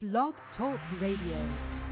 Blog Talk Radio.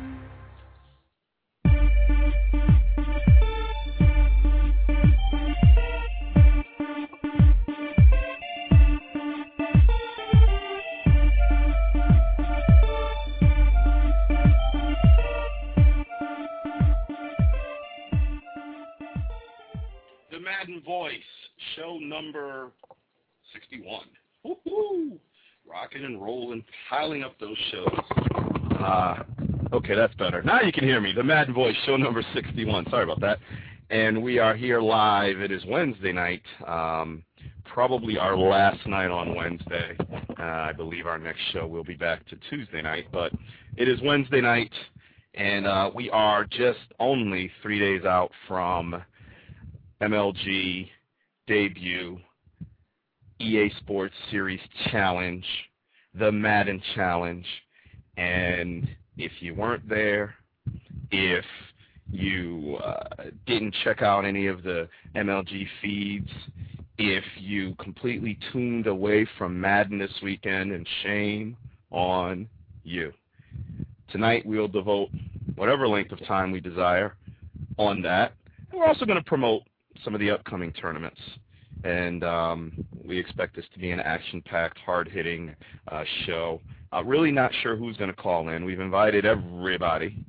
The Madden Voice, show number 61. Woohoo! Rocking and rolling, piling up those shows. Okay, that's better. Now you can hear me. The Madden Voice, show number 61. Sorry about that. And we are here live. It is Wednesday night, probably our last night on Wednesday. I believe our next show will be back to Tuesday night, but it is Wednesday night, and we are just only 3 days out from MLG debut, EA Sports Series Challenge, the Madden Challenge, and if you weren't there, if you didn't check out any of the MLG feeds, if you completely tuned away from Madden this weekend, and shame on you. Tonight we'll devote whatever length of time we desire on that. And we're also going to promote some of the upcoming tournaments. And we expect this to be an action-packed, hard-hitting show. Really not sure who's going to call in. We've invited everybody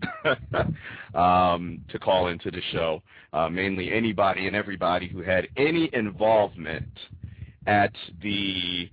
to call into the show, mainly anybody and everybody who had any involvement at the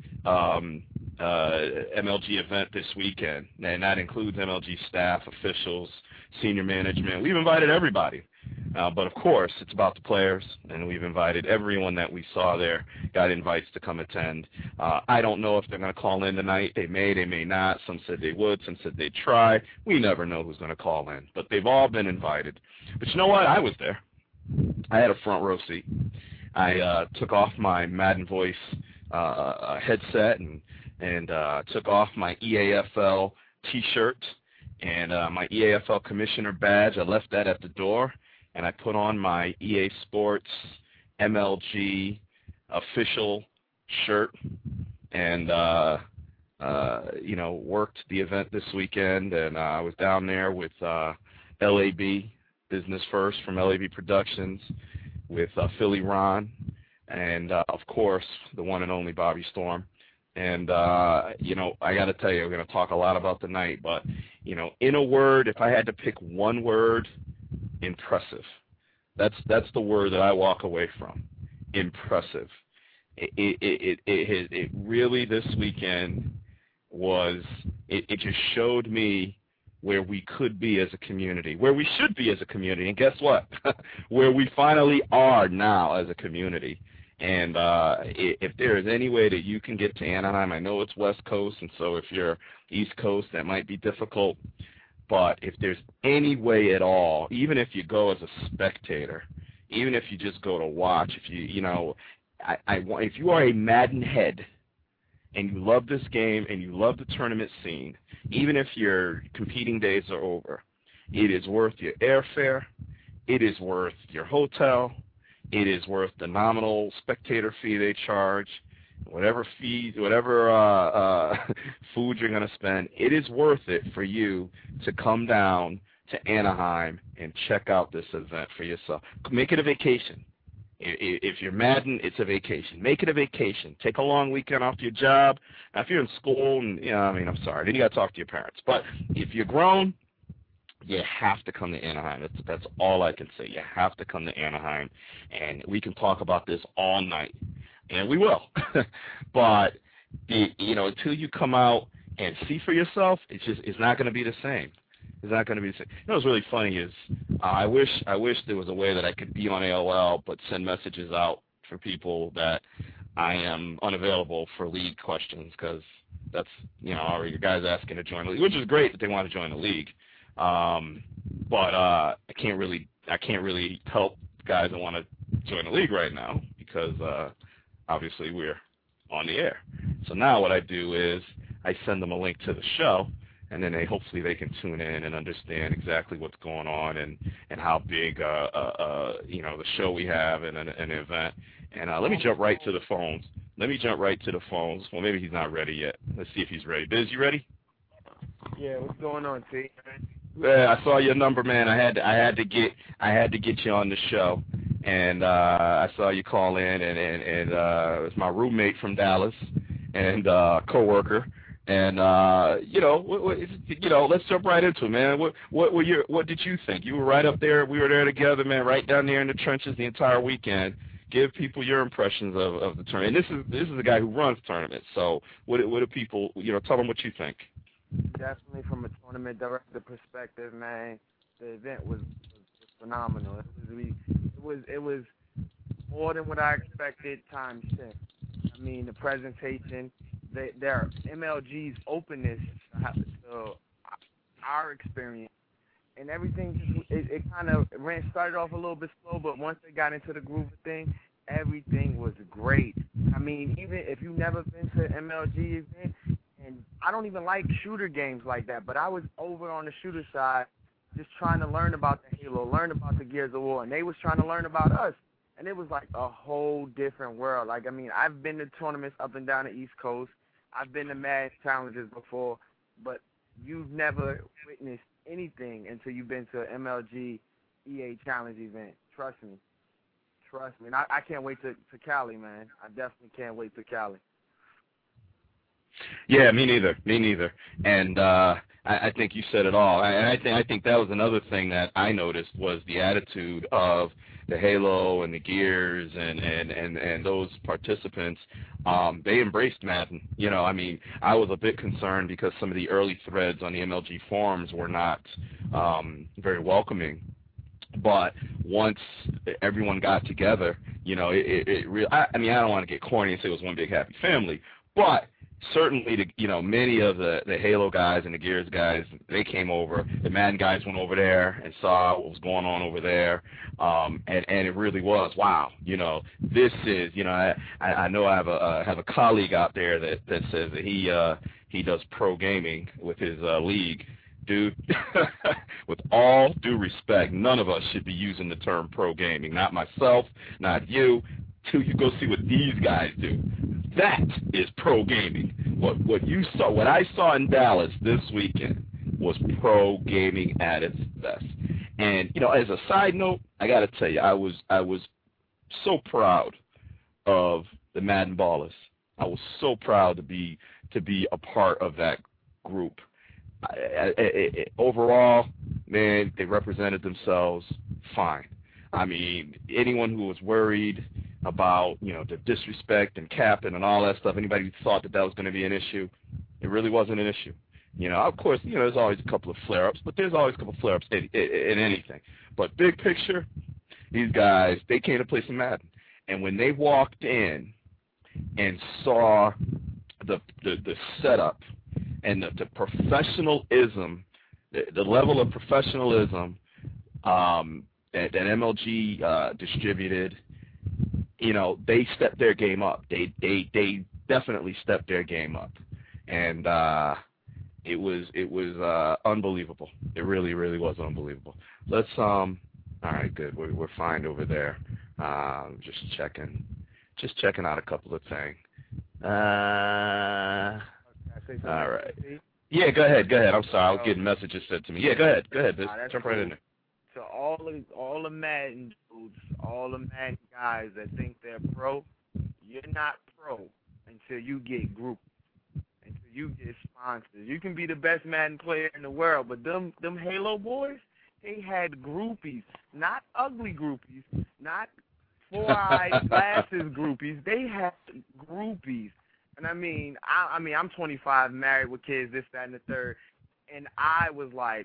MLG event this weekend. And that includes MLG staff, officials, senior management. We've invited everybody. But, of course, it's about the players, and we've invited everyone that we saw there, got invites to come attend. I don't know if they're going to call in tonight. They may not. Some said they would. Some said they'd try. We never know who's going to call in. But they've all been invited. But you know what? I was there. I had a front row seat. I took off my Madden Voice headset and took off my EAFL T-shirt and my EAFL commissioner badge. I left that at the door. And I put on my EA Sports MLG official shirt and, worked the event this weekend. And I was down there with LAB, Business First from LAB Productions, with Philly Ron, and, of course, the one and only Bobby Storm. And, I got to tell you, we're going to talk a lot about the night. But, in a word, if I had to pick one word, impressive. That's the word that I walk away from. Impressive. It really this weekend was. It just showed me where we could be as a community, where we should be as a community, and guess what? Where we finally are now as a community. And if there is any way that you can get to Anaheim, I know it's West Coast, and so if you're East Coast, that might be difficult. But if there's any way at all, even if you go as a spectator, even if you just go to watch, if if you are a Madden head and you love this game and you love the tournament scene, even if your competing days are over, it is worth your airfare, it is worth your hotel, it is worth the nominal spectator fee they charge. Whatever fees, whatever food you're going to spend, it is worth it for you to come down to Anaheim and check out this event for yourself. Make it a vacation. If you're Madden, it's a vacation. Make it a vacation. Take a long weekend off your job. Now, if you're in school, I'm sorry, then you got to talk to your parents. But if you're grown, you have to come to Anaheim. That's all I can say. You have to come to Anaheim, and we can talk about this all night. And we will. But, until you come out and see for yourself, it's not going to be the same. It's not going to be the same. What's really funny is I wish there was a way that I could be on AOL but send messages out for people that I am unavailable for league questions, because that's, already your guys asking to join the league, which is great that they want to join the league. But I can't really help guys that want to join the league right now because obviously we're on the air. So now what I do is I send them a link to the show, and then hopefully they can tune in and understand exactly what's going on and how big the show we have and an event. And let me jump right to the phones. Well, maybe he's not ready yet. Let's see if he's ready. Biz, you ready? Yeah, what's going on, T? Yeah, I saw your number, man. I had to get you on the show, and I saw you call in, and it's my roommate from Dallas, and coworker, and let's jump right into it, man. What did you think? You were right up there. We were there together, man. Right down there in the trenches the entire weekend. Give people your impressions of the tournament. And this is the guy who runs tournaments. So what do people, tell them what you think. Definitely from a tournament director perspective, man, the event was phenomenal. It was more than what I expected times 10. I mean, the presentation, their MLG's openness to our experience, and everything, it kind of started off a little bit slow, but once they got into the groove of things, everything was great. I mean, even if you've never been to an MLG event, and I don't even like shooter games like that, but I was over on the shooter side just trying to learn about the Halo, learn about the Gears of War, and they was trying to learn about us. And it was like a whole different world. Like, I mean, I've been to tournaments up and down the East Coast. I've been to Mad Challenges before, but you've never witnessed anything until you've been to an MLG EA Challenge event. Trust me. And I can't wait to Cali, man. I definitely can't wait to Cali. Yeah, me neither. And I think you said it all. And I think that was another thing that I noticed was the attitude of the Halo and the Gears and those participants. They embraced Madden. I mean, I was a bit concerned because some of the early threads on the MLG forums were not very welcoming. But once everyone got together, it really. I mean, I don't want to get corny and say it was one big happy family, but certainly, many of the Halo guys and the Gears guys, they came over. The Madden guys went over there and saw what was going on over there, and it really was, wow. This is, I know I have a colleague out there that says that he does pro gaming with his league. Dude, with all due respect, none of us should be using the term pro gaming. Not myself, not you. Till you go see what these guys do. That is pro gaming. What I saw in Dallas this weekend was pro gaming at its best. And as a side note, I got to tell you, I was so proud of the Madden Ballers. I was so proud to be a part of that group. Overall, man, they represented themselves fine. I mean, anyone who was worried about, the disrespect and capping and all that stuff, anybody who thought that was going to be an issue, it really wasn't an issue. Of course, there's always a couple of flare-ups, but there's always a couple of flare-ups in anything. But big picture, these guys, they came to play some Madden. And when they walked in and saw the setup and the professionalism, the level of professionalism that MLG distributed, they stepped their game up. They definitely stepped their game up, and it was unbelievable. It really, really was unbelievable. Let's all right, good. We're fine over there. Just checking out a couple of things. All right. Yeah, go ahead. I'm sorry. I was getting messages sent to me. Yeah, go ahead. Jump right in there. To all the Madden dudes, all the Madden guys that think they're pro, you're not pro until you get grouped, until you get sponsors. You can be the best Madden player in the world, but them Halo boys, they had groupies, not ugly groupies, not four-eyed glasses groupies. They had groupies. And I mean, I'm 25, married with kids, this, that, and the third, and I was like,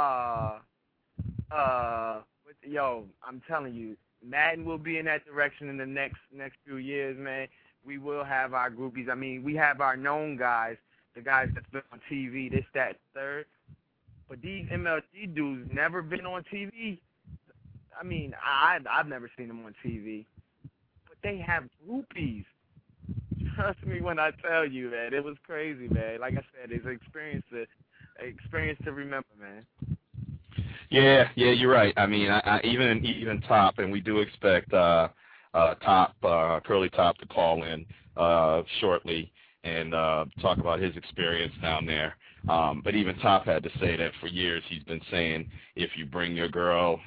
yo, I'm telling you, Madden will be in that direction in the next few years, man. We will have our groupies. I mean, we have our known guys, the guys that's been on TV, this, that, third. But these MLG dudes never been on TV. I mean, I've never seen them on TV. But they have groupies. Trust me when I tell you, man. It was crazy, man. Like I said, it's an experience to remember, man. Yeah, you're right. I mean, I even Top, and we do expect Curly Top to call in shortly and talk about his experience down there. But even Top had to say that for years he's been saying if you bring your girl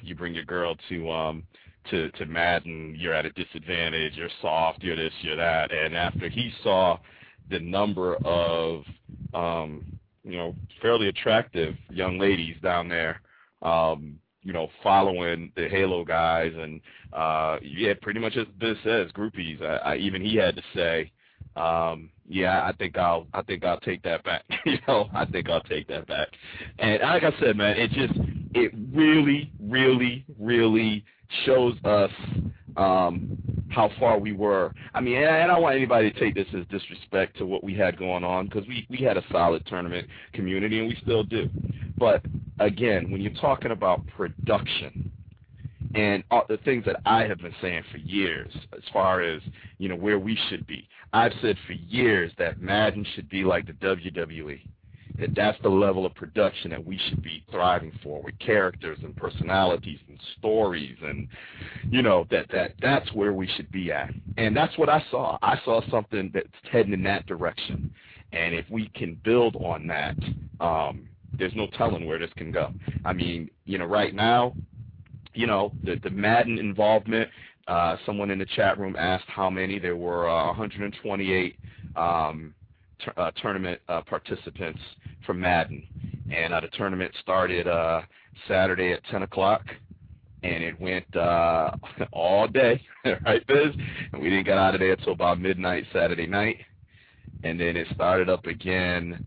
to Madden, you're at a disadvantage, you're soft, you're this, you're that. And after he saw the number of fairly attractive young ladies down there, following the Halo guys, and pretty much as Biz says, groupies. Even he had to say, I think I'll take that back. I think I'll take that back. And like I said, man, it really, really, really shows us how far we were. I mean, and I don't want anybody to take this as disrespect to what we had going on, because we had a solid tournament community, and we still do. But again, when you're talking about production and the things that I have been saying for years, as far as where we should be, I've said for years that Madden should be like the WWE. That's the level of production that we should be thriving for, with characters and personalities and stories, and that's where we should be at. And that's what I saw. I saw something that's heading in that direction. And if we can build on that, there's no telling where this can go. I mean, right now, the Madden involvement, someone in the chat room asked how many. There were 128 tournament participants from Madden, and the tournament started Saturday at 10 o'clock, and it went all day, right, Biz? And we didn't get out of there until about midnight Saturday night, and then it started up again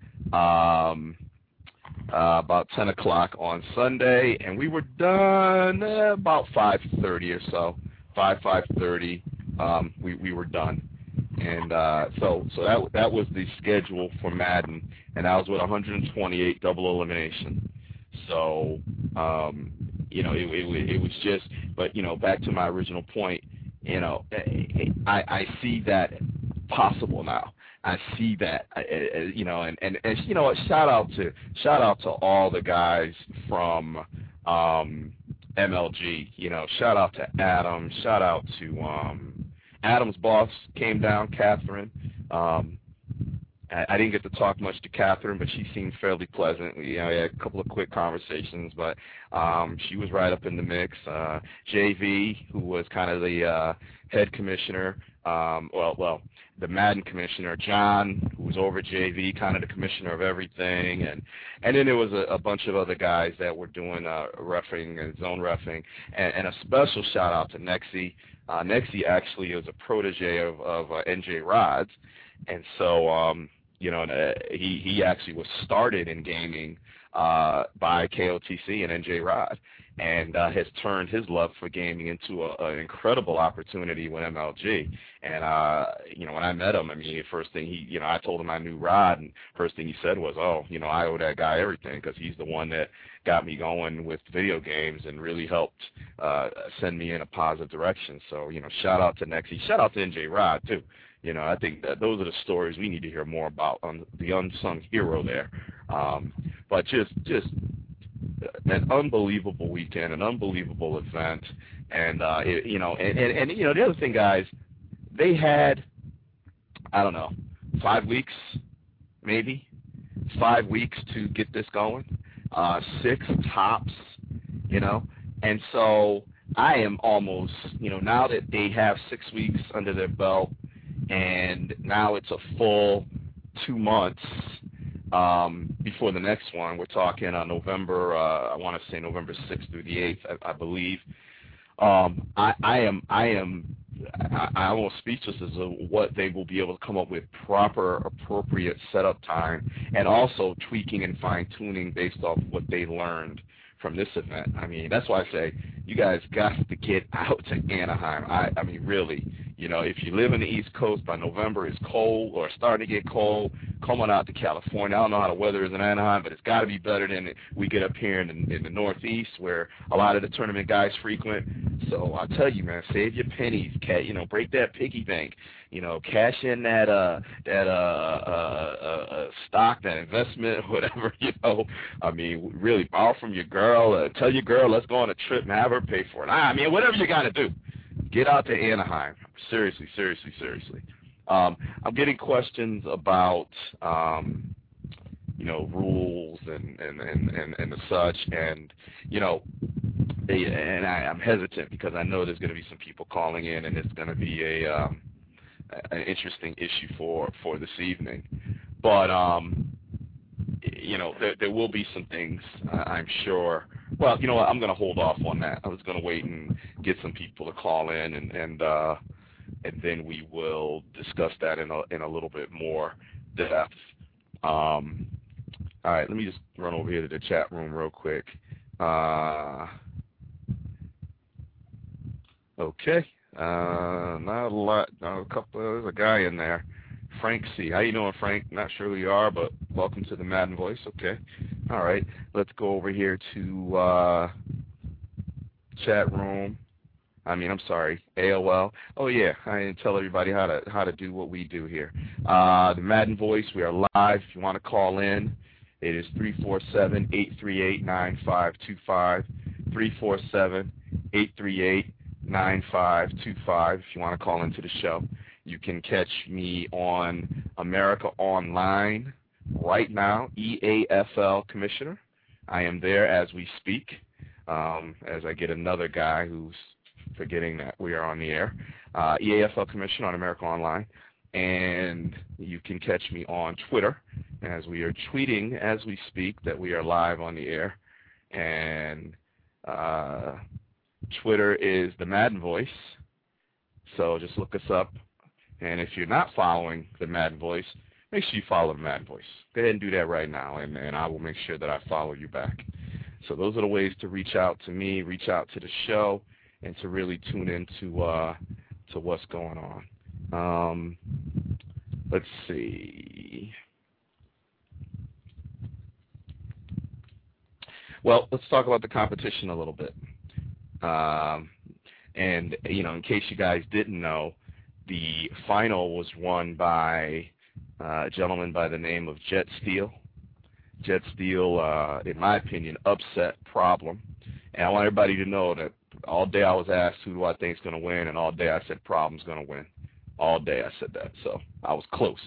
about 10 o'clock on Sunday, and we were done about 5:30 or so, 5:30. We were done. And so that was the schedule for Madden, and that was with 128 double elimination. So it was just, but back to my original point, I see that possible now. I see that, and shout out to all the guys from MLG. Shout out to Adam. Shout out to Adam's boss came down, Catherine. I didn't get to talk much to Catherine, but she seemed fairly pleasant. We had a couple of quick conversations, but she was right up in the mix. JV, who was kind of the head commissioner, the Madden commissioner, John, who was over JV, kind of the commissioner of everything, and then there was a bunch of other guys that were doing reffing and zone reffing, and a special shout out to Nexi. Nexi actually is a protege of NJ Rods, and so he actually was started in gaming by KOTC and NJ Rod, and has turned his love for gaming into an incredible opportunity with MLG. And when I met him, I mean, first thing I told him I knew Rod, and first thing he said was, I owe that guy everything, because he's the one that got me going with video games and really helped send me in a positive direction. So shout out to Nexi, shout out to NJ Rod too. I think that those are the stories we need to hear more about, on the unsung hero there. But just an unbelievable weekend, an unbelievable event, and the other thing, guys, they had, I don't know, 5 weeks, maybe 5 weeks to get this going, 6 tops, and so I am almost, now that they have 6 weeks under their belt, and now it's a full 2 months before the next one. We're talking on November, I want to say November 6th through the 8th, I believe. I am almost speechless as to what they will be able to come up with, proper, appropriate setup time, and also tweaking and fine-tuning based off what they learned from this event. I mean, that's why I say you guys got to get out to Anaheim. I mean, really, if you live in the East Coast, by November it's cold or starting to get cold. Come on out to California. I don't know how the weather is in Anaheim, but it's got to be better than we get up here in the Northeast, where a lot of the tournament guys frequent. So I tell you, man, save your pennies, break that piggy bank. Cash in that stock, that investment, whatever. I mean, really borrow from your girl. Tell your girl, let's go on a trip and have her pay for it. I mean, whatever you got to do, get out to Anaheim. Seriously. I'm getting questions about rules and the such, and I'm hesitant because I know there's going to be some people calling in, and it's going to be an interesting issue for this evening. But there will be some things, I'm sure. Well, you know what? I'm going to hold off on that. I was going to wait and get some people to call in, and then we will discuss that in a little bit more depth. All right, let me just run over here to the chat room real quick. Okay. Not a lot. There's a guy in there. Frank C. How you doing, Frank? Not sure who you are, but welcome to the Madden Voice. Okay. All right. Let's go over here to chat room. I'm sorry, AOL. Oh yeah, I didn't tell everybody how to do what we do here. The Madden Voice. We are live. If you want to call in, it is 347-838-9525. 347-838-9525. If you want to call into the show, you can catch me on America Online right now. EAFL Commissioner. I am there as we speak. As I get another guy who's forgetting that we are on the air. EAFL Commissioner on America Online. And you can catch me on Twitter as we are tweeting as we speak that we are live on the air. And Twitter is the Madden Voice. So just look us up. And if you're not following the Madden Voice, make sure you follow the Madden Voice. Go ahead and do that right now, and I will make sure that I follow you back. So those are the ways to reach out to me, reach out to the show, and to really tune into to what's going on. Let's see. Well, let's talk about the competition a little bit. And, in case you guys didn't know, the final was won by a gentleman by the name of Jet Steel. Jet Steel, in my opinion, upset Problem. And I want everybody to know that all day I was asked who do I think is going to win, and all day I said Problem's going to win. All day I said that, so I was close.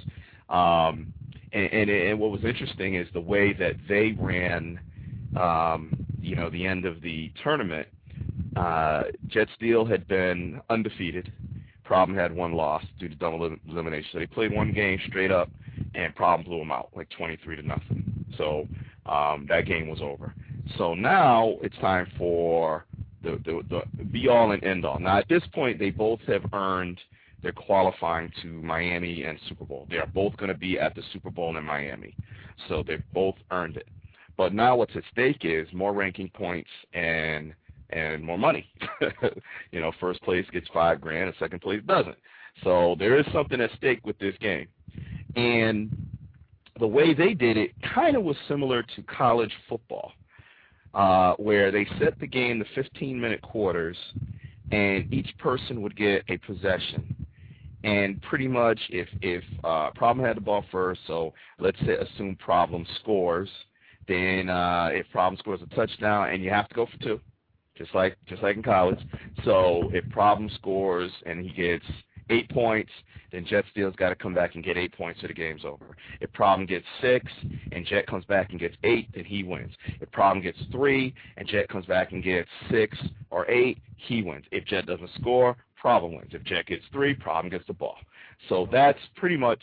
And what was interesting is the way that they ran, the end of the tournament. Jet Steel had been undefeated. Problem had one loss due to double elimination. So they played one game straight up, and Problem blew them out like 23-0. So that game was over. So now it's time for the be-all and end-all. Now at this point, they both have earned their qualifying to Miami and Super Bowl. They are both going to be at the Super Bowl in Miami. So they've both earned it. But now what's at stake is more ranking points and more money. First place gets $5,000 and second place doesn't. So there is something at stake with this game. And the way they did it kind of was similar to college football, where they set the game to 15-minute quarters, and each person would get a possession. And pretty much if Problem had the ball first, so let's say assume Problem scores, then if Problem scores a touchdown, and you have to go for two, just like in college. So if Problem scores and he gets 8 points, then Jet Steel's got to come back and get 8 points, so the game's over. If Problem gets 6 and Jet comes back and gets 8, then he wins. If Problem gets 3 and Jet comes back and gets 6 or 8, he wins. If Jet doesn't score, Problem wins. If Jet gets 3, Problem gets the ball. So that's pretty much,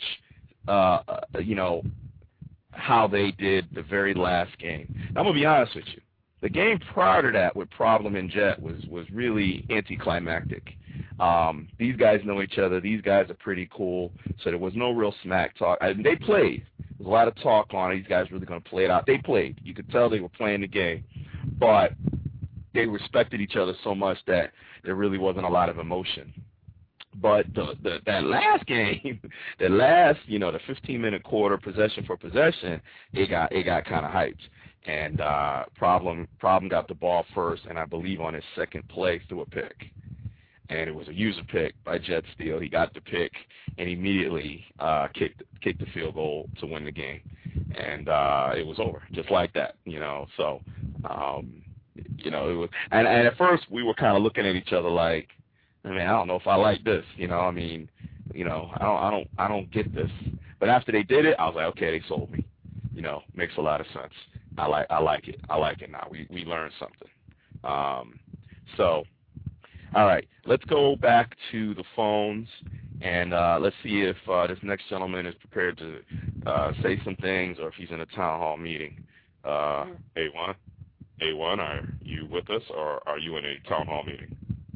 how they did the very last game. Now, I'm going to be honest with you. The game prior to that with Problem and Jet was really anticlimactic. These guys know each other. These guys are pretty cool. So there was no real smack talk. They played. There was a lot of talk on these guys really going to play it out. They played. You could tell they were playing the game. But they respected each other so much that there really wasn't a lot of emotion. But that last game, the 15-minute quarter, possession for possession, it got kind of hyped. And Problem got the ball first, and I believe on his second play threw a pick. And it was a user pick by Jet Steel. He got the pick and immediately kicked the field goal to win the game. And it was over, just like that, So, it was, and at first we were kind of looking at each other like, I don't know if I like this, I don't get this. But after they did it, I was like, okay, they sold me. makes a lot of sense. I like it. I like it now. We learned something. So, all right, let's go back to the phones, and let's see if this next gentleman is prepared to say some things, or if he's in a town hall meeting. A1, are you with us, or are you in a town hall meeting?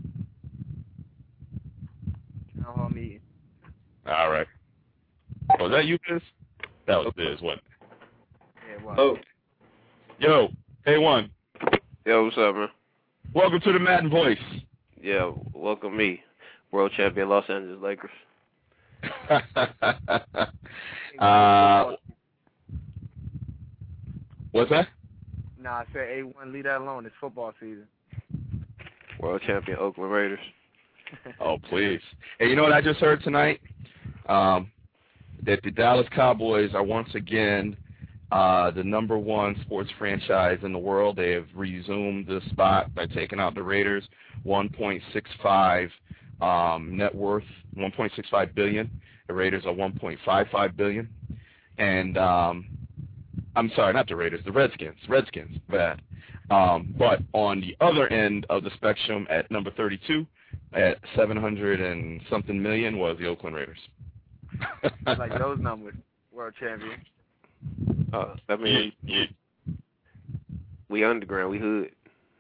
Town hall meeting. All right. Was that you, Biz? That was Biz, wasn't it? Yeah, it was. Oh. Yo, A1. Yo, what's up, man? Welcome to the Madden Voice. Yeah, welcome me, world champion Los Angeles Lakers. What's that? Nah, I said A1, leave that alone. It's football season. World champion Oakland Raiders. Oh, please. Hey, you know what I just heard tonight? That the Dallas Cowboys are once again the #1 sports franchise in the world. They have resumed the spot by taking out the Raiders. 1.65 net worth, 1.65 billion. The Raiders are 1.55 billion. And I'm sorry, not the Raiders, the Redskins. Bad. But on the other end of the spectrum, at number 32, at 700 and something million, was the Oakland Raiders. Like those numbers, world champion. I mean, we underground, we hood.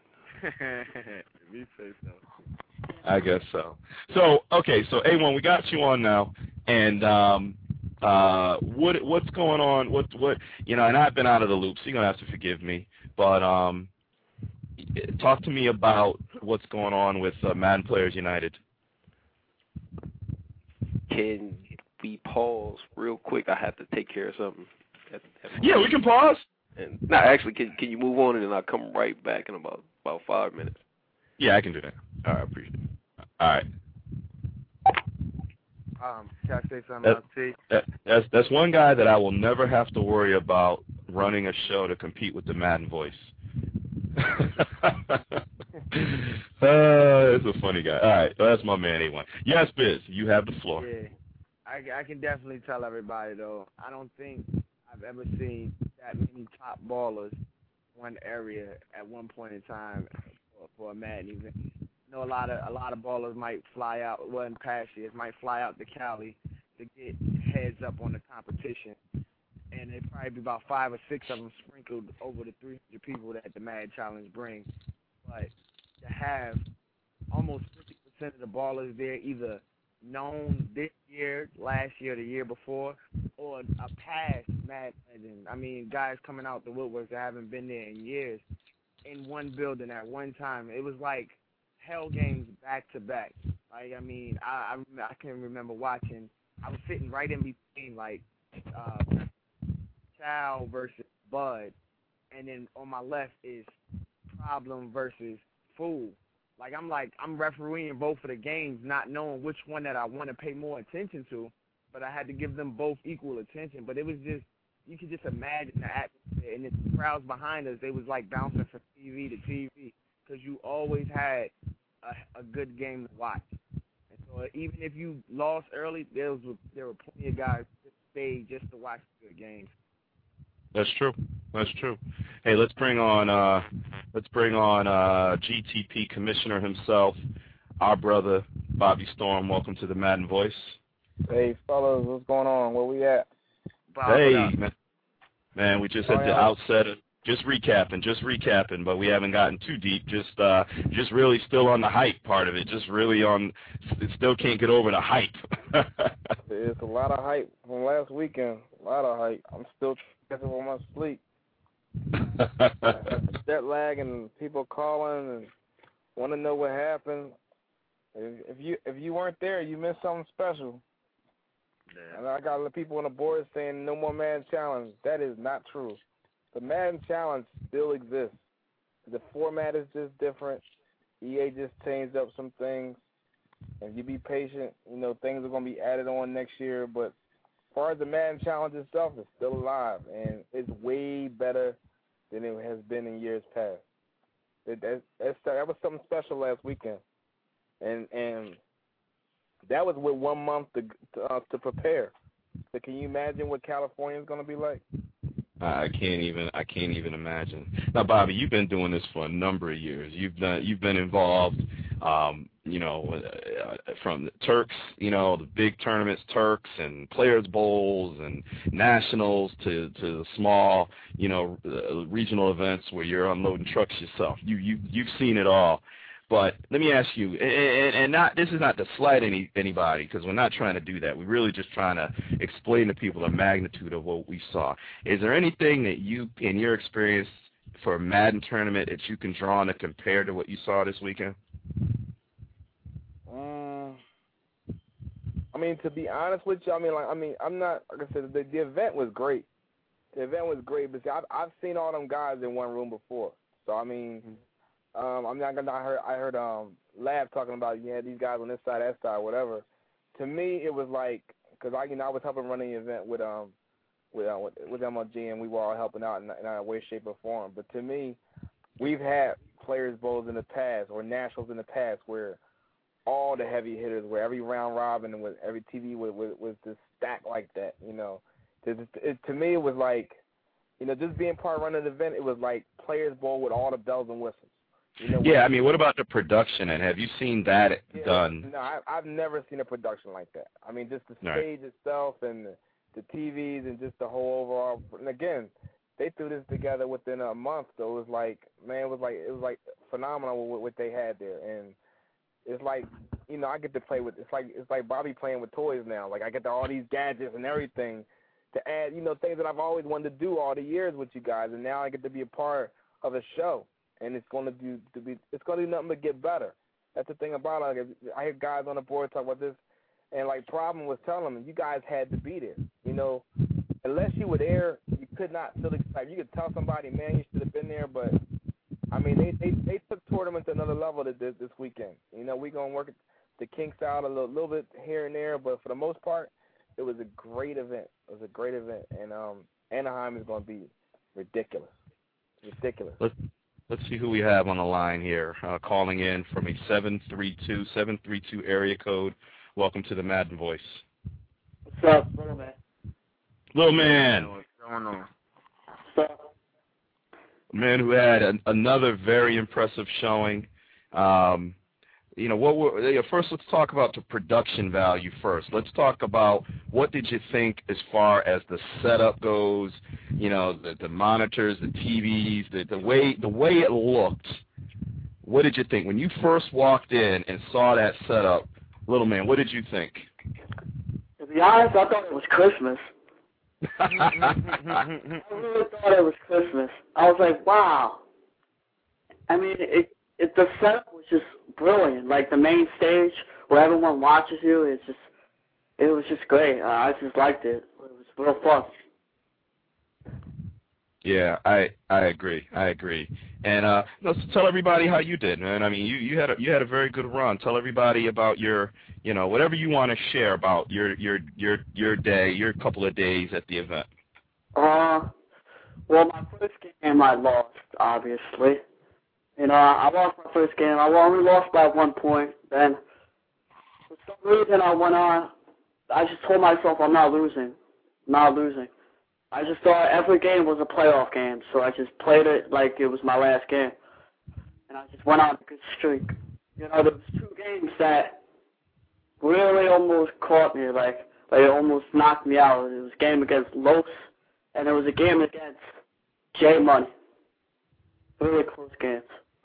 Me say so. I guess so. So, okay, so A1, we got you on now, and what's going on? What and I've been out of the loop, so you're gonna have to forgive me. But talk to me about what's going on with Madden Players United. Can we pause real quick? I have to take care of something. Yeah, we can pause. And actually, can you move on, and then I'll come right back in about 5 minutes. Yeah, I can do that. All right, appreciate it. All right. Can I say something else, T? That's one guy that I will never have to worry about running a show to compete with the Madden Voice. It's a funny guy. All right, so that's my man, A1. Yes, Biz, you have the floor. Yeah, I can definitely tell everybody, though, I don't think I've ever seen that many top ballers in one area at one point in time for a Madden event. You know, a lot of ballers might fly out, well, in past years, might fly out to Cali to get heads up on the competition. And there'd probably be about 5 or 6 of them sprinkled over the 300 people that the Mad Challenge brings. But to have almost 50% of the ballers there either known this year, last year, the year before, or a past Mad legend. I mean, guys coming out the woodworks that haven't been there in years in one building at one time. It was like hell games back to back. Like, I mean, I can remember watching. I was sitting right in between, like, Chow versus Bud, and then on my left is Problem versus Fool. I'm refereeing both of the games, not knowing which one that I want to pay more attention to, but I had to give them both equal attention. But it was just, you could just imagine the atmosphere, and the crowds behind us, they was like bouncing from TV to TV, because you always had a good game to watch. And so even if you lost early, there were plenty of guys that stayed just to watch the good games. That's true. Hey, let's bring on GTP Commissioner himself, our brother Bobby Storm. Welcome to the Madden Voice. Hey, fellas, what's going on? Where we at? Bob, hey, man, we just at the outset of just recapping, but we haven't gotten too deep. Just really still on the hype part of it. Still can't get over the hype. It's a lot of hype from last weekend. A lot of hype. I'm still catching on my sleep. Jet lag and people calling and want to know what happened. If you weren't there, you missed something special. Yeah. And I got a lot of people on the board saying no more Madden Challenge. That is not true. The Madden Challenge still exists. The format is just different. EA just changed up some things. If you be patient, things are going to be added on next year. But as far as the Madden Challenge itself, it's still alive, and it's way better than it has been in years past. That was something special last weekend, and that was with 1 month to prepare. So can you imagine what California is going to be like? I can't even imagine. Now, Bobby, you've been doing this for a number of years. You've been involved, from the Turks, the big tournaments, Turks and Players Bowls and Nationals to the small, regional events where you're unloading trucks yourself. You've seen it all. But let me ask you, and this is not to slight anybody, because we're not trying to do that. We're really just trying to explain to people the magnitude of what we saw. Is there anything that you, in your experience for a Madden tournament, that you can draw on to compare to what you saw this weekend? I mean, to be honest with you, I'm not, like I said, the event was great. The event was great, but see, I've seen all them guys in one room before. So, I mean, I heard Lab talking about, these guys on this side, that side, whatever. To me, it was like, because I was helping run the event with MLG, and we were all helping out in a way, shape, or form. But to me, we've had Players Bowls in the past or Nationals in the past where all the heavy hitters, where every round robin and every TV was just stacked like that. To me, it was like, just being part of running the event, it was like Players Bowl with all the bells and whistles. Yeah, I mean, what about the production, and have you seen that done? No, I've never seen a production like that. I mean, just the stage itself and the TVs and just the whole overall. And again, they threw this together within a month, so it was like, man, it was like phenomenal what they had there. And it's like, I get to play with. It's like Bobby playing with toys now. Like I get all these gadgets and everything to add, things that I've always wanted to do all the years with you guys, and now I get to be a part of a show. And it's going to do nothing but get better. That's the thing about it. Like, I hear guys on the board talk about this, and like Problem was telling them, you guys had to be there. Unless you were there, you could not feel excited. You could tell somebody, man, you should have been there. But I mean, they took tournament to another level this weekend. We're gonna work the kinks out a little bit here and there, but for the most part, it was a great event. It was a great event, and Anaheim is going to be ridiculous. Ridiculous. Let's see who we have on the line here, calling in from a 732 area code. Welcome to the Madden Voice. What's up, Little Man? Little Man. What's going on? What's up? A man who had another very impressive showing. First, let's talk about the production value first. Let's talk about what did you think as far as the setup goes, the monitors, the TVs, the way it looked. What did you think? When you first walked in and saw that setup, Little Man, what did you think? To be honest, I thought it was Christmas. I really thought it was Christmas. I was like, wow. I mean, the setup was just brilliant. Like the main stage where everyone watches you, it was just great. I just liked it. It was real fun. Yeah, I agree. And so tell everybody how you did, man. I mean, you had a very good run. Tell everybody about your, whatever you want to share about your day, your couple of days at the event. Well, my first game I lost, obviously. I lost my first game. I only lost by 1 point. Then, for some reason, I went on. I just told myself I'm not losing. I just thought every game was a playoff game, so I just played it like it was my last game. And I just went on a good streak. There was 2 games that really almost caught me, like it almost knocked me out. It was a game against Los, and it was a game against J Money. Really close games.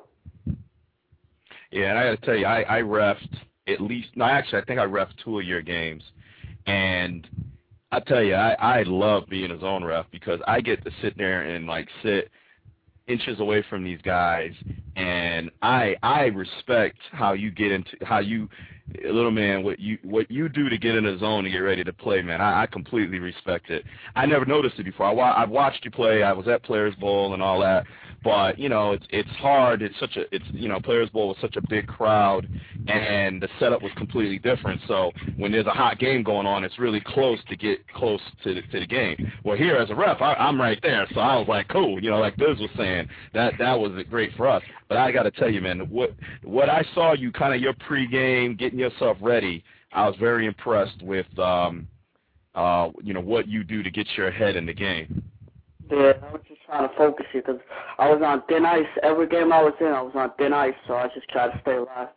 Yeah, and I got to tell you, I reffed at least. No, actually, I think I reffed 2 of your games, and I tell you, I love being a zone ref because I get to sit there and sit inches away from these guys, and I respect how you get into Little Man, what you do to get in the zone to get ready to play, man. I completely respect it. I never noticed it before. I've watched you play. I was at Players Bowl and all that. But it's hard. Players Bowl was such a big crowd, and the setup was completely different. So when there's a hot game going on, it's really close to get close to the game. Well, here as a ref, I'm right there, so I was like, cool. Like Biz was saying, that was great for us. But I got to tell you, man, what I saw you kind of your pregame, getting yourself ready, I was very impressed with what you do to get your head in the game. Yeah, I was just trying to focus here because I was on thin ice. Every game I was in, I was on thin ice, so I just tried to stay alive.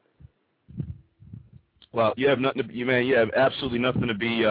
Well, you have nothing to be, man. You have absolutely nothing to be,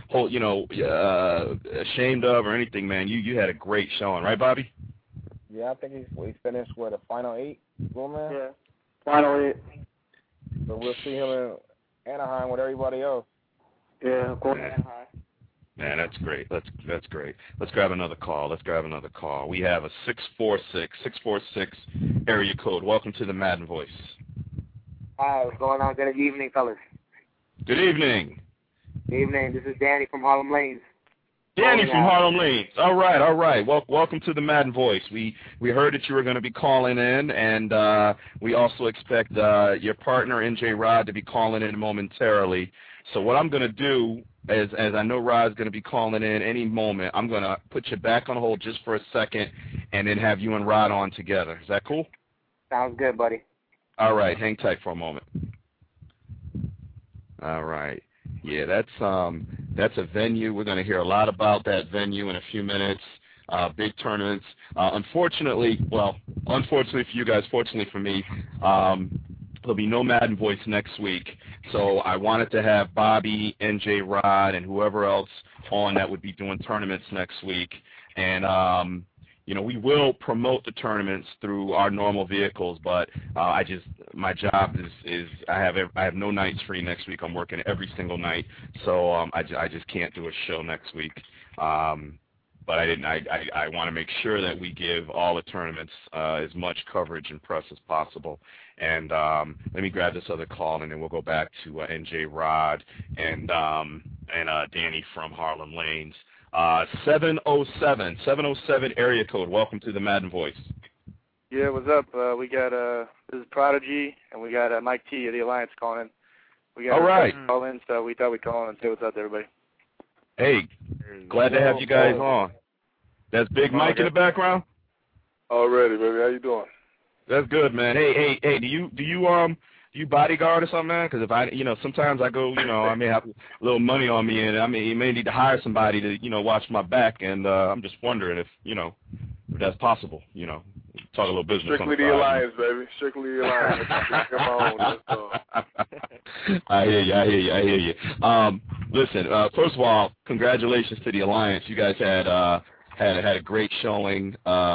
ashamed of or anything, man. You had a great showing, right, Bobby? Yeah, I think he finished the final 8, little man. Yeah, final 8. So we'll see him in Anaheim with everybody else. Yeah, going Anaheim. Man, that's great. That's great. Let's grab another call. We have a 646 area code. Welcome to the Madden Voice. Hi, what's going on? Good evening, fellas. Good evening. Good evening. This is Danny from Harlem Lanes. Danny from Harlem Lanes. All right. Welcome to the Madden Voice. We heard that you were going to be calling in, and we also expect your partner, NJ Rod, to be calling in momentarily. So what I'm going to do, as I know Rod's going to be calling in any moment, I'm going to put you back on hold just for a second and then have you and Rod on together. Is that cool? Sounds good, buddy. All right. Hang tight for a moment. All right. Yeah, that's a venue. We're going to hear a lot about that venue in a few minutes. Big tournaments. Unfortunately for you guys, fortunately for me, there'll be no Madden Voice next week. So I wanted to have Bobby, NJ Rod, and whoever else on that would be doing tournaments next week. And we will promote the tournaments through our normal vehicles, but my job is I have no nights free next week. I'm working every single night, so I just can't do a show next week. But I want to make sure that we give all the tournaments as much coverage and press as possible. And let me grab this other call, and then we'll go back to NJ Rod and Danny from Harlem Lanes. 707 area code. Welcome to the Madden Voice. Yeah, what's up? We got this is Prodigy, and we got Mike T of the Alliance calling in. We got all right. Call in, so we thought we'd call in and say what's up to everybody. Hey, glad to have you guys on. That's Big Mike in the background. Already, baby. How you doing? That's good, man. Hey. Do you bodyguard or something, man? Because if sometimes I go, I may have a little money on me, and you may need to hire somebody to, watch my back, and I'm just wondering if that's possible. Talk a little business. Strictly the Alliance, baby. Strictly the Alliance. I hear you. Listen, first of all, congratulations to the Alliance. You guys had a great showing.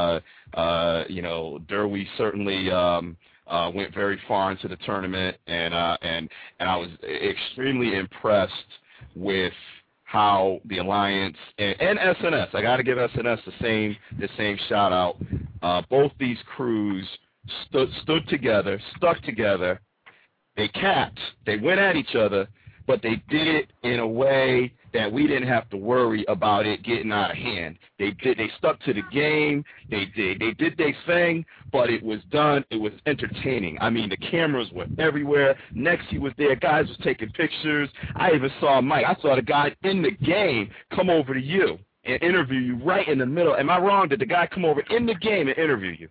Derby certainly went very far into the tournament, and I was extremely impressed with how the Alliance and SNS, I got to give SNS the same shout out. Both these crews stood together, stuck together. They capped. They went at each other, but they did it in a way that we didn't have to worry about it getting out of hand. They stuck to the game. They did their thing, but it was done. It was entertaining. I mean, the cameras were everywhere. Nexie was there. Guys was taking pictures. I even saw Mike. I saw the guy in the game come over to you and interview you right in the middle. Am I wrong? Did the guy come over in the game and interview you?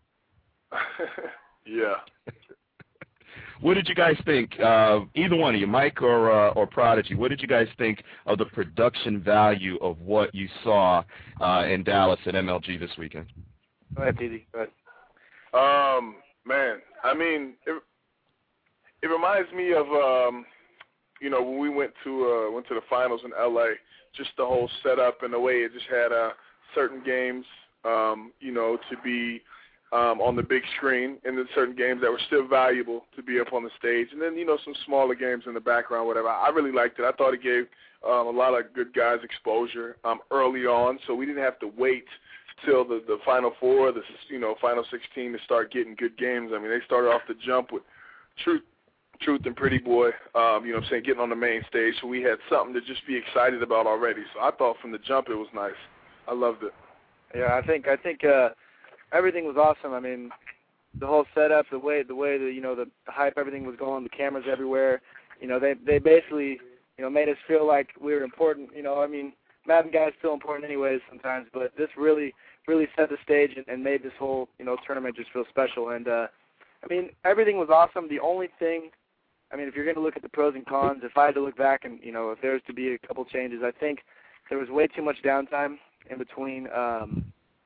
Yeah. What did you guys think, either one of you, Mike or Prodigy, what did you guys think of the production value of what you saw in Dallas at MLG this weekend? Go ahead, Didi. Go ahead. Man, I mean, it reminds me of, when we went to the finals in L.A., just the whole setup and the way it just had certain games, to be on the big screen, and then certain games that were still valuable to be up on the stage, and then, some smaller games in the background, whatever. I really liked it. I thought it gave a lot of good guys exposure early on, so we didn't have to wait till the Final Four, the Final 16 to start getting good games. I mean, they started off the jump with Truth and Pretty Boy, getting on the main stage, so we had something to just be excited about already. So I thought from the jump it was nice. I loved it. Yeah, I think everything was awesome. I mean, the whole setup, the way the hype, everything was going, the cameras everywhere. They basically made us feel like we were important. I mean, Madden guys feel important anyways sometimes, but this really set the stage and made this whole tournament just feel special. And I mean, everything was awesome. The only thing, I mean, if you're going to look at the pros and cons, if I had to look back and if there was to be a couple changes, I think there was way too much downtime in between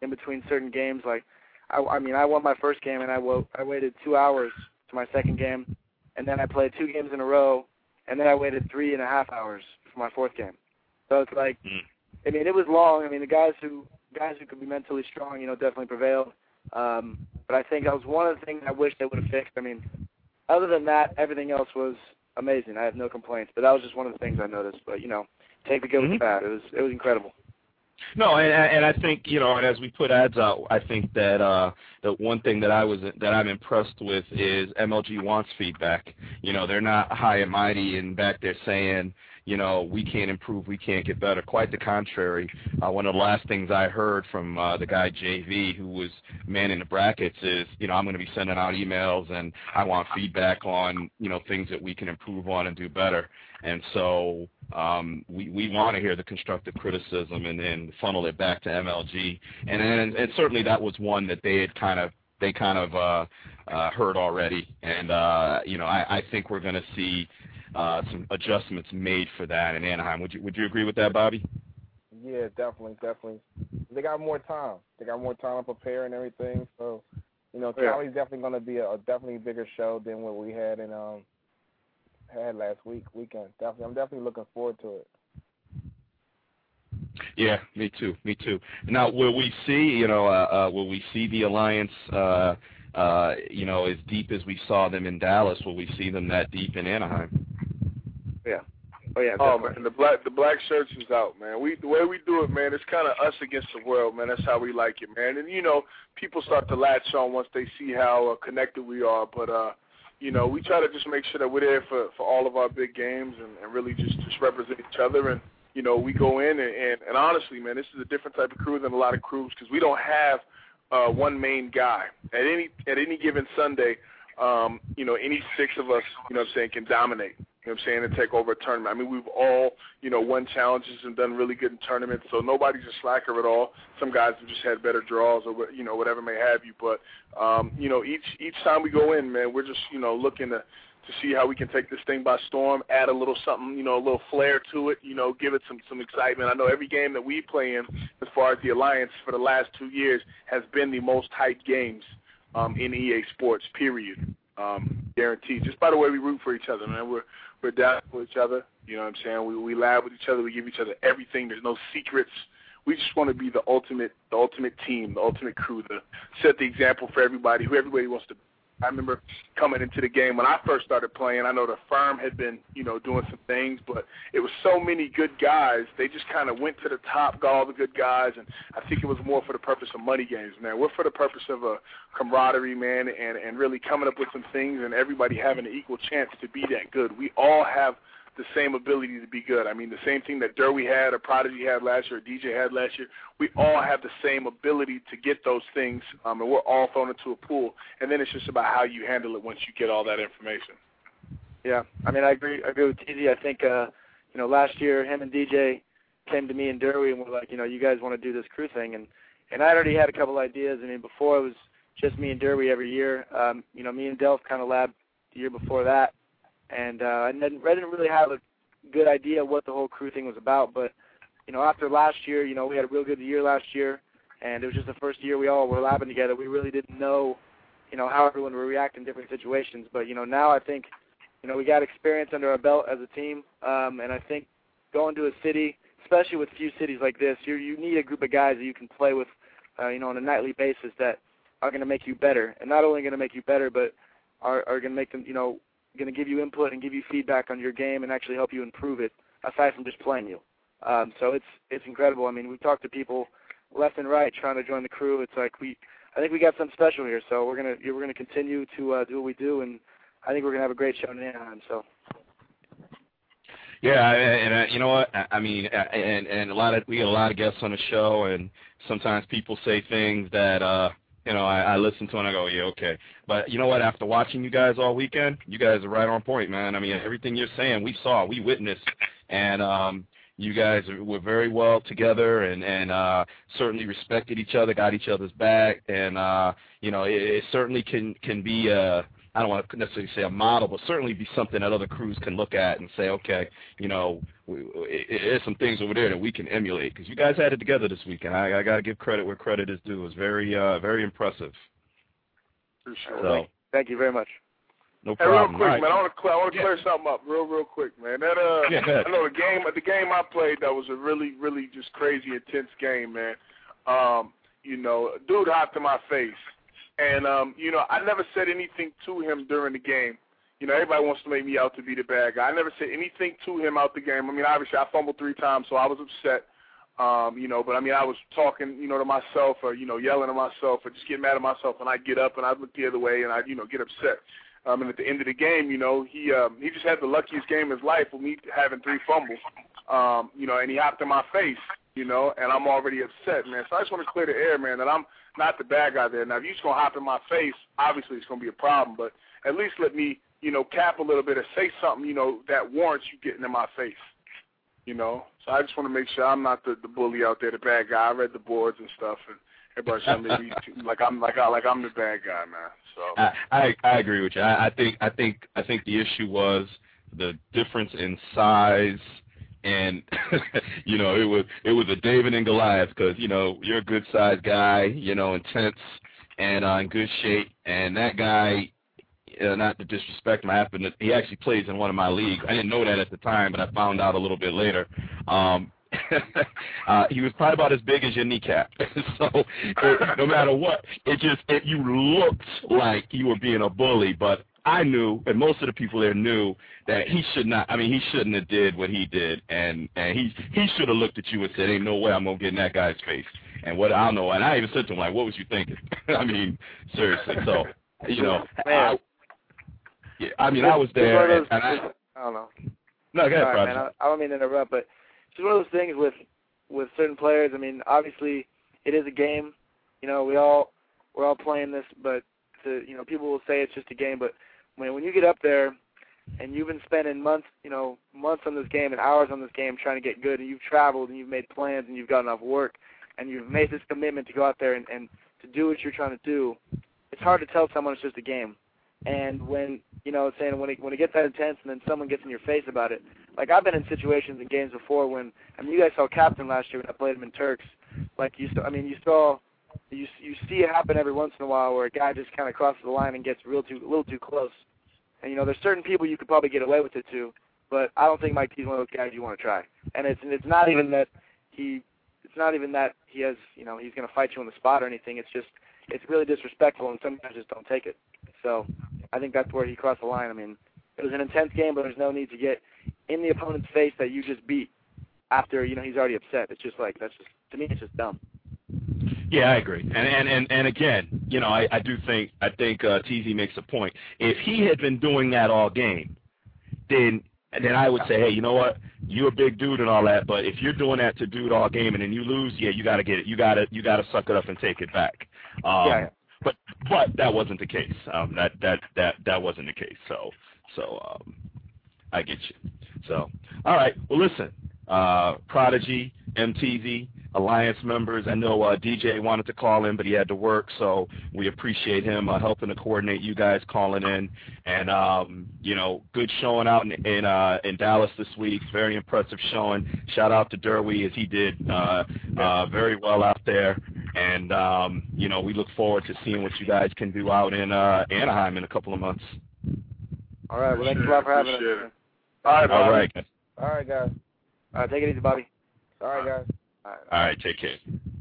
in between certain games. Like, I mean, I won my first game, and I waited 2 hours to my second game, and then I played 2 games in a row, and then I waited 3.5 hours for my fourth game. So it's like, I mean, it was long. I mean, the guys who could be mentally strong, you know, definitely prevailed. But I think that was one of the things I wish they would have fixed. I mean, other than that, everything else was amazing. I have no complaints. But that was just one of the things I noticed. But, you know, take the good with the bad. It was incredible. No, and I think, you know, and as we put ads out, I think that the one thing that I'm impressed with is MLG wants feedback. You know, they're not high and mighty and back there saying, you know, we can't improve, we can't get better. Quite the contrary. One of the last things I heard from the guy JV, who was manning the brackets, is, you know, I'm going to be sending out emails and I want feedback on, you know, things that we can improve on and do better. And so we want to hear the constructive criticism and then funnel it back to MLG. And certainly that was one that they kind of heard already. And you know, I think we're going to see some adjustments made for that in Anaheim. Would you agree with that, Bobby? Yeah, definitely. They got more time. They got more time to prepare and everything. So, you know, Cali's definitely going to be a definitely bigger show than what we had in had last weekend. Definitely, I'm definitely looking forward to it. Yeah, me too. Now, will we see the Alliance, you know, as deep as we saw them in Dallas? Will we see them that deep in Anaheim? Yeah. Oh yeah. Oh man, the black shirts is out, man. The way we do it, man, it's kind of us against the world, man. That's how we like it, man. And you know, people start to latch on once they see how connected we are. But you know, we try to just make sure that we're there for all of our big games and really just represent each other. And you know, we go in and honestly, man, this is a different type of crew than a lot of crews because we don't have one main guy at any given Sunday. You know, any 6 of us, you know what I'm saying, can dominate. You know what I'm saying, and take over a tournament. I mean, we've all, you know, won challenges and done really good in tournaments, so nobody's a slacker at all. Some guys have just had better draws or, you know, whatever may have you. But, you know, each time we go in, man, we're just, you know, looking to see how we can take this thing by storm, add a little something, you know, a little flair to it, you know, give it some excitement. I know every game that we play in, as far as the Alliance for the last 2 years, has been the most hyped games in EA Sports, period. Guaranteed. Just by the way we root for each other, man. We're down for each other. You know what I'm saying? We laugh with each other. We give each other everything. There's no secrets. We just want to be the ultimate team, the ultimate crew, to set the example for everybody, who everybody wants to be. I remember coming into the game when I first started playing. I know the firm had been, you know, doing some things, but it was so many good guys. They just kind of went to the top, got all the good guys, and I think it was more for the purpose of money games, man. We're for the purpose of a camaraderie, man, and really coming up with some things and everybody having an equal chance to be that good. We all have the same ability to be good. I mean, the same thing that Derby had, or Prodigy had last year, or DJ had last year. We all have the same ability to get those things, and we're all thrown into a pool. And then it's just about how you handle it once you get all that information. Yeah, I mean, I agree with TZ. I think, you know, last year him and DJ came to me and Derby and were like, you know, you guys want to do this crew thing, and I already had a couple ideas. I mean, before it was just me and Derby every year. You know, me and Delph kind of labbed the year before that. And I didn't really have a good idea what the whole crew thing was about. But, you know, after last year, you know, we had a real good year last year, and it was just the first year we all were labbing together. We really didn't know, you know, how everyone would react in different situations. But, you know, now I think, you know, we got experience under our belt as a team, and I think going to a city, especially with few cities like this, you need a group of guys that you can play with, you know, on a nightly basis that are going to make you better. And not only going to make you better, but are going to make them, you know, going to give you input and give you feedback on your game and actually help you improve it, aside from just playing you. So it's incredible. I mean, we talk to people left and right trying to join the crew. It's like I think we got something special here. So we're gonna continue to do what we do, and I think we're gonna have a great show in Anaheim. So. Yeah, and you know what? I mean, and we get a lot of guests on the show, and sometimes people say things that you know, I listen to and I go, yeah, okay. But you know what? After watching you guys all weekend, you guys are right on point, man. I mean, everything you're saying, we saw, we witnessed, and you guys were very well together and certainly respected each other, got each other's back, and you know, it certainly can be I don't want to necessarily say a model, but certainly be something that other crews can look at and say, okay, you know, there's some things over there that we can emulate, because you guys had it together this weekend. I got to give credit where credit is due. It was very impressive. For sure. So, thank you very much. No hey, problem. real quick, right. man, I want to clear something up real quick, man. That I know the game I played, that was a really just crazy intense game, man. You know, a dude hopped in my face, and you know, I never said anything to him during the game. You know, everybody wants to make me out to be the bad guy. I never said anything to him out the game. I mean, obviously I fumbled 3 times, so I was upset. You know, but I mean, I was talking, you know, to myself, or you know, yelling at myself, or just getting mad at myself, and I get up and I look the other way, and I, you know, get upset. And at the end of the game, you know, he just had the luckiest game of his life with me having 3 fumbles. You know, and he hopped in my face, you know, and I'm already upset, man. So I just want to clear the air, man, that I'm not the bad guy there. Now, if you're just going to hop in my face, obviously it's going to be a problem, but at least let me, you know, cap a little bit or say something, you know, that warrants you getting in my face, you know. So I just want to make sure I'm not the bully out there, the bad guy. I read the boards and stuff, and everybody's trying to make me like I'm the bad guy, man. So I agree with you. I think the issue was the difference in size, and you know, it was a David and Goliath, because you know, you're a good sized guy, you know, intense and in good shape, and that guy, not to disrespect him, he actually plays in one of my leagues. I didn't know that at the time, but I found out a little bit later. He was probably about as big as your kneecap. So no matter what, you looked like you were being a bully, but I knew, and most of the people there knew, that he shouldn't have did what he did, and he should have looked at you and said, ain't no way I'm going to get in that guy's face. And what I don't know, and I even said to him, like, what was you thinking? I mean, seriously. So, you know, I was there, and I don't know. No, go ahead, Sorry, man, I don't mean to interrupt, but it's one of those things with certain players. I mean, obviously, it is a game. You know, we're all playing this, but you know, people will say it's just a game. But when you get up there and you've been spending months on this game and hours on this game trying to get good, and you've traveled and you've made plans and you've gotten off work and you've made this commitment to go out there and to do what you're trying to do, it's hard to tell someone it's just a game. And when, you know, saying when it gets that intense and then someone gets in your face about it, like I've been in situations in games before when, I mean, you guys saw Captain last year when I played him in Turks. Like you see it happen every once in a while where a guy just kind of crosses the line and gets a little too close. And you know, there's certain people you could probably get away with it to, but I don't think Mike T's one of those guys you want to try. And it's not even that he has, you know, he's going to fight you on the spot or anything. It's really disrespectful, and some guys just don't take it. So I think that's where he crossed the line. I mean, it was an intense game, but there's no need to get in the opponent's face that you just beat after, you know, he's already upset. It's just like, to me, it's just dumb. Yeah, I agree. And again, you know, I think TZ makes a point. If he had been doing that all game, then I would say, hey, you know what? You're a big dude and all that, but if you're doing that to dude all game and then you lose, yeah, you got to get it. You got to suck it up and take it back. Yeah. But that wasn't the case. That wasn't the case. So I get you. So all right. Well, listen, Prodigy, MTZ, Alliance members. I know DJ wanted to call in, but he had to work, so we appreciate him helping to coordinate you guys calling in. And you know, good showing out in Dallas this week. Very impressive showing. Shout out to Derby, as he did very well out there. And you know, we look forward to seeing what you guys can do out in Anaheim in a couple of months. All right. Well, thanks a lot for having us. All right. All right, guys. All right, take it easy, Bobby. All right, guys. All right, take care.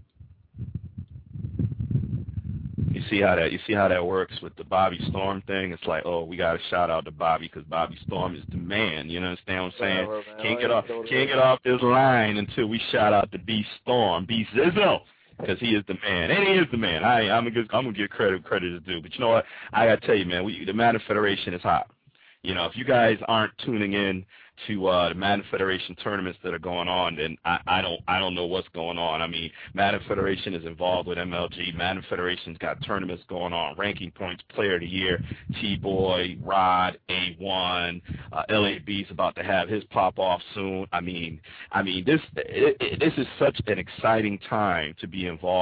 You see how that works with the Bobby Storm thing? It's like, oh, we got to shout out to Bobby because Bobby Storm is the man. You understand what I'm saying? Can't get off this line until we shout out to B Storm, B Zizzo, because he is the man, and he is the man. I'm gonna give credit is due. But you know what? I gotta tell you, man, the Madden Federation is hot. You know, if you guys aren't tuning in to the Madden Federation tournaments that are going on, then I don't know what's going on. I mean, Madden Federation is involved with MLG. Madden Federation's got tournaments going on, Ranking Points, Player of the Year, T-Boy, Rod, A1, LAB's about to have his pop-off soon. I mean, this is such an exciting time to be involved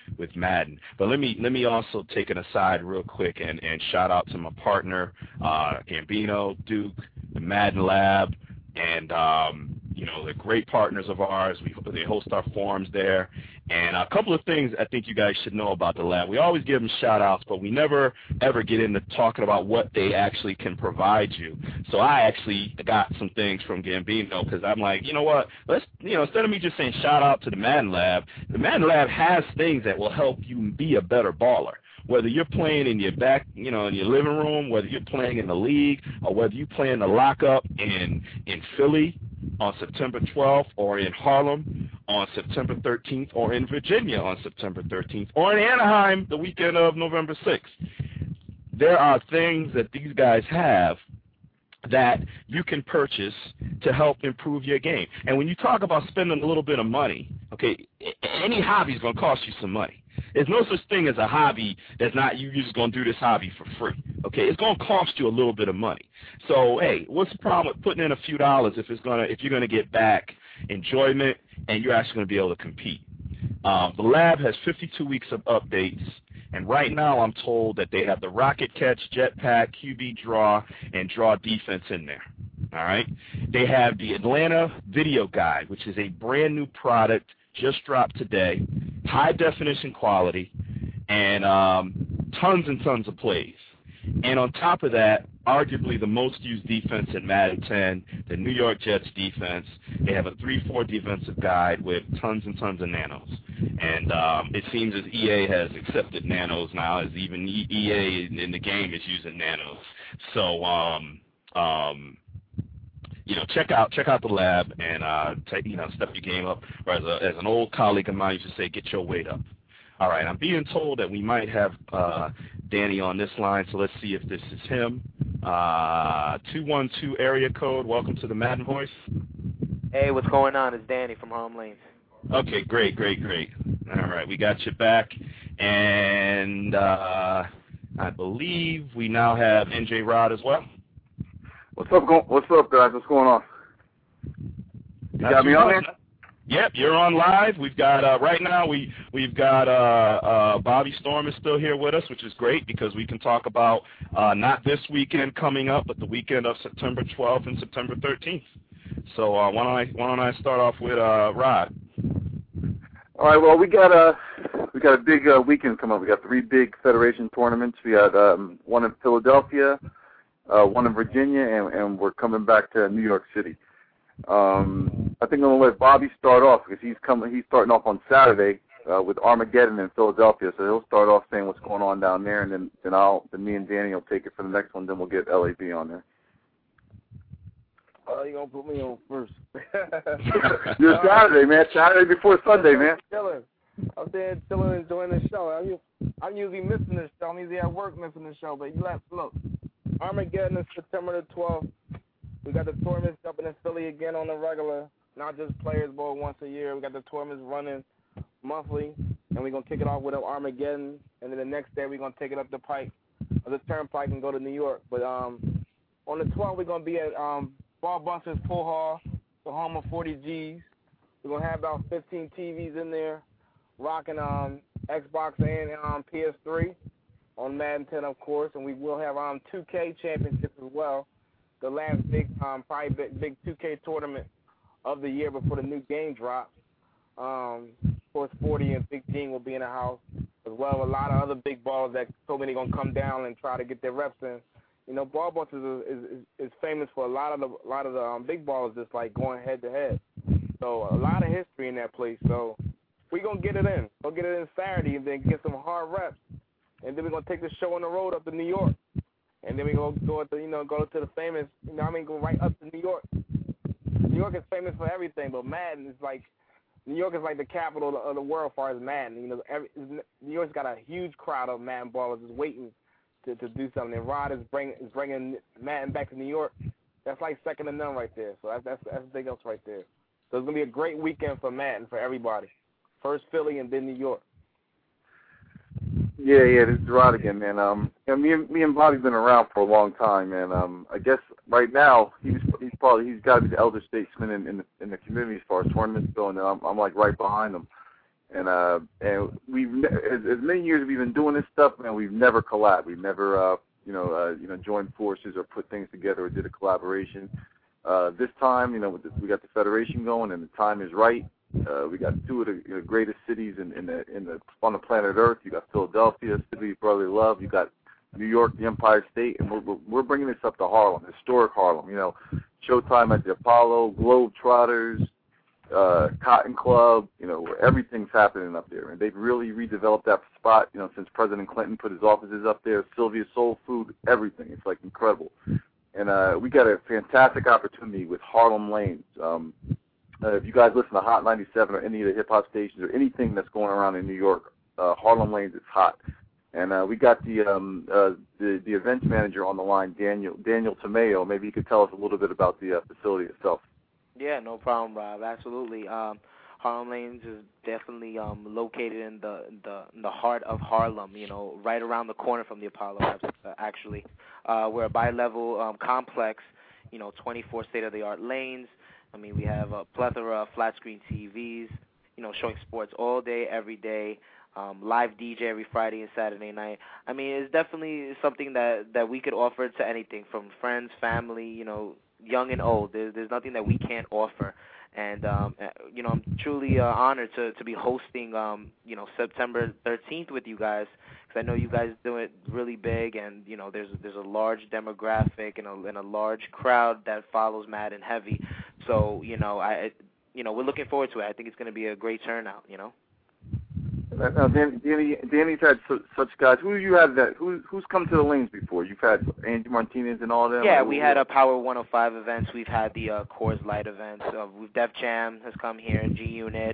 Madden. But let me also take it aside real quick and shout out to my partner, Gambino, Duke, the Madden Lab, and they're great partners of ours. They host our forums there. And a couple of things I think you guys should know about the lab. We always give them shout-outs, but we never, ever get into talking about what they actually can provide you. So I actually got some things from Gambino because I'm like, you know what, let's, instead of me just saying shout-out to the Madden Lab, the Madden Lab has things that will help you be a better baller. Whether you're playing in your back, in your living room, whether you're playing in the league, or whether you're playing the lockup in Philly on September 12th, or in Harlem on September 13th, or in Virginia on September 13th, or in Anaheim the weekend of November 6th. There are things that these guys have that you can purchase to help improve your game. And when you talk about spending a little bit of money, okay, any hobby is going to cost you some money. There's no such thing as a hobby that's not you're just going to do this hobby for free. Okay, it's going to cost you a little bit of money. So, hey, what's the problem with putting in a few dollars if you're going to get back enjoyment and you're actually going to be able to compete? The lab has 52 weeks of updates, and right now I'm told that they have the Rocket Catch, Jetpack, QB Draw, and Draw Defense in there. All right? They have the Atlanta Video Guide, which is a brand new product, just dropped today, high-definition quality, and tons and tons of plays. And on top of that, arguably the most used defense in Madden 10, the New York Jets defense. They have a 3-4 defensive guide with tons and tons of nanos. And it seems as EA has accepted nanos now, as even EA in the game is using nanos. So, check out the lab and step your game up. Or as an old colleague of mine used to say, get your weight up. All right, I'm being told that we might have Danny on this line, so let's see if this is him. 212 area code. Welcome to the Madden Voice. Hey, what's going on? It's Danny from Harlem Lanes. Okay, great. All right, we got you back. And I believe we now have NJ Rod as well. What's up, guys? What's going on? You got me on there? Yep, you're on live. We've got right now we've got Bobby Storm is still here with us, which is great because we can talk about not this weekend coming up, but the weekend of September 12th and September 13th. So why don't I start off with Rod? All right. Well, we got a big weekend coming up. We got 3 big Federation tournaments. We got one in Philadelphia, one in Virginia, and we're coming back to New York City. I think I'm gonna let Bobby start off because he's starting off on Saturday with Armageddon in Philadelphia. So he'll start off saying what's going on down there, and then me and Danny will take it for the next one. Then we'll get LAB on there. You gonna put me on first? You're Saturday, man. Saturday before Sunday, man. Chilling. I'm there chilling, enjoying the show. I'm usually missing this show. I'm usually at work missing the show. But look, Armageddon is September the 12th. We got the tournaments jumping in Philly again on the regular, not just Players Bowl once a year. We got the tournaments running monthly, and we're going to kick it off with Armageddon, and then the next day we're going to take it up the pike, or the turnpike, and go to New York. But on the 12th, we're going to be at Ball Busters Pool Hall, the home of 40 Gs. We're going to have about 15 TVs in there, rocking Xbox and PS3 on Madden 10, of course, and we will have 2K championships as well. The last big 2K tournament of the year before the new game drops. Of course, 40 and Big Gene will be in the house, as well as a lot of other big balls that so many going to come down and try to get their reps in. Ball Busters is famous for a lot of the big balls just like going head to head. So a lot of history in that place. So we're going to get it in. We'll get it in Saturday and then get some hard reps. And then we're going to take the show on the road up to New York. And then we go to the famous, go right up to New York. New York is famous for everything, but Madden is like, New York is like the capital of the world as far as Madden. New York's got a huge crowd of Madden ballers just waiting to do something. And Rod is bringing Madden back to New York. That's like second to none right there. So that's big else right there. So it's gonna be a great weekend for Madden for everybody. First Philly and then New York. Yeah, this is Rod again, man. Me and Bobby's been around for a long time, man. I guess right now he's got to be the elder statesman in the community as far as tournaments go, and I'm like right behind him. And we've as many years we've been doing this stuff, man, we've never collabed. We've never joined forces or put things together or did a collaboration. This time, we got the Federation going, and the time is right. We got two of the greatest cities on the planet Earth. You got Philadelphia, city of brotherly love. You got New York, the Empire State, and we're bringing this up to Harlem, historic Harlem. Showtime at the Apollo, Globetrotters, Cotton Club. Where everything's happening up there, and they've really redeveloped that spot. Since President Clinton put his offices up there, Sylvia Soul Food, everything. It's like incredible. And we got a fantastic opportunity with Harlem Lanes. If you guys listen to Hot 97 or any of the hip-hop stations or anything that's going around in New York, Harlem Lanes is hot. And we got the events manager on the line, Daniel Tomeo. Maybe you could tell us a little bit about the facility itself. Yeah, no problem, Rob. Absolutely. Harlem Lanes is definitely located in the heart of Harlem, right around the corner from the Apollo, actually. We're a bi-level complex, 24 state-of-the-art lanes. I mean, we have a plethora of flat-screen TVs, showing sports all day, every day, live DJ every Friday and Saturday night. I mean, it's definitely something that we could offer to anything from friends, family, young and old. There's nothing that we can't offer. And, I'm truly honored to be hosting, September 13th with you guys, because I know you guys do it really big, and, there's a large demographic and a large crowd that follows Mad and Heavy. So, we're looking forward to it. I think it's going to be a great turnout, Now, Danny's had such guys. Who you had that? Who's come to the lanes before? You've had Andy Martinez and all them. Yeah, we had a Power 105 events. We've had the Coors Light events. Def Jam has come here, G Unit.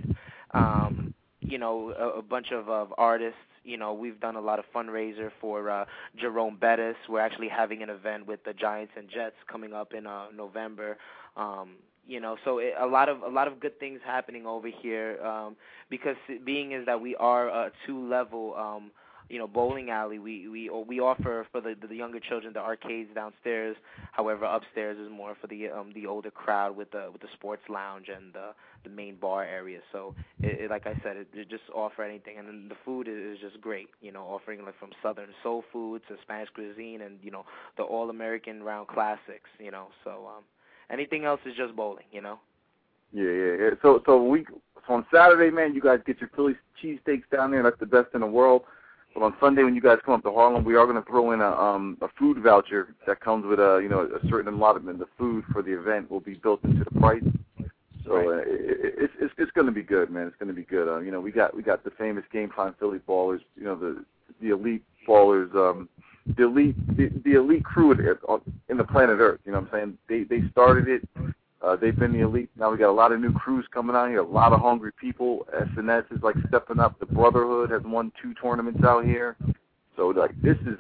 A bunch of artists. We've done a lot of fundraiser for Jerome Bettis. We're actually having an event with the Giants and Jets coming up in November. So a lot of good things happening over here, because being is that we are a 2-level, bowling alley. We offer for the younger children the arcades downstairs. However, upstairs is more for the older crowd with the sports lounge and the main bar area. So like I said, it just offer anything, and then the food is just great. Offering like from Southern soul food to Spanish cuisine and the all American round classics. So. Anything else is just bowling, Yeah. So on Saturday, man, you guys get your Philly cheesesteaks down there. That's the best in the world. But on Sunday, when you guys come up to Harlem, we are going to throw in a food voucher that comes with a certain allotment. The food for the event will be built into the price. So it's going to be good, man. It's going to be good. We got the famous Game Time Philly ballers. The elite ballers. The elite crew in the planet Earth, you know what I'm saying? They started it. They've been the elite. Now we got a lot of new crews coming out here, a lot of hungry people. SNS is like stepping up. The Brotherhood has won 2 tournaments out here. So like this is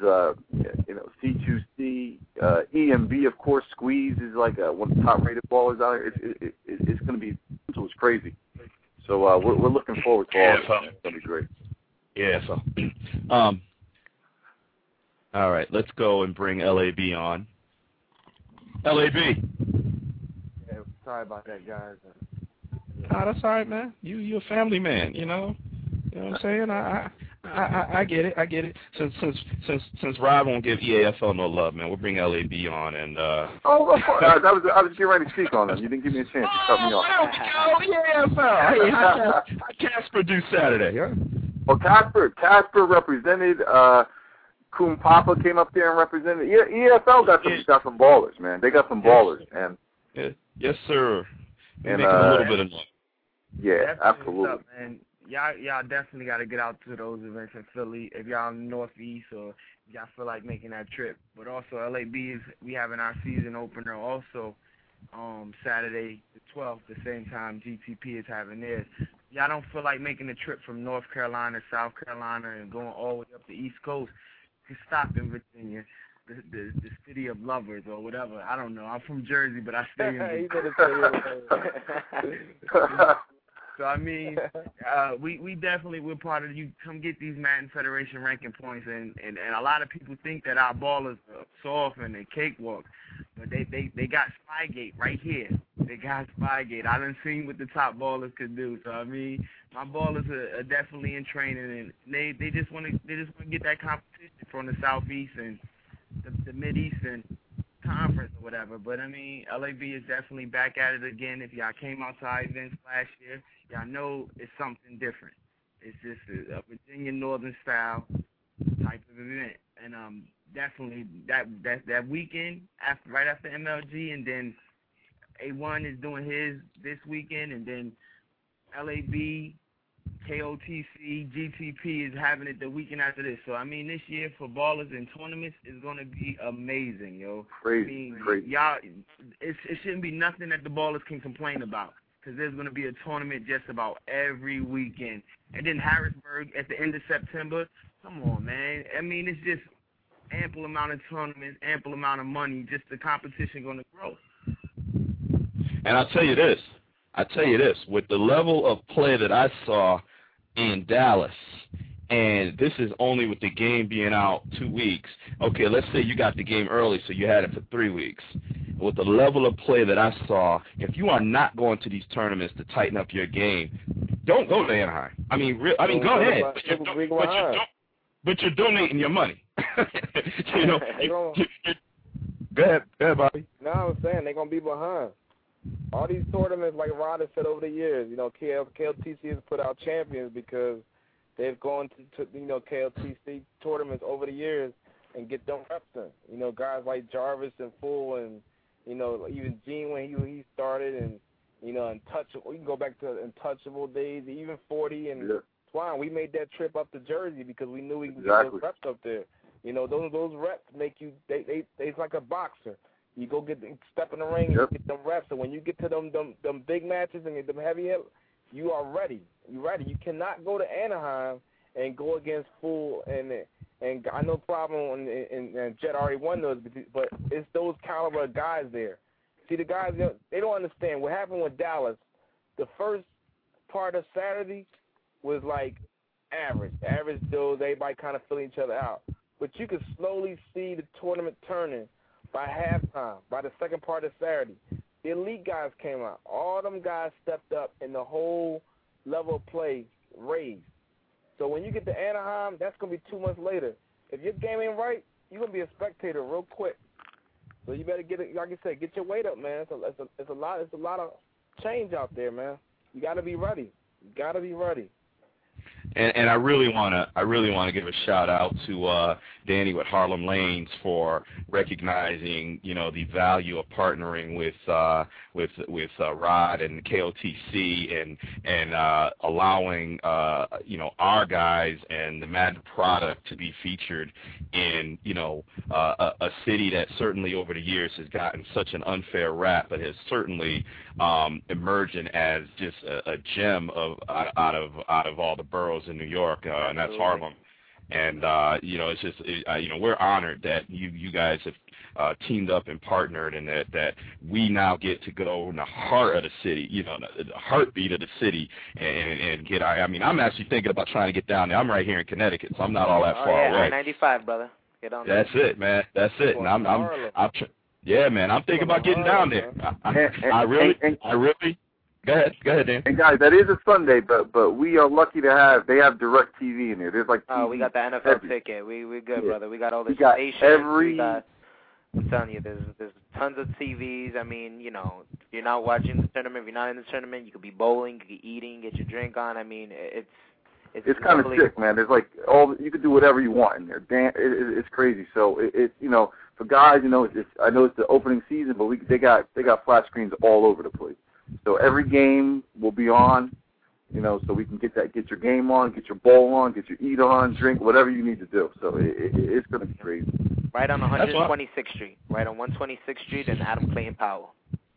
C2C, EMB of course. Squeeze is like one of the top rated ballers out here. It's going to be crazy. So we're looking forward to all of it. It's going to be great. Yeah. So. All right, let's go and bring LAB on. LAB. Yeah, sorry about that, guys. Oh, that's all right, man. You're a family man, You know what I'm saying? I get it. Since Rob won't give EAFL no love, man, we'll bring LAB on and. Oh, of course. I was getting ready to speak on them. You didn't give me a chance. You cut me off. EAFL. Hey, how Casper do Saturday? Huh? Well, Casper represented. Coon Papa came up there and represented. EFL got some ballers, man. They got some ballers, and yes, sir. And making a little bit of noise. Yeah, absolutely. Up, man. Y'all definitely got to get out to those events in Philly if y'all in the Northeast or y'all feel like making that trip. But also LAB we having our season opener also Saturday the 12th, the same time GTP is having theirs. Y'all don't feel like making the trip from North Carolina, South Carolina, and going all the way up the East Coast. You stop in Virginia, the city of lovers or whatever. I don't know. I'm from Jersey, but I stay in So I mean, we're part of you. Come get these Madden Federation ranking points, and a lot of people think that our ballers are soft and they cakewalk, but they got Spygate right here. They got Spygate. I done seen what the top ballers could do. So I mean, my ballers are definitely in training, and they just want to get that competition from the Southeast and the Mideastern Conference or whatever. But I mean, LAB is definitely back at it again. If y'all came out to our events last year, y'all know it's something different. It's just a Virginia Northern style type of event, and definitely that weekend right after MLG, and then A1 is doing his this weekend, and then LAB, KOTC, GTP is having it the weekend after this. So I mean, this year for ballers and tournaments is gonna be amazing, yo. Crazy, crazy. Y'all, it shouldn't be nothing that the ballers can complain about, because there's gonna be a tournament just about every weekend. And then Harrisburg at the end of September. Come on, man. I mean, it's just ample amount of tournaments, ample amount of money. Just the competition gonna grow. And I'll tell you this, with the level of play that I saw in Dallas, and this is only with the game being out 2 weeks. Okay, let's say you got the game early, so you had it for 3 weeks. With the level of play that I saw, if you are not going to these tournaments to tighten up your game, don't go to Anaheim. I mean, go ahead, but you're donating your money. You know, go ahead, Bobby. No, I was saying they're gonna be behind. All these tournaments, like Rod has said over the years, you know, KLTC has put out champions because they've gone to you know, KLTC tournaments over the years and get them reps in. You know, guys like Jarvis and Full, and you know, even Gene when he started, and you know, Untouchable. You can go back to Untouchable days, even 40 and Twine. We made that trip up to Jersey because we knew we could get those reps up there. You know, those reps make you. It's like a boxer. You go step in the ring and get them reps. And when you get to them big matches and get them heavy hit, you are ready. You're ready. You cannot go to Anaheim and go against Full and I know problem and Jet already won those, but it's those caliber of guys there. See, the guys, they don't understand what happened with Dallas. The first part of Saturday was like average dudes. Everybody kind of filling each other out. But you could slowly see the tournament turning by halftime, by the second part of Saturday. The elite guys came out. All them guys stepped up, and the whole level of play raised. So when you get to Anaheim, that's going to be 2 months later. If your game ain't right, you're going to be a spectator real quick. So you better get it, like I said, get your weight up, man. It's a lot of change out there, man. You got to be ready. You got to be ready. And I really want to give a shout out to Danny with Harlem Lanes for recognizing, you know, the value of partnering with Rod and KOTC and allowing you know, our guys and the Madden product to be featured in, you know, a city that certainly over the years has gotten such an unfair rap, but has certainly emerging as just a gem out of all the boroughs in New York, and that's Harlem. And you know, it's just you know, we're honored that you guys have teamed up and partnered, and that we now get to go in the heart of the city, you know, the heartbeat of the city, and get our. I mean, I'm actually thinking about trying to get down there. I'm right here in Connecticut, so I'm not all that far away. I-95, brother. Get on there. That's it, man. That's it. And yeah, man. I'm thinking about getting down there. I really. Go ahead, Dan. And guys, that is a Sunday, but we are lucky to have. They have direct TV in there. There's like TV we got the NFL ticket. We're good, brother. We got all the stations. I'm telling you, there's tons of TVs. I mean, you know, if you're not watching the tournament, if you're not in the tournament, you could be bowling, you could be eating, get your drink on. I mean, it's kind of sick, man. There's like you could do whatever you want in there. It's crazy. So it's you know, for guys, you know, I know it's the opening season, but they got flat screens all over the place. So every game will be on, you know, so we can get your game on, get your bowl on, get your eat on, drink, whatever you need to do. So it's going to be crazy. Right on 126th Street. Right on 126th Street and Adam Clayton Powell.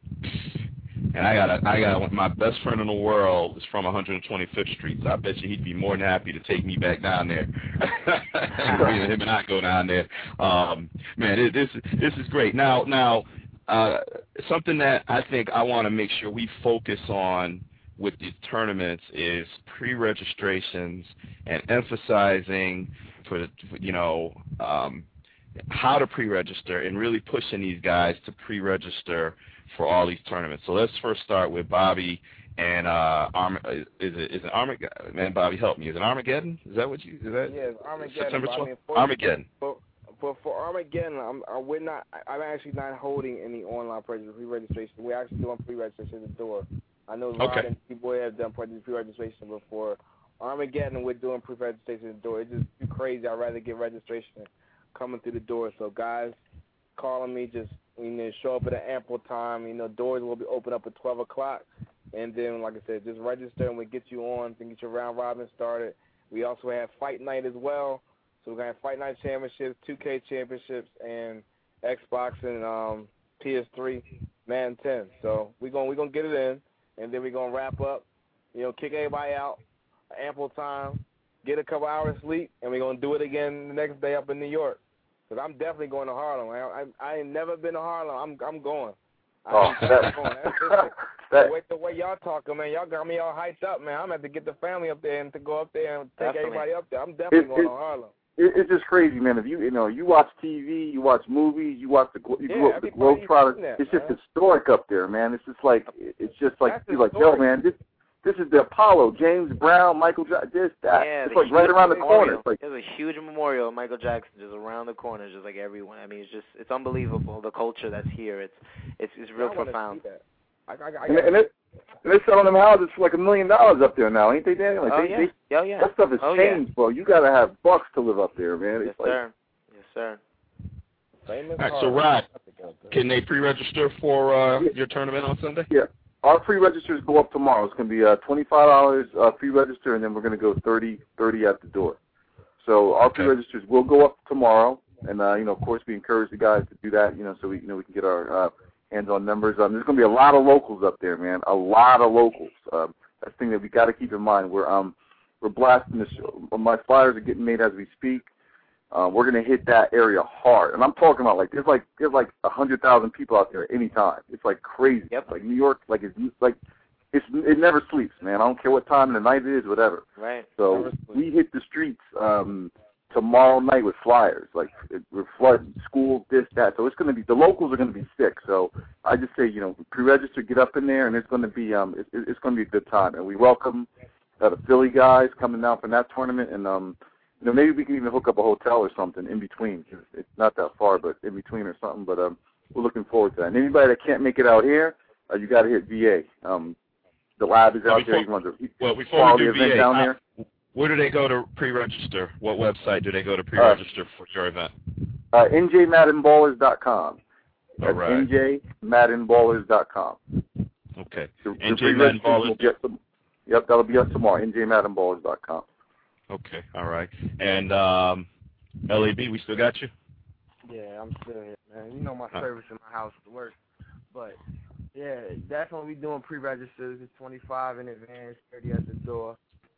And I got my best friend in the world is from 125th Street, so I bet you he'd be more than happy to take me back down there. Him and I go down there. Man, this is great. Now. Something that I think I want to make sure we focus on with these tournaments is pre-registrations and emphasizing for you know, how to pre-register and really pushing these guys to pre-register for all these tournaments. So let's first start with Bobby and is it Armageddon? Man, Bobby, help me. Is it Armageddon? Is that what you? Is that? Yeah, it's Armageddon. September 12th? I mean, Armageddon. For Armageddon, I'm actually not holding any online pre-registration. We're actually doing pre-registration at the door. I know Rod and T-Boy have done pre-registration before. Armageddon, we're doing pre-registration at the door. It's just too crazy. I'd rather get registration coming through the door. So guys, calling me, just show up at an ample time. Doors will be open up at 12 o'clock. And then, like I said, just register and we'll get you on to get your round robin started. We also have Fight Night as well. So we're going to have Fight Night Championships, 2K Championships, and Xbox and PS3, Madden 10. So we're gonna get it in, and then we're going to wrap up, kick everybody out, ample time, get a couple hours sleep, and we're going to do it again the next day up in New York. Because I'm definitely going to Harlem. I ain't never been to Harlem. I'm going. The way y'all talking, man, y'all got me all hyped up, man. I'm going to have to get the family up there and to go up there and take everybody up there. I'm definitely going to Harlem. It's just crazy, man. If you watch TV, you watch movies, you grew up with the Globetrotters. It's just historic up there, man. It's just like you're like, yo, man, this is the Apollo, James Brown, Michael Jackson, this, that. Yeah, it's like right around the corner. There's a huge memorial of Michael Jackson just around the corner, just like everyone. I mean, it's unbelievable, the culture that's here. It's real profound. And they're selling them houses for like $1 million up there now, ain't they, Danny? Like that stuff has changed, bro. You gotta have bucks to live up there, man. Yes, sir. Yes, sir. All right, so Rod, can they pre-register for your tournament on Sunday? Yeah. Our pre-registers go up tomorrow. It's going to be $25 pre-register, and then we're going to go $30 at the door. So our pre-registers will go up tomorrow, and of course, we encourage the guys to do that, so we can get our hands-on numbers. There's going to be a lot of locals up there, man. A lot of locals. That's the thing that we got to keep in mind. We're blasting the show. My flyers are getting made as we speak. We're going to hit that area hard, and I'm talking about there's 100,000 people out there at any time. It's like crazy. Yep. Like New York, it never sleeps, man. I don't care what time of the night it is, whatever. Right. So we hit the streets tomorrow night with flyers. We're flooding school, this, that. So it's going to be, the locals are going to be sick. So I just say, pre-register, get up in there, and it's going to be it's going to be a good time. And we welcome the Philly guys coming down from that tournament, and maybe we can even hook up a hotel or something in between. It's not that far, but in between or something. But we're looking forward to that. And anybody that can't make it out here, you got to hit VA. The lab is out there. Before we do VA, down there. Where do they go to pre-register? What website do they go to pre-register for your event? NJMaddenBallers.com. That's right. NJMaddenBallers.com. Okay. NJ Madden Ballers. Yep, that'll be up tomorrow. NJMaddenBallers.com. Okay, all right. And LAB, we still got you? Yeah, I'm still here, man. My service in my house works. But, yeah, definitely doing pre-registers. It's $25 in advance, $30 at the door.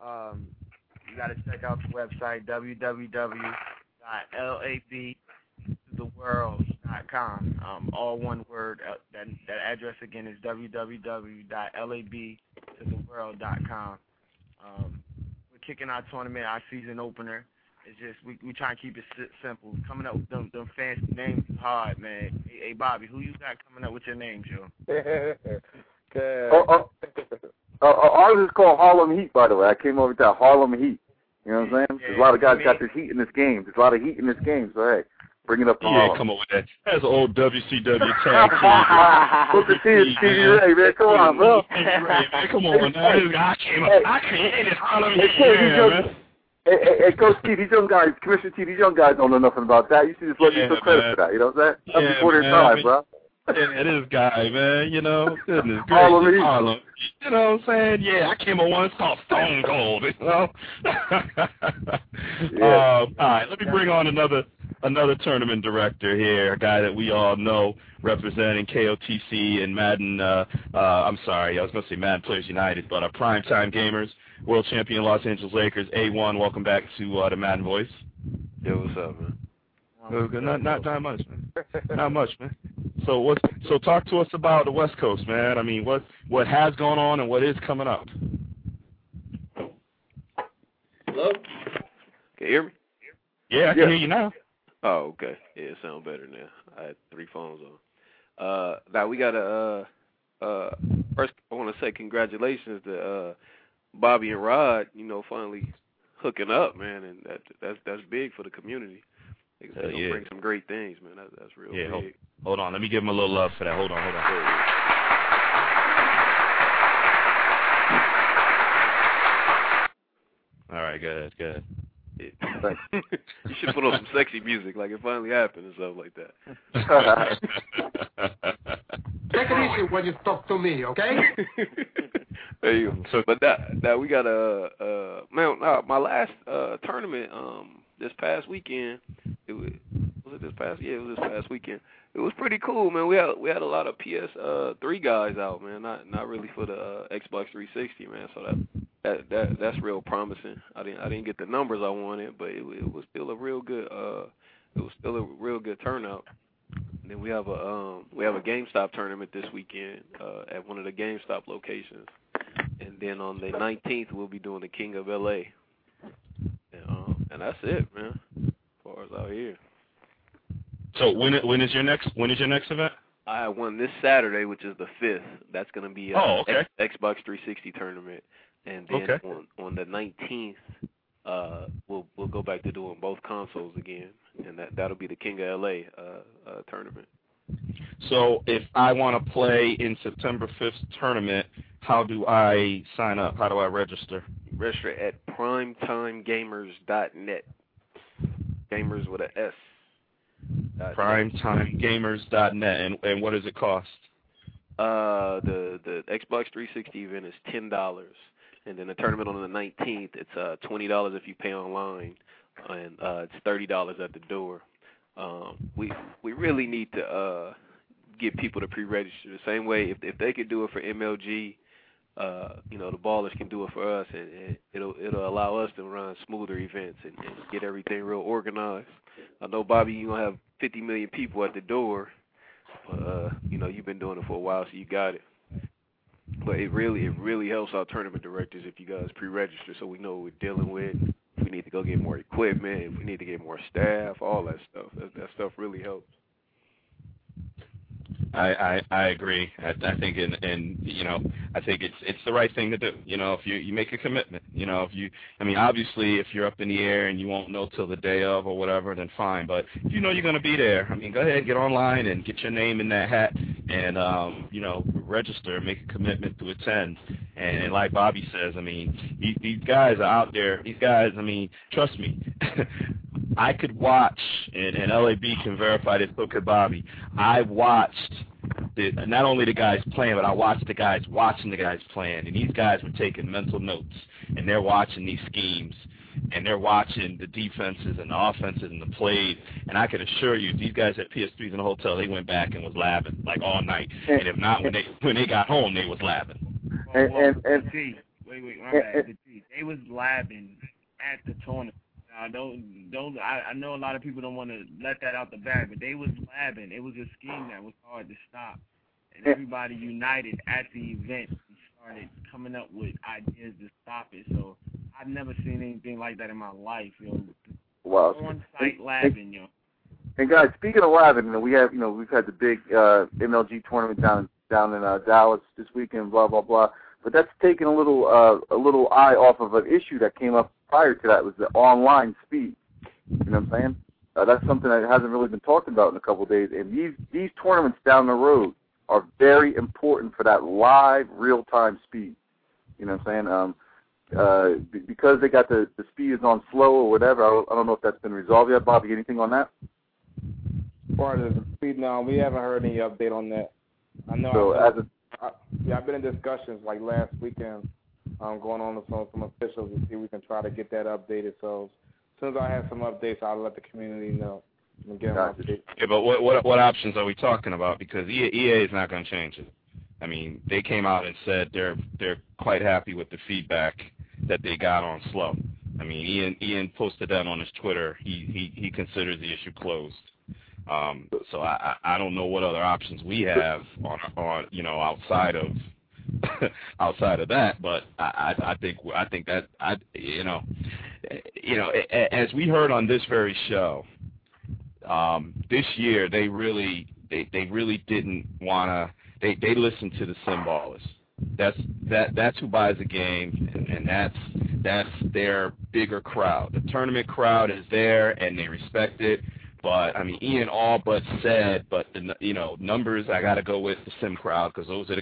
You got to check out the website, www.labtotheworld.com. All one word. That address, again, is www.labtotheworld.com. Kicking our tournament, our season opener. It's just we try and keep it simple. Coming up with them fancy names is hard, man. Hey, Bobby, who you got coming up with your names, yo? Ours is called Harlem Heat, by the way. I came over with that Harlem Heat. You know what I'm saying? There's a lot of guys got this heat in this game. There's a lot of heat in this game. So hey, bring it up to Harlem. Yeah, come on with that. That's an old WCW tag team. Look at Stevie Ray, man. Come on, bro. Come on, man. I created Harlem Heat. Hey, Coach T, these young guys, Commissioner T, these young guys don't know nothing about that. You should just let me some credit for that. You know what I'm saying? That's before their time, bro. Yeah, this guy, man, goodness gracious, Harlem. You know what I'm saying? Yeah, I came on one saw Stone Cold, All right, let me bring on another tournament director here, a guy that we all know representing KOTC and Madden, I'm sorry, I was going to say Madden Players United, but Primetime Gamers, world champion Los Angeles Lakers, A1, welcome back to the Madden Voice. Yo, what's up, man? Not much, man. Not much, man. So talk to us about the West Coast, man. I mean, what has gone on and what is coming up? Hello? Can you hear me? Yeah, I can hear you now. Oh, okay. Yeah, it sounds better now. I had 3 phones on. Now we got first I want to say congratulations to Bobby and Rod. You know, finally hooking up, man, and that's big for the community. They're gonna bring some great things, man. That's real big. Hold on, let me give him a little love for that. Hold on. All right, good. You should put on some sexy music, like it finally happened and stuff like that. Take it easy when you talk to me, okay? There you go. So, but that we got my last tournament this past weekend. It was this past weekend. It was pretty cool, man. We had a lot of PS3 guys out, man. Not really for the Xbox 360, man. So that's real promising. I didn't get the numbers I wanted, but it was still a real good turnout. And then we have a GameStop tournament this weekend at one of the GameStop locations. And then on the 19th we'll be doing the King of LA. And that's it, man. As far as out here. So when is your next event? I have one this Saturday, which is the 5th. That's going to be Xbox 360 tournament. And then on the 19th, we'll go back to doing both consoles again, and that'll be the King of LA tournament. So if I want to play in September 5th tournament, how do I sign up? How do I register? Register at primetimegamers.net. Gamers with an S. Primetimegamers.net. And what does it cost? The Xbox 360 event is $10. And then the tournament on the 19th, it's $20 if you pay online, and it's $30 at the door. We really need to get people to pre-register the same way. If they could do it for MLG, the ballers can do it for us, and it'll allow us to run smoother events and get everything real organized. I know, Bobby, you gonna have 50 million people at the door, but you've been doing it for a while, so you got it. But it really helps our tournament directors if you guys pre-register, so we know what we're dealing with. If we need to go get more equipment, if we need to get more staff, all that stuff. That stuff really helps. I agree. I think I think it's the right thing to do. If you make a commitment, obviously if you're up in the air and you won't know till the day of or whatever, then fine. But if you're going to be there, go ahead, get online and get your name in that hat and register, make a commitment to attend. And like Bobby says, these guys are out there. These guys, trust me. I could watch, and LAB can verify this, so could Bobby. I watched not only the guys playing, but I watched the guys watching the guys playing. And these guys were taking mental notes, and they're watching these schemes, and they're watching the defenses and the offenses and the plays. And I can assure you, these guys at PS3s in the hotel, they went back and was laughing like all night. And if not, when they got home, they was laughing. Wait, my bad. They was laughing at the tournament. I know a lot of people don't want to let that out the bag, but they was labbing. It was a scheme that was hard to stop, and everybody united at the event and started coming up with ideas to stop it. So I've never seen anything like that in my life, Wow. On site labbing, And guys, speaking of labbing, we've had the big MLG tournament down in Dallas this weekend, blah blah blah. But that's taken a little eye off of an issue that came up prior to that, was the online speed. You know what I'm saying? That's something that hasn't really been talked about in a couple of days. And these tournaments down the road are very important for that live, real-time speed. You know what I'm saying? Because they got the speed is on slow or whatever, I don't know if that's been resolved yet. Bobby, anything on that? As far as the speed, no, we haven't heard any update on that. I know. So I've been in discussions like last weekend, going on with some officials to see if we can try to get that updated. So as soon as I have some updates, I'll let the community know and get them updated. Yeah, but what options are we talking about? Because EA is not going to change it. They came out and said they're quite happy with the feedback that they got on slow. Ian posted that on his Twitter. He considers the issue closed. So I don't know what other options we have on outside of that, but I think that as we heard on this very show, this year they really didn't wanna. They listened to the sim ballers. That's who buys the game, and that's their bigger crowd. The tournament crowd is there, and they respect it. But I mean, Ian all but said, but numbers I got to go with the sim crowd because those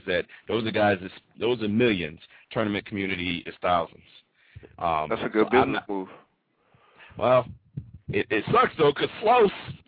are millions. Tournament community is thousands. That's a good business move. Well, it sucks though because Slow.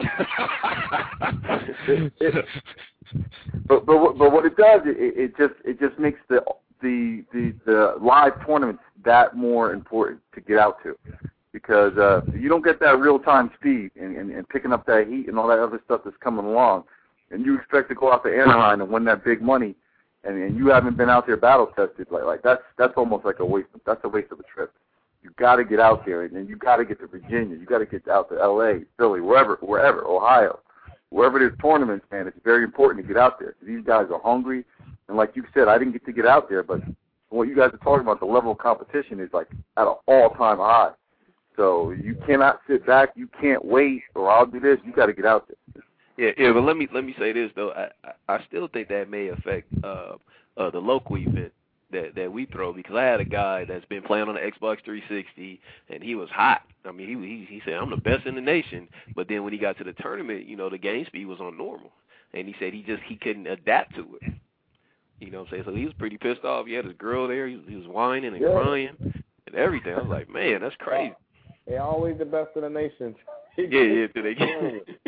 But what it does, it just makes the live tournaments that more important to get out to, because you don't get that real time speed and picking up that heat and all that other stuff that's coming along, and you expect to go out to Anaheim and win that big money, and you haven't been out there battle tested like that's almost like a waste. That's a waste of a trip. You got to get out there, and then you got to get to Virginia. You got to get out to L.A., Philly, wherever, Ohio. Wherever there's tournaments, man, it's very important to get out there. These guys are hungry, and like you said, I didn't get to get out there, but what you guys are talking about, the level of competition is like at an all-time high. So you cannot sit back, you can't wait, or I'll do this. You got to get out there. Yeah, but let me say this though. I still think that may affect the local event that we throw, because I had a guy that's been playing on the Xbox 360 and he was hot. I mean, he said I'm the best in the nation, but then when he got to the tournament, the game speed was on normal, and he said he couldn't adapt to it. You know what I'm saying? So he was pretty pissed off. He had his girl there. He was whining and crying and everything. I was like, man, that's crazy. They're always the best in the nation. Yeah, do they get it?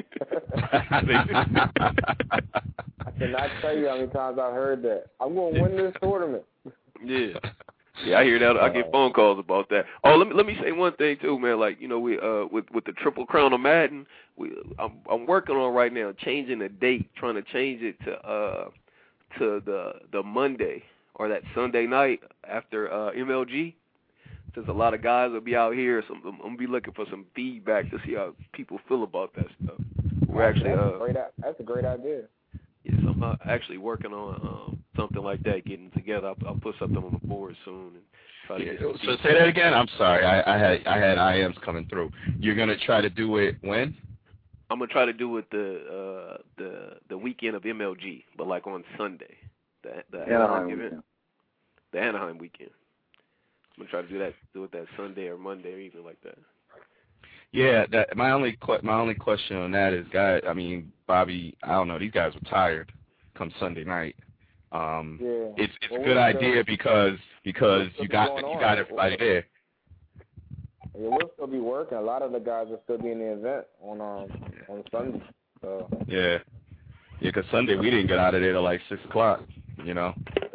I cannot tell you how many times I've heard that. I'm going to win this tournament. Yeah, I hear that. I get phone calls about that. Oh, let me say one thing too, man. Like, we with the Triple Crown of Madden, I'm working on right now changing the date, trying to change it to the Monday or that Sunday night after MLG. Since a lot of guys will be out here, so I'm gonna be looking for some feedback to see how people feel about that stuff. We're actually that's a great idea. Yeah, so I'm actually working on something like that, getting together. I'll put something on the board soon and try to get some So say that again. I'm sorry, I had IMs coming through. You're gonna try to do it when? I'm gonna try to do it the weekend of MLG, but like on Sunday, the Anaheim event, the Anaheim weekend. I'm gonna try to do it that Sunday or Monday or even like that. Yeah, my only question on that is, Bobby, I don't know, these guys were tired come Sunday night. It's a good idea because you got everybody there. Yeah, we'll still be working. A lot of the guys will still be in the event on Sunday. So. Yeah, because Sunday we didn't get out of there till like 6 o'clock. Yeah.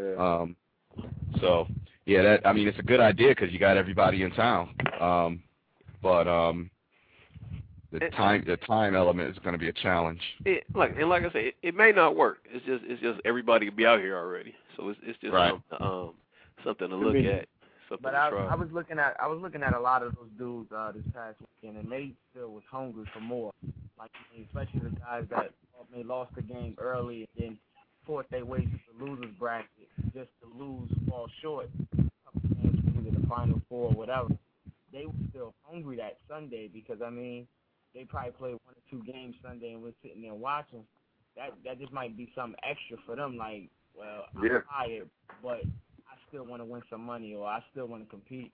So. Yeah, it's a good idea because you got everybody in town. But the time element is going to be a challenge. Like I say, it may not work. It's just everybody will be out here already. So it's just right. something to look at. Something but to try. I was looking at a lot of those dudes this past weekend, and they still was hungry for more. Like, especially the guys that lost the game early and then fought their way to the losers bracket just to fall short a couple games into the Final Four or whatever. They were still hungry that Sunday because, they probably played 1 or 2 games Sunday and we're sitting there watching. That just might be something extra for them, like, well, I'm tired, but I still want to win some money or I still want to compete.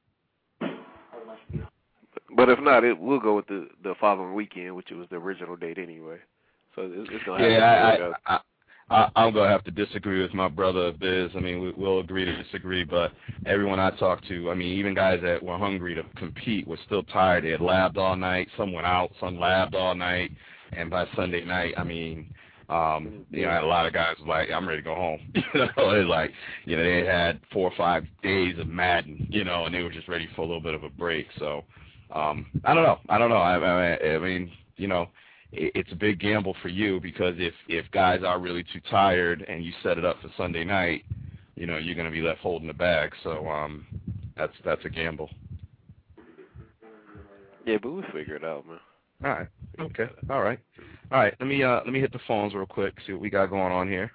But if not, we'll go with the following weekend, which was the original date anyway. So it's going to happen. Yeah, I'm going to have to disagree with my brother, Biz. We'll agree to disagree, but everyone I talked to, even guys that were hungry to compete were still tired. They had labbed all night. Some went out. Some labbed all night. And by Sunday night, I had a lot of guys like, I'm ready to go home. It's like, they had 4 or 5 days of Madden, and they were just ready for a little bit of a break. So, I don't know. It's a big gamble for you because if guys are really too tired and you set it up for Sunday night, you're going to be left holding the bag. So that's a gamble. Yeah, but we'll figure it out, man. All right. Okay. All right. Let me hit the phones real quick. See what we got going on here.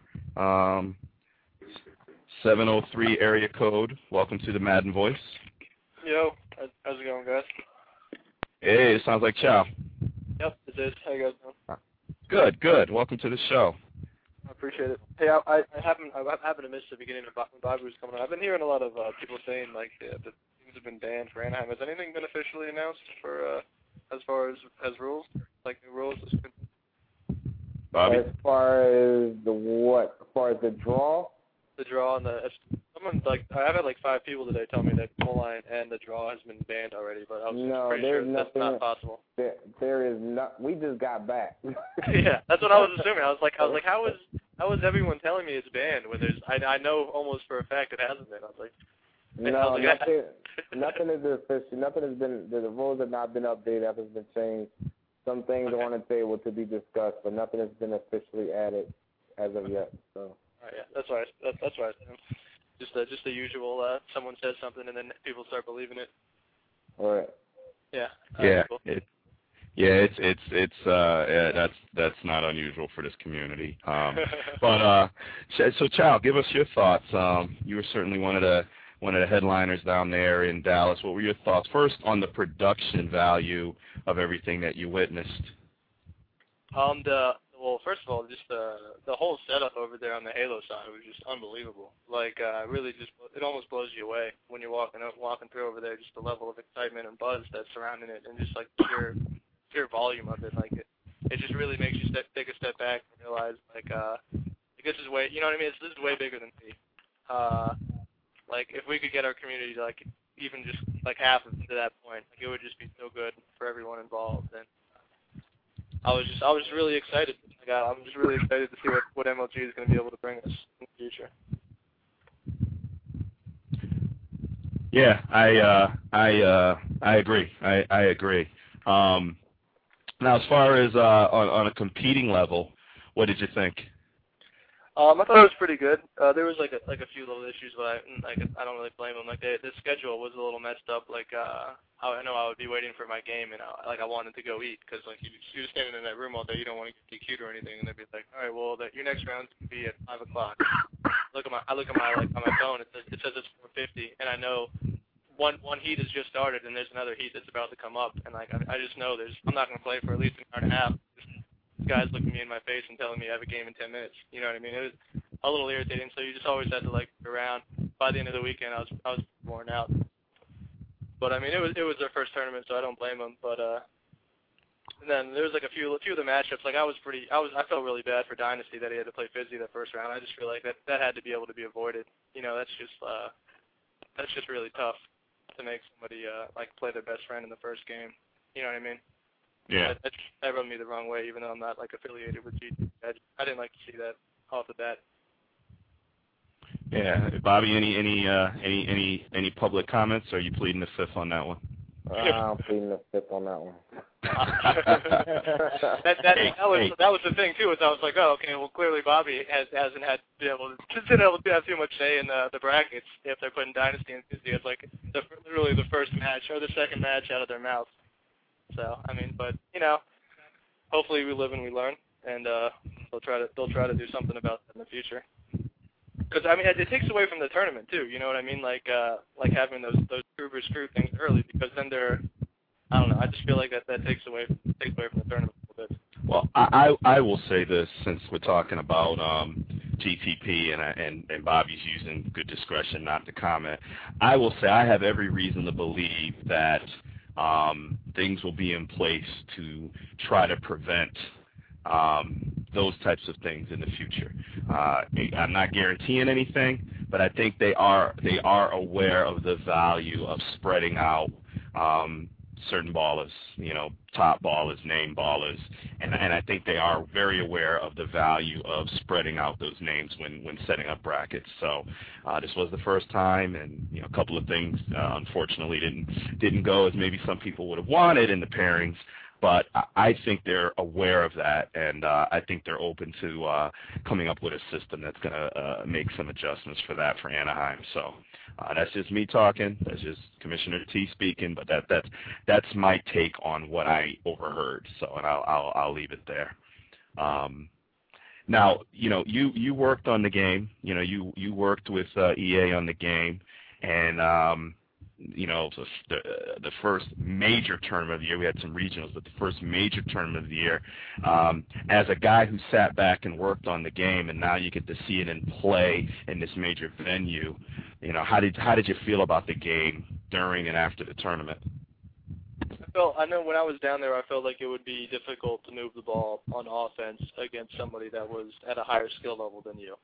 703 area code. Welcome to the Madden Voice. Yo, how's it going, guys? Hey, it sounds like Chow. Yep, this is. How you guys doing? Good, good. Welcome to the show. I appreciate it. Hey, I happen to miss the beginning of when Bobby was coming on. I've been hearing a lot of people saying like the teams have been banned for Anaheim. Has anything been officially announced for as far as rules, like new rules? Bobby? As far as the what? As far as the draw? The draw and I've had like 5 people today tell me that goal line and the draw has been banned already, but I was pretty sure that's not possible. There is not. We just got back. Yeah, that's what I was assuming. I was like, how is everyone telling me it's banned when there's? I know almost for a fact it hasn't been. I was like, no, nothing is official. Nothing has been. The rules have not been updated. Nothing's been changed. Some things are on the table to be discussed, but nothing has been officially added as of yet. So. Yeah, that's right. That's right. Just the usual. Someone says something and then people start believing it. All right. Yeah. Cool. That's not unusual for this community. But so Chow, give us your thoughts. You were certainly one of the headliners down there in Dallas. What were your thoughts first on the production value of everything that you witnessed? Well, first of all, just the whole setup over there on the Halo side was just unbelievable. Like, really, it almost blows you away when you're walking through over there. Just the level of excitement and buzz that's surrounding it, and just like sheer volume of it. Like, it just really makes you take a step back and realize, like, this is way, you know what I mean? This is way bigger than me. Like, if we could get our community to like even just like half to that point, like, it would just be so good for everyone involved. And I was really excited. I'm just really excited to see what MLG is going to be able to bring us in the future. Yeah, I agree. I agree. Now, as far as on a competing level, what did you think? I thought it was pretty good. There was like a few little issues, but I don't really blame them. Like the schedule was a little messed up. Like I know I would be waiting for my game, and I wanted to go eat because like you were standing in that room all day, you don't want to get DQ'd or anything, and they'd be like, all right, well your next round's gonna be at 5 o'clock. I look at my on my phone. It says it's 4:50, and I know one heat has just started, and there's another heat that's about to come up, and like I just know I'm not gonna play for at least an hour and a half. Guys looking me in my face and telling me I have a game in 10 minutes. You know what I mean? It was a little irritating. So you just always had to like be around. By the end of the weekend, I was worn out. But I mean, it was their first tournament, so I don't blame them. But and then there was like a few of the matchups. Like I felt really bad for Dynasty that he had to play Fizzy that first round. I just feel like that had to be able to be avoided. You know, that's just really tough to make somebody like play their best friend in the first game. You know what I mean? Yeah. That rubbed me the wrong way, even though I'm not like affiliated with GT. I didn't like to see that off the bat. Yeah, Bobby, any public comments? Or are you pleading the fifth on that one? I'm pleading the fifth on that one. that was the thing too. Is I was like, oh, okay, well clearly Bobby hasn't had been able to have too much say in the brackets if they're putting Dynasty and Fizzy as like literally the first match or the second match out of their mouth. So I mean, but you know, hopefully we live and we learn, and they'll try to do something about that in the future. Because I mean, it takes away from the tournament too. You know what I mean? Like having those screw things early, because then I don't know. I just feel like that takes away from the tournament a little bit. Well, I will say this, since we're talking about GTP and Bobby's using good discretion not to comment. I will say I have every reason to believe that things will be in place to try to prevent those types of things in the future. I'm not guaranteeing anything, but I think they are aware of the value of spreading out certain ballers, you know, top ballers, name ballers, and I think they are very aware of the value of spreading out those names when setting up brackets. So this was the first time, and you know, a couple of things unfortunately didn't go as maybe some people would have wanted in the pairings. But I think they're aware of that, and I think they're open to coming up with a system that's going to make some adjustments for that for Anaheim. So that's just me talking. That's just Commissioner T speaking. But that's my take on what I overheard. So, and I'll leave it there. Now, you know, you worked on the game. You know, you worked with EA on the game, and the first major tournament of the year. We had some regionals, but the first major tournament of the year. As a guy who sat back and worked on the game, and now you get to see it in play in this major venue, how did you feel about the game during and after the tournament? I know when I was down there, I felt like it would be difficult to move the ball on offense against somebody that was at a higher skill level than you.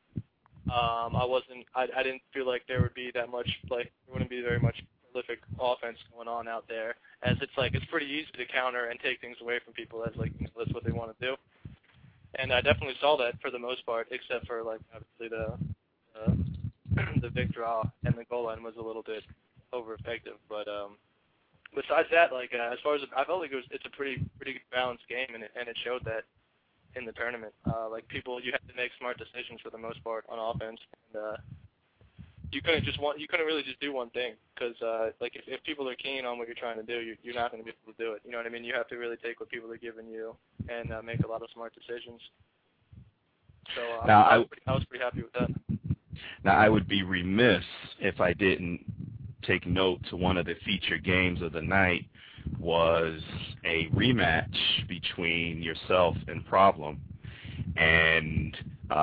I didn't feel like there would be that much, there wouldn't be very much prolific offense going on out there, as it's pretty easy to counter and take things away from people as that's what they want to do. And I definitely saw that for the most part, except for obviously the big draw and the goal line was a little bit over effective, but besides that, as far as I felt like it's a pretty balanced game, and it showed that in the tournament. You had to make smart decisions for the most part on offense, and you couldn't really just do one thing, because if people are keen on what you're trying to do, you're not going to be able to do it. You know what I mean? You have to really take what people are giving you and make a lot of smart decisions. So I was pretty happy with that. Now, I would be remiss if I didn't take note to one of the featured games of the night was a rematch between yourself and Problem. And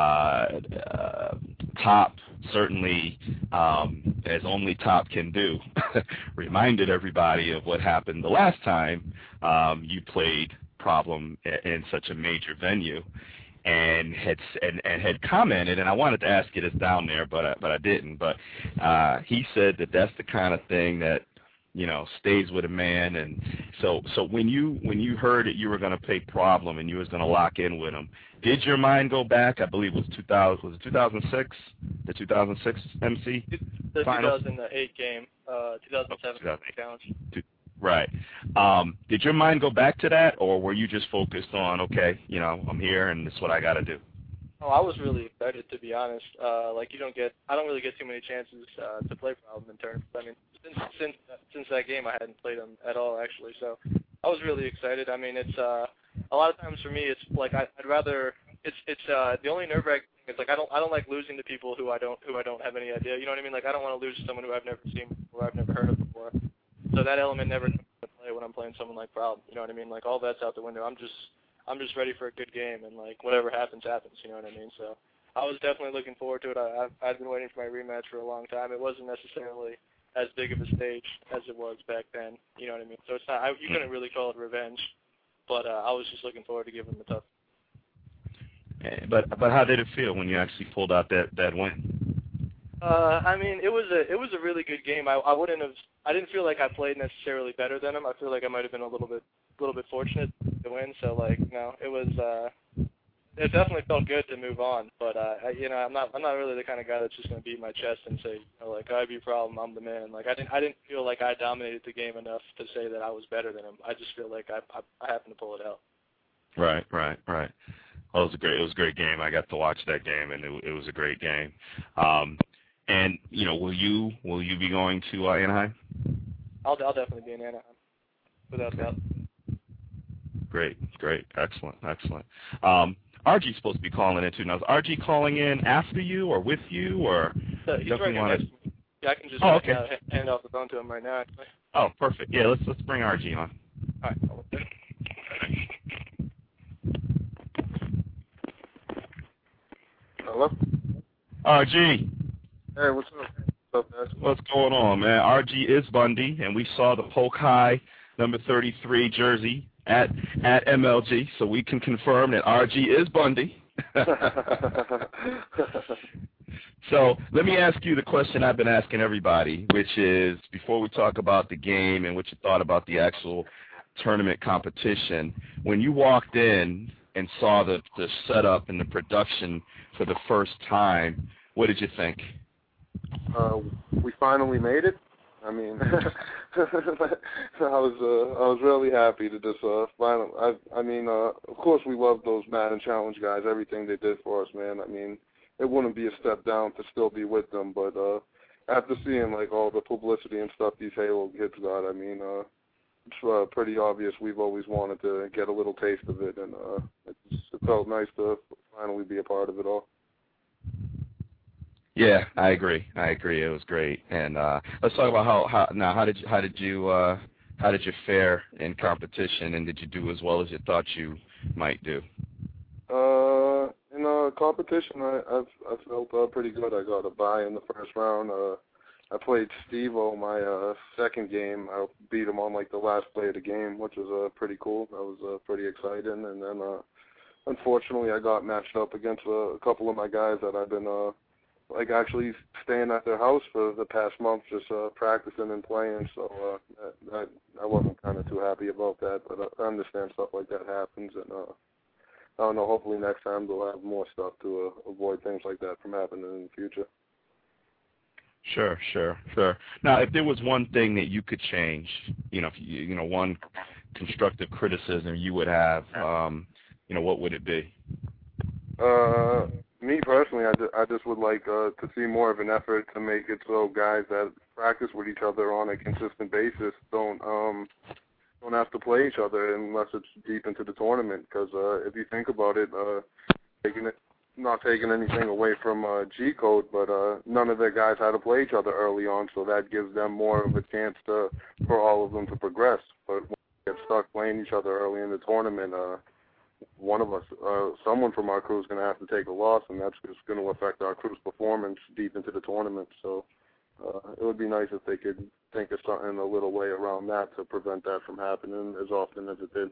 Top certainly, as only Top can do, reminded everybody of what happened the last time you played Problem in such a major venue. And had commented, and I wanted to ask you this down there, but I didn't. But he said that that's the kind of thing that stays with a man. And so when you heard that you were going to play Problem and you was going to lock in with him, did your mind go back? I believe it was 2006, the 2006 MC the final? 2008 game, 2007 challenge. Right. Did your mind go back to that, or were you just focused on, okay, I'm here and this is what I got to do? Oh, I was really excited, to be honest. I don't really get too many chances to play Problem in tournaments. I mean, since that game, I hadn't played them at all, actually. So I was really excited. I mean, it's a lot of times for me, it's I'd rather it's the only nerve-wracking thing is I don't like losing to people who I don't have any idea. You know what I mean? I don't want to lose to someone who I've never seen before, I've never heard of before. So that element never comes into play when I'm playing someone like Problem. You know what I mean? All that's out the window. I'm just ready for a good game, and whatever happens, happens. You know what I mean? So I was definitely looking forward to it. I've been waiting for my rematch for a long time. It wasn't necessarily as big of a stage as it was back then. You know what I mean? So it's not. You couldn't really call it revenge, but I was just looking forward to giving them a tough. But how did it feel when you actually pulled out that win? I mean, it was a really good game. I didn't feel like I played necessarily better than him. I feel like I might have been a little bit fortunate to win. So it was. It definitely felt good to move on. But I'm not really the kind of guy that's just going to beat my chest and say, I beat Problem, I'm the man. I didn't feel like I dominated the game enough to say that I was better than him. I just feel like I happened to pull it out. Right. Well, it was a great game. I got to watch that game, and it was a great game. And will you be going to Anaheim? I'll definitely be in Anaheim, without doubt. Great, excellent. RG's supposed to be calling in too. Now, is RG calling in after you or with you, or he's right next to me. Yeah, I can just hand off the phone to him right now, actually. Oh, perfect. Yeah, let's bring RG on. All right. Hello? RG. Hey, what's up? What's up, guys? What's going on, man? RG is Bundy, and we saw the Polk High number 33 jersey at MLG, so we can confirm that RG is Bundy. So let me ask you the question I've been asking everybody, which is, before we talk about the game and what you thought about the actual tournament competition, when you walked in and saw the setup and the production for the first time, what did you think? We finally made it. I mean, I was really happy to just finally. Of course, we love those Madden Challenge guys. Everything they did for us, man. I mean, it wouldn't be a step down to still be with them. But after seeing all the publicity and stuff these Halo kids got, I mean, it's pretty obvious we've always wanted to get a little taste of it, and it felt nice to finally be a part of it all. Yeah, I agree. It was great. And let's talk about how did you fare in competition, and did you do as well as you thought you might do? In competition, I felt pretty good. I got a bye in the first round. I played Steve-O my second game. I beat him on like the last play of the game, which was pretty cool. That was pretty exciting. And then unfortunately, I got matched up against a couple of my guys that I've been like actually staying at their house for the past month, just practicing and playing. So I wasn't kind of too happy about that, but I understand stuff like that happens, and I don't know. Hopefully next time they'll have more stuff to avoid things like that from happening in the future. Sure. Now, if there was one thing that you could change, one constructive criticism you would have, what would it be? Me personally, I just would like to see more of an effort to make it so guys that practice with each other on a consistent basis don't have to play each other unless it's deep into the tournament. Because if you think about it, not taking anything away from G-Code, but none of their guys had to play each other early on, so that gives them more of a chance for all of them to progress. But when they get stuck playing each other early in the tournament, one of us, someone from our crew is going to have to take a loss, and that's just going to affect our crew's performance deep into the tournament. So it would be nice if they could think of something a little way around that to prevent that from happening as often as it did.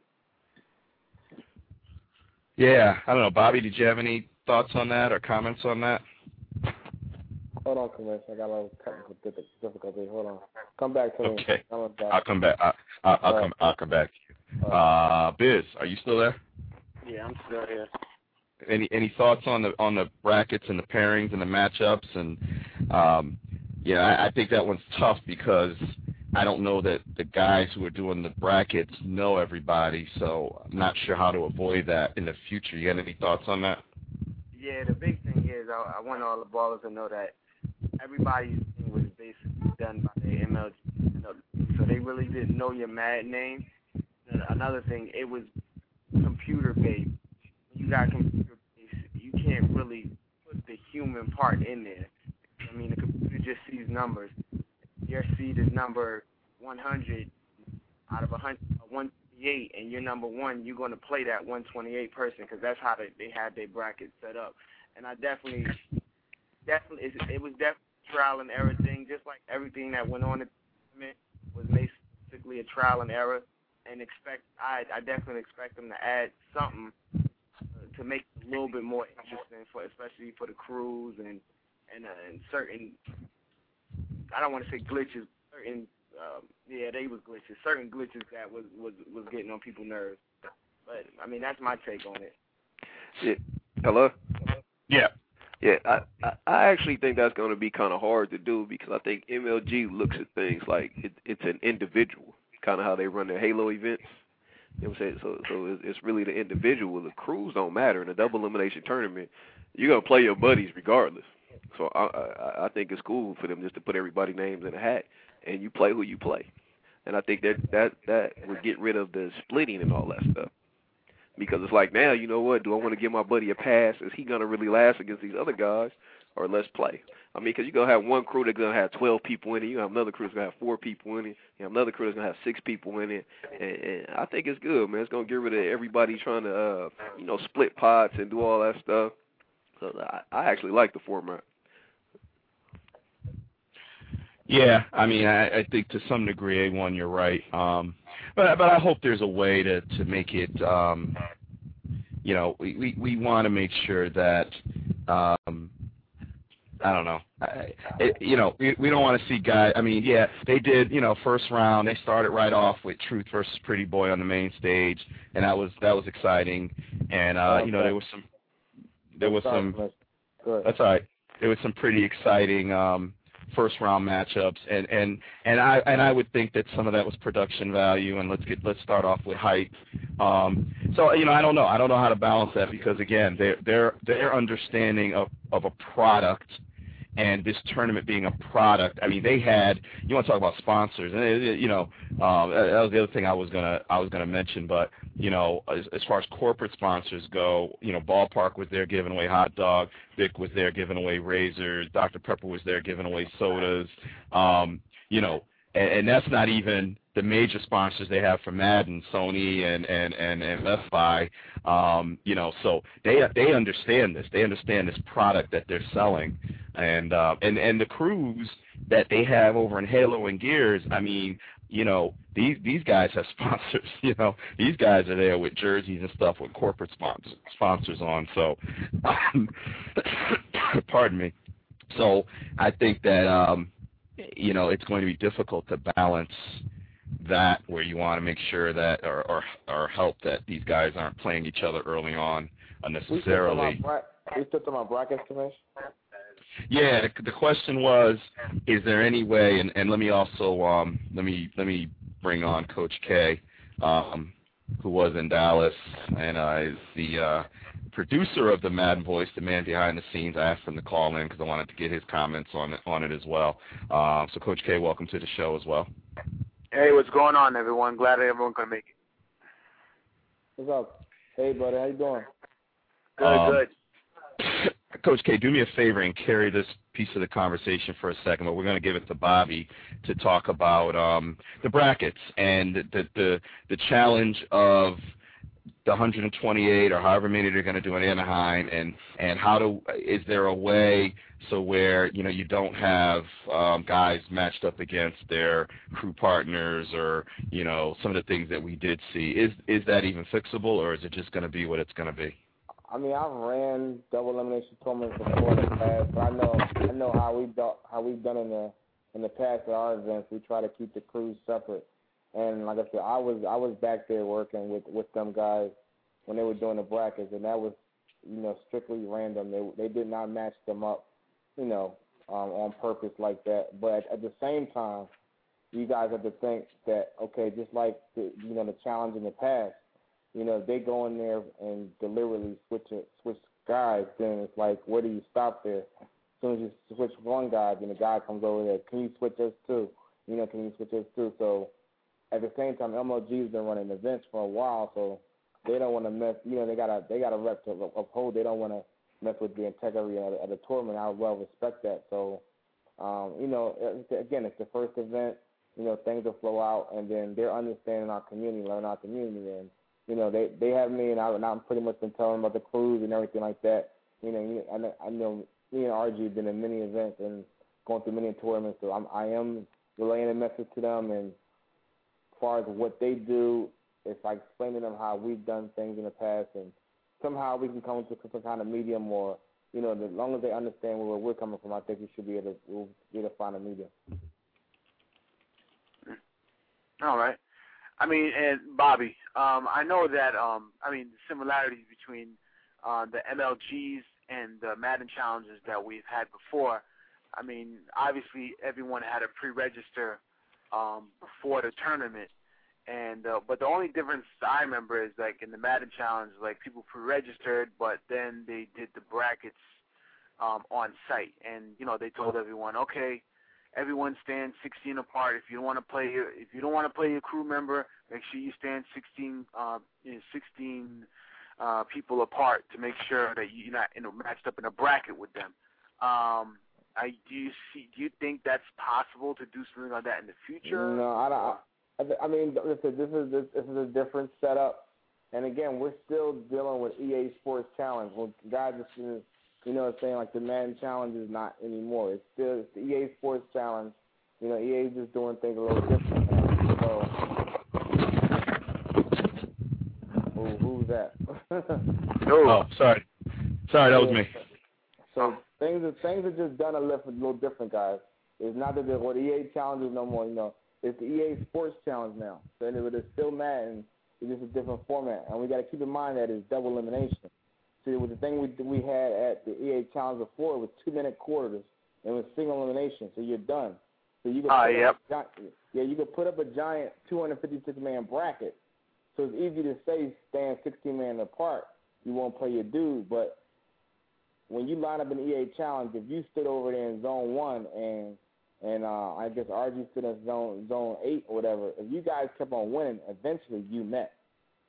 Yeah, I don't know. Bobby, did you have any thoughts on that or comments on that? Hold on, Commissioner. I got a little technical difficulty. Hold on. Come back to me. Okay. I'll come back. I'll come back to you. Biz, are you still there? Yeah, I'm still here. Any thoughts on the brackets and the pairings and the matchups? And I think that one's tough because I don't know that the guys who are doing the brackets know everybody, so I'm not sure how to avoid that in the future. You got any thoughts on that? Yeah, the big thing is I want all the ballers to know that everybody's thing was basically done by the MLG, so they really didn't know your mad name. And another thing, it was computer-based. You got computer-based, you can't really put the human part in there. I mean, the computer just sees numbers. Your seed is number 100 out of 128, and you're number 1. You're going to play that 128 person because that's how they had their bracket set up. And I definitely, it was definitely trial and error thing, just like everything that went on in the tournament was basically a trial and error. And I definitely expect them to add something to make it a little bit more interesting, especially for the crews and certain. I don't want to say glitches. Certain, they was glitches. Certain glitches that was getting on people's nerves. But I mean, that's my take on it. Yeah. Hello. Yeah. Yeah, I actually think that's going to be kind of hard to do because I think MLG looks at things like it's an individual, kind of how they run their Halo events. You know what I'm saying? So it's really the individual. The crews don't matter. In a double elimination tournament, you're going to play your buddies regardless. So I think it's cool for them just to put everybody's names in a hat and you play who you play. And I think that would get rid of the splitting and all that stuff. Because it's like, now, you know what, do I want to give my buddy a pass? Is he going to really last against these other guys? Or let's play. I mean, because you're going to have one crew that's going to have 12 people in it. You have another crew that's going to have 4 people in it. You have another crew that's going to have 6 people in it. And I think it's good, man. It's going to get rid of everybody trying to, split pots and do all that stuff. So I actually like the format. Yeah, I mean, I think to some degree, A1, you're right. But I hope there's a way to make it, we want to make sure that, I don't know, we don't want to see guys, I mean, yeah, they did, first round, they started right off with Truth versus Pretty Boy on the main stage, and that was exciting, and, there was some, that's all right, there was some pretty exciting, first round matchups, and I would think that some of that was production value, and let's start off with hype. So I don't know how to balance that because again their understanding of a product and this tournament being a product. I mean, they had, you want to talk about sponsors, and that was the other thing I was gonna mention, but as far as corporate sponsors go, Ballpark was there giving away hot dog, Bic was there giving away razors, Dr. Pepper was there giving away sodas, and that's not even the major sponsors they have for Madden, Sony and Best Buy, so they understand this. They understand this product that they're selling, and the crews that they have over in Halo and Gears. I mean, these guys have sponsors. These guys are there with jerseys and stuff with corporate sponsors on. So, pardon me. So I think that it's going to be difficult to balance that, where you want to make sure that or help that these guys aren't playing each other early on unnecessarily. We still talking about brackets, Commish? Yeah, the question was, is there any way? And let me also let me bring on Coach K, who was in Dallas and is the producer of the Madden Voice, the man behind the scenes. I asked him to call in because I wanted to get his comments on it as well. So, Coach K, welcome to the show as well. Hey, what's going on, everyone? Glad everyone could make it. What's up? Hey, buddy, how you doing? Good. Coach K, do me a favor and carry this piece of the conversation for a second, but we're going to give it to Bobby to talk about the brackets and the challenge of the 128 or however many they're going to do in Anaheim, and is there a way so where you don't have guys matched up against their crew partners or some of the things that we did see. Is that even fixable, or is it just going to be what it's going to be? I mean, I've ran double elimination tournaments before in the past, but I know how we've done in the past at our events. We try to keep the crews separate, and like I said, I was back there working with them guys when they were doing the brackets, and that was strictly random. They did not match them up, on purpose like that. But at the same time, you guys have to think that just like the challenge in the past. If they go in there and deliberately switch guys, then it's like, where do you stop there? As soon as you switch one guy, then the guy comes over there. Can you switch us too? Can you switch us too? So at the same time, MLG's been running events for a while, so they don't want to mess. They got a rep to uphold. They don't want to mess with the integrity of the tournament. I well respect that. So again, it's the first event. Things will flow out, and then they're understanding our community, learn our community, and they have me, and I'm pretty much been telling them about the crews and everything like that. I know me and RG have been in many events and going through many tournaments, so I am relaying a message to them. And as far as what they do, it's like explaining to them how we've done things in the past, and somehow we can come to some kind of medium, or as long as they understand where we're coming from, I think we should be able to find a medium. All right. I mean, and Bobby, I know that, the similarities between the MLGs and the Madden challenges that we've had before, I mean, obviously everyone had to pre-register before the tournament, and but the only difference I remember is, like, in the Madden challenge, like, people pre-registered, but then they did the brackets on site, and, they told everyone, okay, everyone stand 16 apart. If you don't want to play your crew member, make sure you stand 16 people apart to make sure that you're not matched up in a bracket with them. Do you think that's possible to do something like that in the future? No, I don't. I mean, listen, this is a different setup, and again, we're still dealing with EA Sports Challenge. Well, guys, saying like the Madden Challenge is not anymore. It's still the EA Sports Challenge. EA's just doing things a little different now. So, who's that? Oh, sorry, that was me. So things are just done a little different, guys. It's not that what EA Challenge is no more. It's the EA Sports Challenge now. So it's still Madden. It's just a different format, and we got to keep in mind that it's double elimination. See, with the thing we had at the EA Challenge before, it was 2-minute quarters. It was single elimination, so you're done. So you could you could put up a giant 256-man bracket. So it's easy to say stand 16-man apart. You won't play your dude, but when you line up in the EA Challenge, if you stood over there in Zone 1 and I guess RG stood in Zone 8 or whatever, if you guys kept on winning, eventually you met.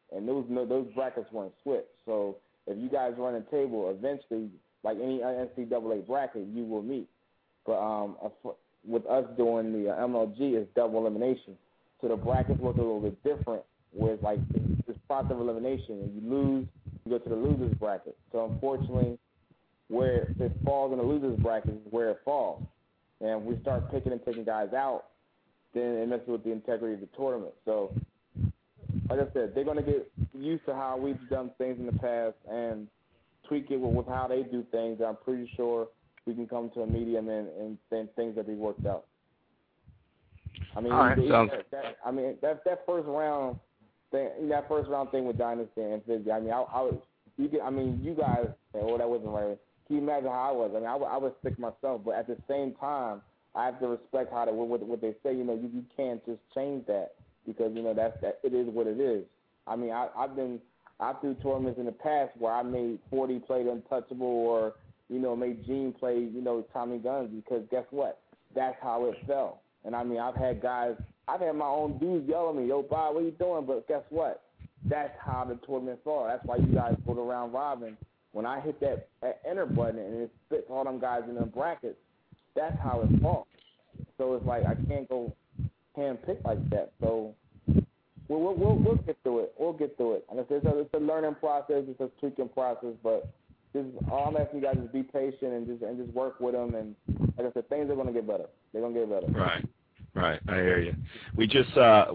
and those brackets weren't switched. So if you guys run a table, eventually, like any NCAA bracket, you will meet. But with us doing the MLG, it's double elimination. So the brackets work a little bit different, where like this process of elimination, and you lose, you go to the losers bracket. So unfortunately, where it falls in the losers bracket is where it falls. And if we start picking and taking guys out, then it messes with the integrity of the tournament. So, like I said, they're going to get used to how we've done things in the past and tweak it with how they do things. I'm pretty sure we can come to a medium and things that be worked out. I mean, that first round thing with Dynasty and Fizzy. I mean, you guys. Oh, that wasn't right. Can you imagine how I was? I mean, I was sick myself, but at the same time, I have to respect what they say. You know, you can't just change that because that it is what it is. I mean, I've threw tournaments in the past where I made 40 play untouchable or made Gene play Tommy Guns because guess what? That's how it fell. And I mean, I've had my own dudes yell at me, "Yo, Bob, what are you doing?" But guess what? That's how the tournament fell. That's why you guys go to round robin. When I hit that enter button and it spits all them guys in them brackets, that's how it falls. So it's like I can't go hand pick like that. So we'll get through it. We'll get through it. And it's a learning process. It's a tweaking process. But all I'm asking you guys is be patient and just work with them. And like I said, things are going to get better. They're going to get better. Right. I hear you. We just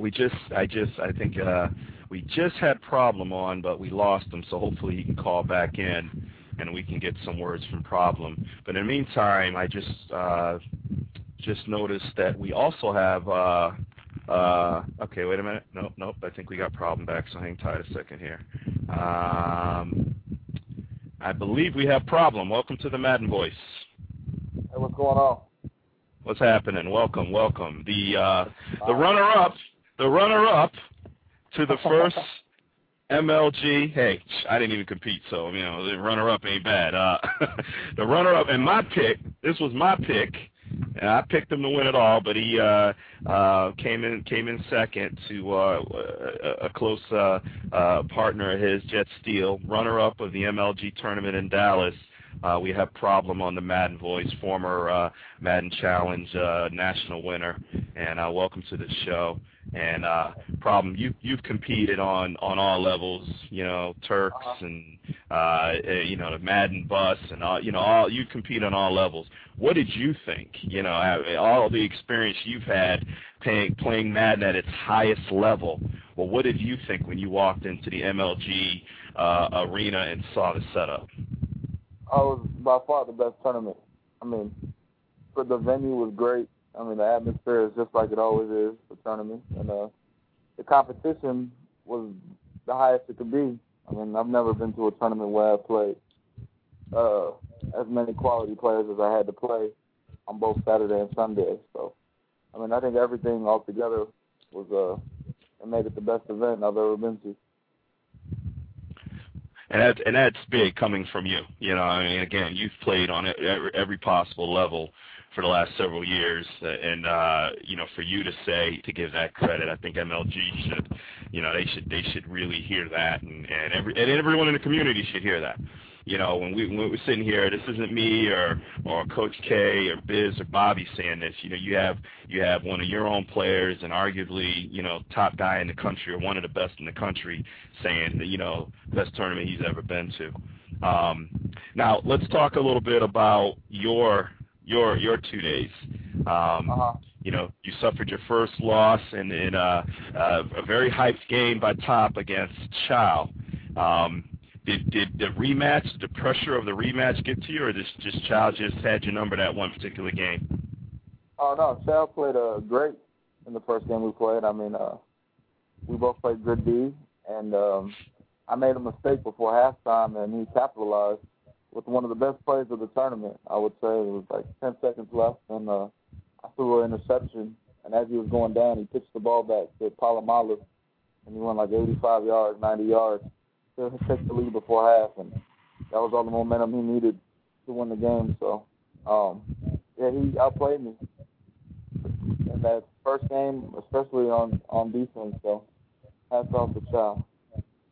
had Problem on, but we lost him. So hopefully he can call back in, and we can get some words from Problem. But in the meantime, I just noticed that we also have. Okay, wait a minute. Nope. I think we got Problem back. So hang tight a second here. I believe we have Problem. Welcome to the Madden Voice. Hey, what's going on? What's happening? Welcome. The runner-up to the first MLG. Hey, I didn't even compete, so the runner-up ain't bad. The runner-up and my pick. This was my pick, and I picked him to win it all. But he came in second to a close partner of his, Jet Steel, runner-up of the MLG tournament in Dallas. We have Problem on the Madden Voice, former Madden Challenge national winner, and welcome to the show. And Problem, you've competed on all levels, Turks and the Madden bus and all you compete on all levels. What did you think? All the experience you've had playing Madden at its highest level. Well, what did you think when you walked into the MLG arena and saw the setup? It was by far the best tournament. I mean, the venue was great. I mean, the atmosphere is just like it always is for tournaments. And the competition was the highest it could be. I mean, I've never been to a tournament where I played as many quality players as I had to play on both Saturday and Sunday. So, I mean, I think everything altogether was it made it the best event I've ever been to. And that's big coming from you. I mean, again, you've played on every possible level for the last several years, and for you to give that credit, I think MLG should, they should really hear that, and everyone in the community should hear that. When we're sitting here, this isn't me or Coach K or Biz or Bobby saying this. You have one of your own players and arguably top guy in the country or one of the best in the country saying best tournament he's ever been to. Now let's talk a little bit about your 2 days. You suffered your first loss in a very hyped game by Top against Chow. Did the rematch, the pressure of the rematch get to you, or just Chow just had your number that one particular game? Oh, no, Chow played great in the first game we played. I mean, we both played good D, and I made a mistake before halftime, and he capitalized with one of the best plays of the tournament. I would say it was like 10 seconds left, and I threw an interception, and as he was going down, he pitched the ball back to Palomalu, and he went like 85 yards, 90 yards. To take the lead before half, and that was all the momentum he needed to win the game. So, he outplayed me in that first game, especially on defense. So, hats off to Chow.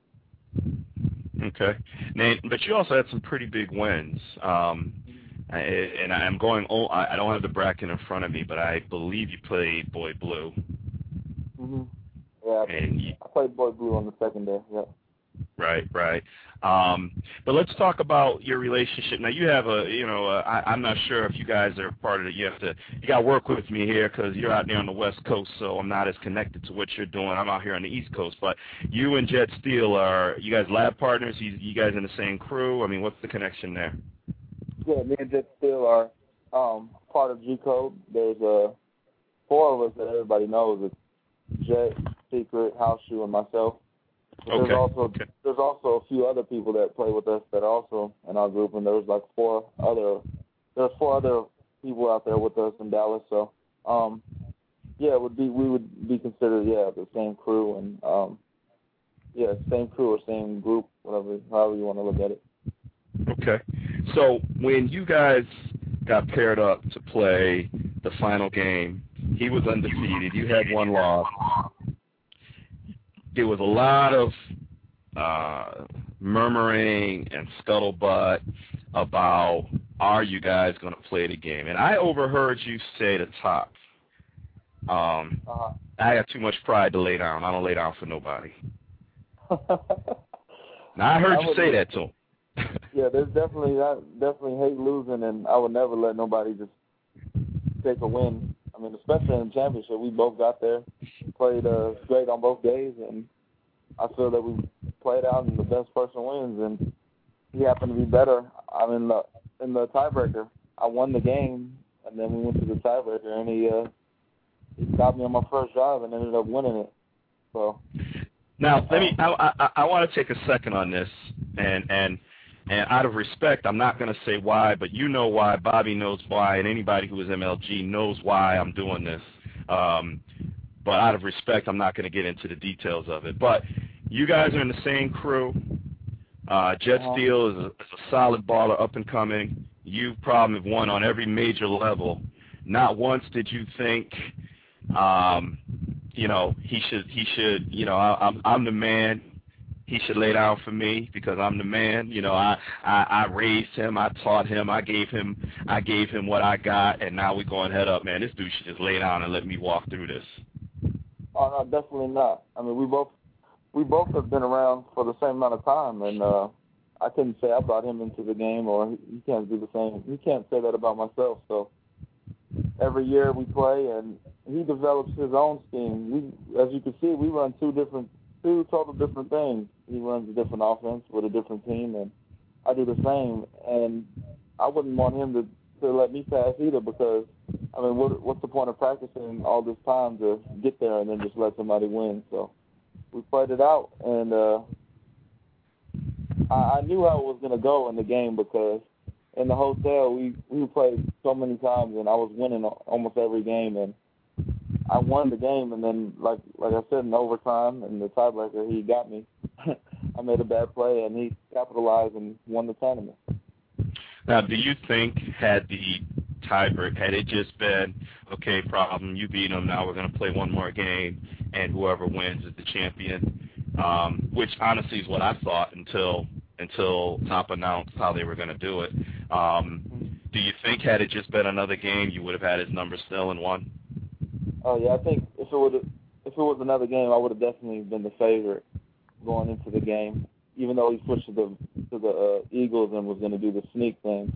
Okay. Now, but you also had some pretty big wins. And I'm going. I don't have the bracket in front of me, but I believe you played Boy Blue. Mhm. Yeah. I played Boy Blue on the second day. Yeah. Right. But let's talk about your relationship. Now you have I'm not sure if you guys are part of it. You got to work with me here because you're out there on the West Coast, so I'm not as connected to what you're doing. I'm out here on the East Coast. But you and Jet Steele, are you guys lab partners? You guys in the same crew? I mean, what's the connection there? Yeah, me and Jet Steele are part of G Code. There's 4 of us that everybody knows. It's Jet, Secret, House Shoe, and myself. Okay. There's also a few other people that play with us that are also in our group, and there's 4 other people out there with us in Dallas. So, we would be considered the same crew and same crew or same group, however you want to look at it. Okay. So when you guys got paired up to play the final game, he was undefeated. You had 1 loss. There was a lot of murmuring and scuttlebutt about, are you guys going to play the game? And I overheard you say to Top, I have too much pride to lay down. I don't lay down for nobody. Now, I heard you say that to him. Yeah, I definitely hate losing, and I would never let nobody just take a win. I mean, especially in the championship, we both got there, played great on both days, and I feel that we played out and the best person wins, and he happened to be better. I'm in the tiebreaker. I won the game, and then we went to the tiebreaker, and he stopped me on my first drive and ended up winning it. So now I want to take a second on this, and out of respect, I'm not going to say why, but you know why, Bobby knows why, and anybody who is MLG knows why I'm doing this. But out of respect, I'm not going to get into the details of it. But you guys are in the same crew. Jet Steele is a solid baller, up and coming. You probably have won on every major level. Not once did you think, he should, I'm the man. He should lay down for me because I'm the man. I raised him, I taught him, I gave him what I got, and now we're going head up, man. This dude should just lay down and let me walk through this. Oh, no, definitely not. I mean, we both have been around for the same amount of time, and I couldn't say I brought him into the game, or he can't do the same. He can't say that about myself. So every year we play, and he develops his own scheme. As you can see, we run two total different things. He runs a different offense with a different team, and I do the same. And I wouldn't want him to let me pass either, because I mean, what's the point of practicing all this time to get there and then just let somebody win? So we played it out, and I knew how it was going to go in the game, because in the hotel we played so many times, and I was winning almost every game, and I won the game, and then like I said, in overtime and the tiebreaker, he got me. I made a bad play, and he capitalized and won the tournament. Now, do you think had the tiebreak, had it just been, okay, problem, you beat him, now we're going to play one more game, and whoever wins is the champion, which honestly is what I thought until Top announced how they were going to do it. Do you think had it just been another game, you would have had his number still and won? Oh yeah, I think if it was another game, I would have definitely been the favorite going into the game, even though he switched to the Eagles and was going to do the sneak thing.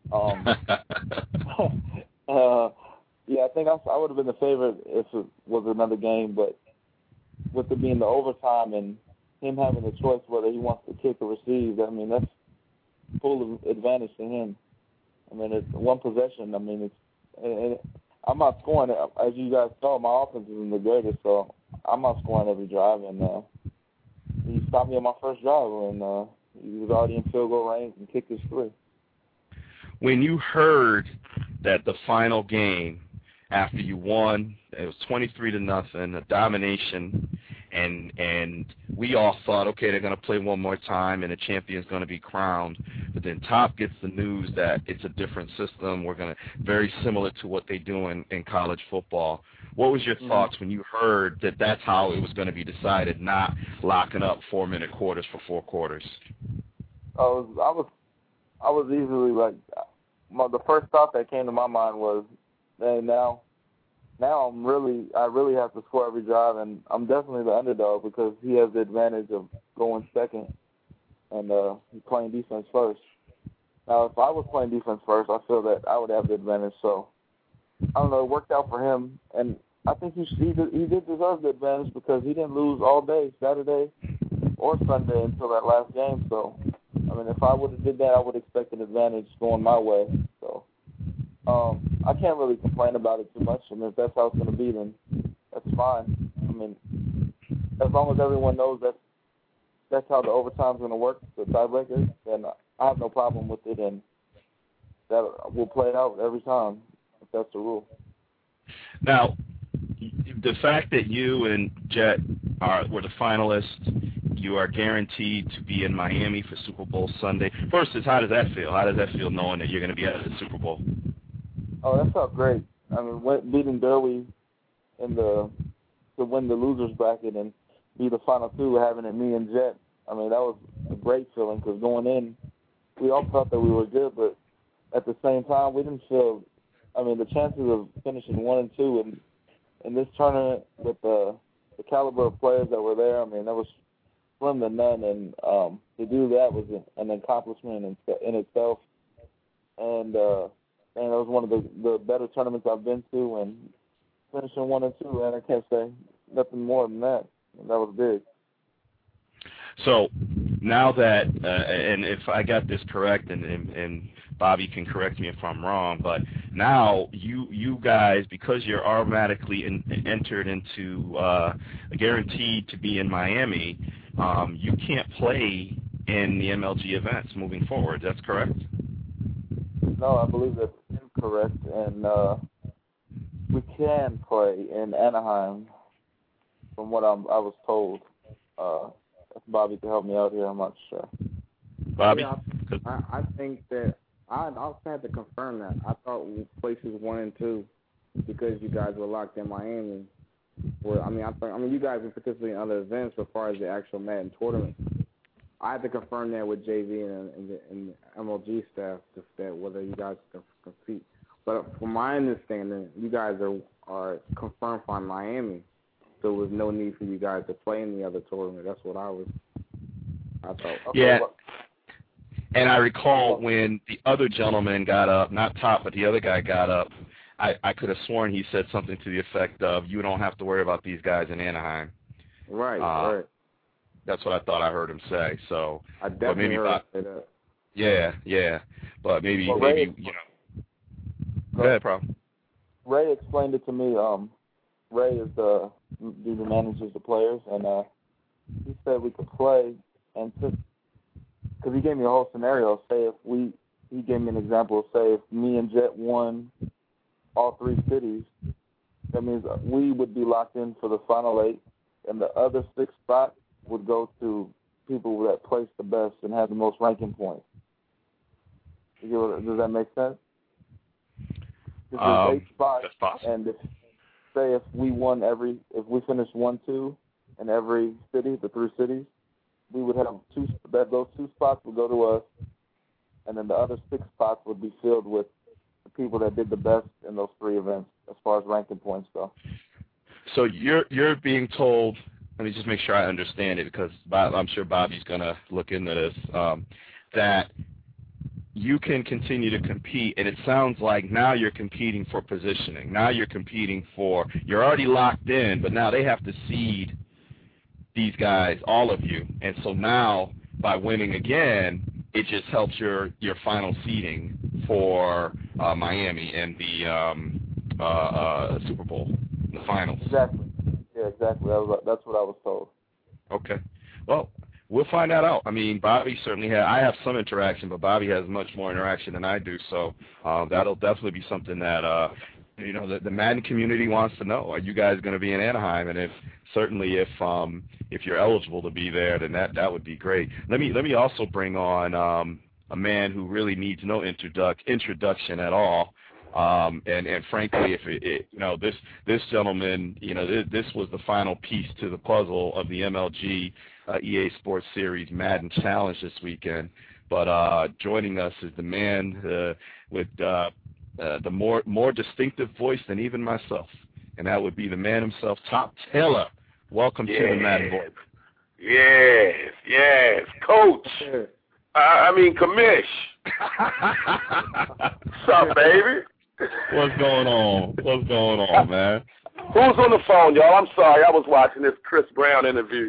Yeah, I think I would have been the favorite if it was another game, but with it being the overtime and him having the choice whether he wants to kick or receive, I mean, that's full advantage to him. I mean, it's one possession. I mean, I'm not scoring. As you guys saw, my offense isn't the greatest, so I'm not scoring every drive. And he stopped me on my first drive, and he was already in field goal range and kicked his three. When you heard that the final game, after you won, it was 23-0, a domination, and we all thought, okay, they're going to play one more time and the champion's going to be crowned. But then Top gets the news that it's a different system. We're going to, very similar to what they do in college football. What was your thoughts when you heard that that's how it was going to be decided, not locking up 4-minute quarters for 4 quarters? I was easily like, the first thought that came to my mind was, hey, now I really have to score every drive, and I'm definitely the underdog because he has the advantage of going second and playing defense first. Now, if I was playing defense first, I feel that I would have the advantage. So, I don't know, it worked out for him, and I think he did deserve the advantage because he didn't lose all day, Saturday or Sunday, until that last game. So, I mean, if I would have did that, I would expect an advantage going my way. So, I can't really complain about it too much. I mean, if that's how it's going to be, then that's fine. I mean, as long as everyone knows that that's how the overtime's going to work, the tiebreaker, then I have no problem with it, and that will play out every time if that's the rule. Now, the fact that you and Jet were the finalists, you are guaranteed to be in Miami for Super Bowl Sunday. First is, how does that feel? How does that feel knowing that you're going to be at the Super Bowl? Oh, that felt great. I mean, beating Derby to win the losers bracket and be the final two, having it me and Jet. I mean, that was a great feeling because going in, we all thought that we were good, but at the same time, we didn't feel. I mean, the chances of finishing 1 and 2 in this tournament with the caliber of players that were there, I mean, that was slim to none, and to do that was an accomplishment in itself. And it was one of the better tournaments I've been to, and finishing 1 and 2, and I can't say nothing more than that. And that was big. So now that, and if I got this correct, and Bobby can correct me if I'm wrong, but now you guys, because you're automatically entered into guaranteed to be in Miami, you can't play in the MLG events moving forward. That's correct? No, I believe that's incorrect, and we can play in Anaheim, from what I was told. If Bobby can help me out here, I'm not sure. Bobby? Yeah, I think that I also had to confirm that. I thought places 1 and 2, because you guys were locked in Miami. Well, I mean, you guys were participating in other events, but as far as the actual Madden tournament, I had to confirm that with JV and the MLG staff, just that whether you guys can compete. But from my understanding, you guys are confirmed for Miami, so there was no need for you guys to play in the other tournament. That's what I thought. Okay, yeah. And I recall when the other gentleman got up, not Top, but the other guy got up, I could have sworn he said something to the effect of, you don't have to worry about these guys in Anaheim. Right, right. That's what I thought I heard him say. So I definitely heard him say that. Yeah. But maybe, Ray, you know. Go ahead, problem. Ray explained it to me. Ray is the dude who manages the players, and he said we could play, and because he gave me a whole scenario. Say he gave me an example. Say if me and Jet won all 3 cities, that means we would be locked in for the final 8, and the other 6 spots would go to people that place the best and have the most ranking points. Does that make sense? There's 8 spots, and if we finished 1-2 in every city, the 3 cities, we would have those 2 spots would go to us, and then the other 6 spots would be filled with the people that did the best in those 3 events as far as ranking points go. So you're being told, let me just make sure I understand it, because I'm sure Bobby's going to look into this, that you can continue to compete, and it sounds like now you're competing for positioning. Now you're you're already locked in, but now they have to seed these guys, all of you. And so now, by winning again, it just helps your final seeding for Miami and the Super Bowl, the finals. Exactly. Yeah, exactly. That's what I was told. Okay. Well, we'll find that out. I mean, Bobby certainly I have some interaction, but Bobby has much more interaction than I do. So that'll definitely be something that the Madden community wants to know. Are you guys going to be in Anaheim? And if you're eligible to be there, then that would be great. Let me also bring on a man who really needs no introduction at all. And frankly, if this gentleman, this was the final piece to the puzzle of the MLG EA Sports Series Madden Challenge this weekend. But joining us is the man with the more distinctive voice than even myself, and that would be the man himself, Top Taylor. Welcome to the Madden Voice. Yes, Coach. Commish. What's up, baby? What's going on, man? Who's on the phone, y'all? I'm sorry, I was watching this Chris Brown interview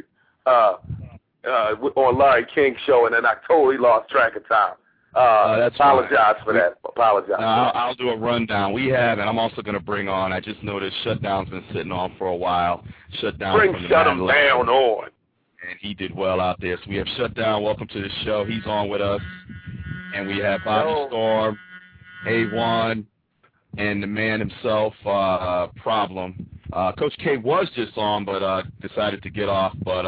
on Larry King's show, and then I totally lost track of time. Apologize for that. I'll do a rundown. We have, and I'm also going to bring on, I just noticed Shutdown's been sitting on for a while. Shut him down on. And he did well out there. So we have Shutdown. Welcome to the show. He's on with us. And we have Bobby Storm, A1, and the man himself, Problem. Coach K was just on, but decided to get off. But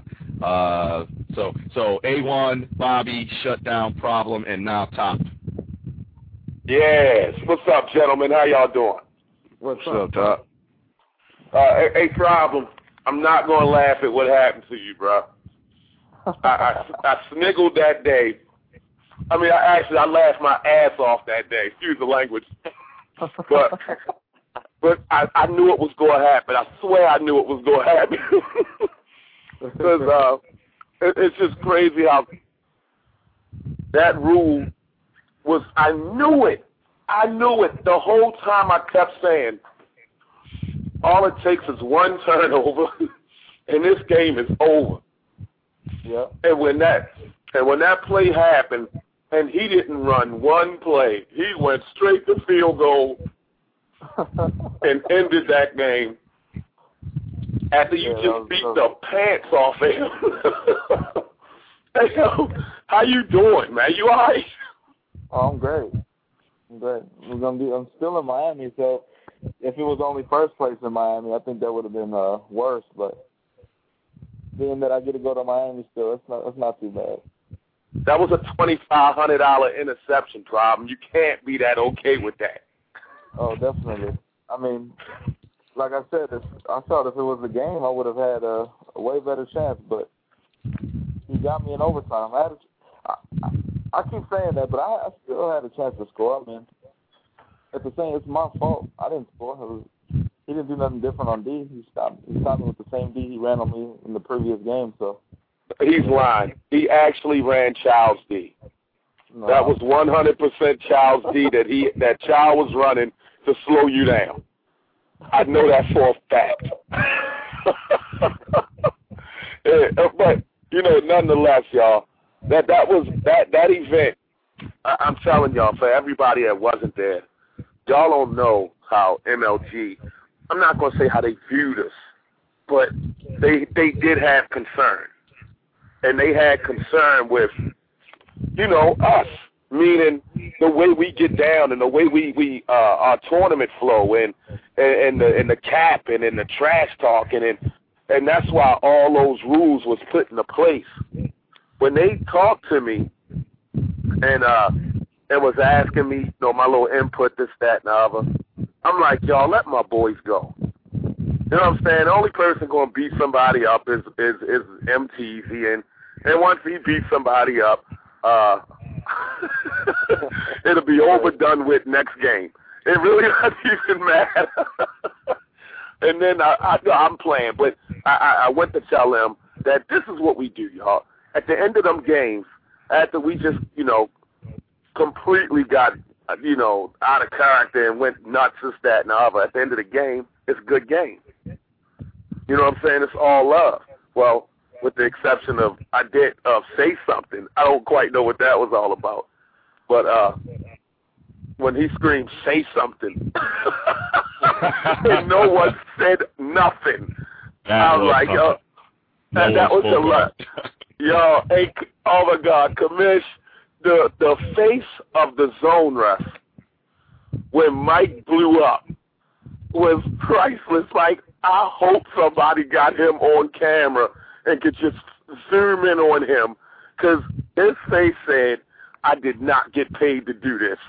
so A1, Bobby, Shutdown, Problem, and now Top. Yes. What's up, gentlemen? How y'all doing? What's up, Top? Hey, Problem. I'm not going to laugh at what happened to you, bro. I sniggled that day. I laughed my ass off that day. Excuse the language. But I knew it was going to happen. I swear I knew it was going to happen. Because it's just crazy how that rule was, I knew it. The whole time I kept saying, all it takes is one turnover, and this game is over. Yeah. And when that play happened, and he didn't run one play, he went straight to field goal and ended that game after you just beat the pants off of him. Hey, how you doing, man? You all right? Oh, I'm great. I'm still in Miami, so if it was only first place in Miami, I think that would have been worse. But being that I get to go to Miami still, it's not too bad. That was a $2,500 interception, Problem. You can't be that okay with that. Oh, definitely. Like I said, I thought if it was a game, I would have had a way better chance. But he got me in overtime. I keep saying that, but I still had a chance to score. At the same, it's my fault. I didn't score. He didn't do nothing different on D. He stopped me with the same D he ran on me in the previous game. So he's lying. He actually ran Child's D. No. That was 100% Child's D that Child was running to slow you down. I know that for a fact. But nonetheless, y'all, that event. I'm telling y'all, for everybody that wasn't there, y'all don't know how MLG, I'm not going to say how they viewed us, but they did have concern. And they had concern with, us, meaning the way we get down and the way we our tournament flow and the cap and the trash talking and that's why all those rules was put into place. When they talked to me and was asking me, my little input, this, that, and the other, I'm like, y'all, let my boys go. You know what I'm saying? The only person going to beat somebody up is MTZ, and once he beats somebody up, it'll be overdone with next game. It really doesn't even matter. And then I'm playing, but I went to tell them that this is what we do, y'all. At the end of them games, after we just, completely got, out of character and went nuts, this, that, and the other, at the end of the game, it's a good game. You know what I'm saying? It's all love. Well, with the exception of I did say something. I don't quite know what that was all about. But when he screamed, say something, and no one said nothing, I was like, yo, that was a lot. Yo, hey, oh my God, Commish, the face of the zone ref when Mike blew up was priceless. Like, I hope somebody got him on camera and could just zoom in on him, because his face said, I did not get paid to do this.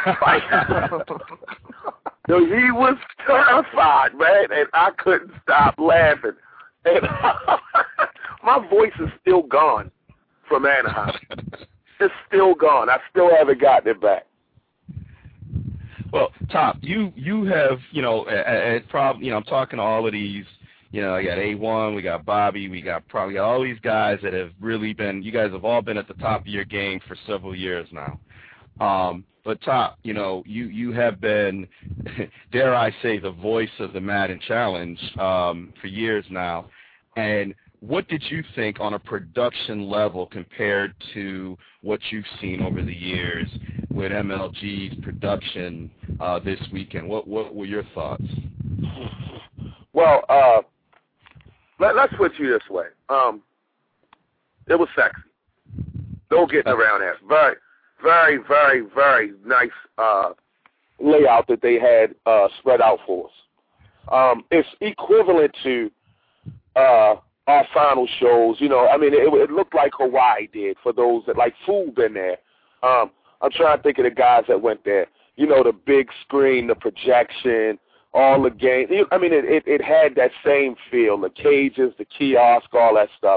So he was terrified, man, and I couldn't stop laughing. And my voice is still gone from Anaheim. It's still gone. I still haven't gotten it back. Well, Top, you have, I'm talking to all of these, I got A1, we got Bobby, we got probably all these guys that have really been, you guys have all been at the top of your game for several years now. But Top, you have been, dare I say, the voice of the Madden Challenge for years now. And what did you think on a production level compared to what you've seen over the years with MLG's production this weekend? What were your thoughts? Well, let's put you this way. It was sexy. No getting around that. Very, very, very, very nice layout that they had spread out for us. It's equivalent to our final shows. It looked like Hawaii did for those that like food been there. I'm trying to think of the guys that went there. The big screen, the projection, all the games. It had that same feel, the cages, the kiosk, all that stuff.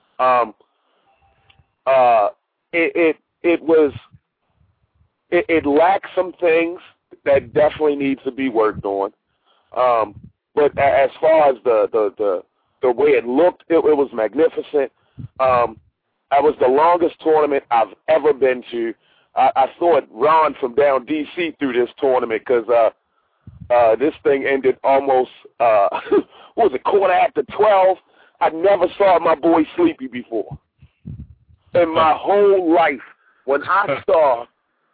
It lacked some things that definitely needs to be worked on. But as far as the way it looked, it was magnificent. That was the longest tournament I've ever been to. I thought Ron from down D.C. through this tournament because this thing ended almost, what was it, 12:15? I never saw my boy sleepy before. In my whole life, when I saw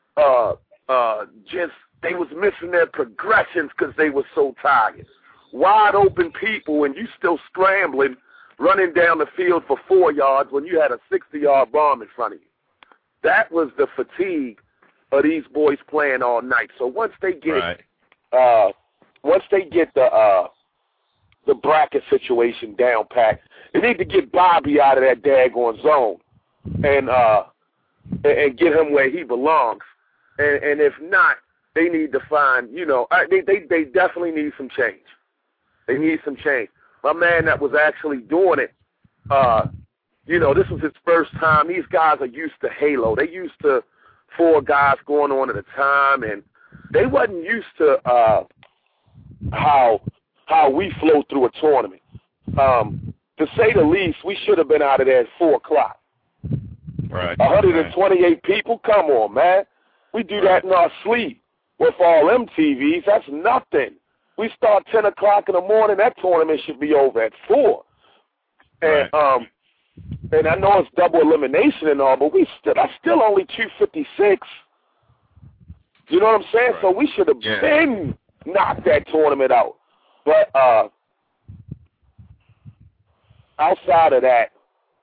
they was missing their progressions because they were so tired. Wide open people and you still scrambling, running down the field for 4 yards when you had a 60-yard bomb in front of you. That was the fatigue of these boys playing all night. So once they get the bracket situation down packed, they need to get Bobby out of that daggone zone and get him where he belongs. And if not, they need to find, they definitely need some change. They need some change. My man that was actually doing it, this was his first time. These guys are used to Halo. They used to 4 guys going on at a time, and they wasn't used to how we flow through a tournament. To say the least, we should have been out of there at 4 o'clock. Right. 128 people? Come on, man. We do that in our sleep with all them TVs. That's nothing. We start 10 o'clock in the morning. That tournament should be over at 4. And and I know it's double elimination and all, but that's still only 256. You know what I'm saying? Right. So we should have been knocked that tournament out. But outside of that,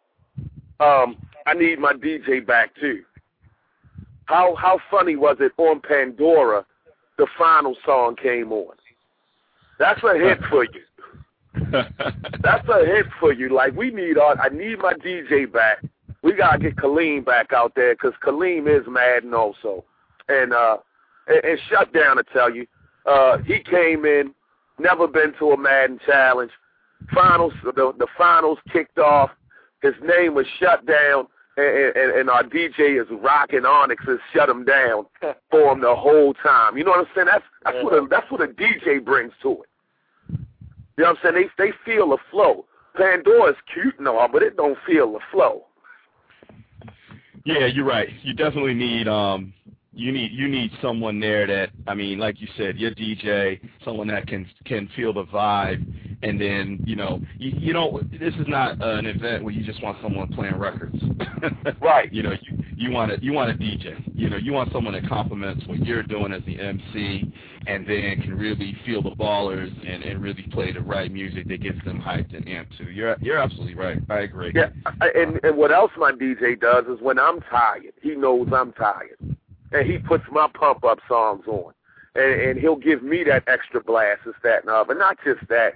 I need my DJ back too. How funny was it on Pandora? The final song came on. That's a hit for you. That's a hit for you. Like I need my DJ back. We gotta get Kaleem back out there because Kaleem is Madden also. And Shutdown to tell you, he came in, never been to a Madden challenge. The finals kicked off. His name was Shutdown, and our DJ is Rockin' Onyx has shut him down for him the whole time. You know what I'm saying? That's what a DJ brings to it. You know what I'm saying? They feel the flow. Pandora's cute and all, but it don't feel the flow. Yeah, you're right. You definitely need you need someone there that, like you said, your DJ, someone that can feel the vibe, and then this is not an event where you just want someone playing records. Right. You want a DJ. You want someone that complements what you're doing as the MC, and then can really feel the ballers and really play the right music that gets them hyped and amped too. You're absolutely right. I agree. Yeah, and what else my DJ does is when I'm tired, he knows I'm tired. And he puts my pump-up songs on. And he'll give me that extra blast, this, that, and other. But not just that.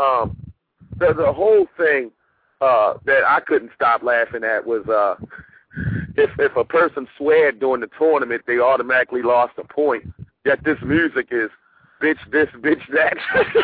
There's a whole thing that I couldn't stop laughing at was if a person sweared during the tournament, they automatically lost a point. Yet this music is bitch this, bitch that.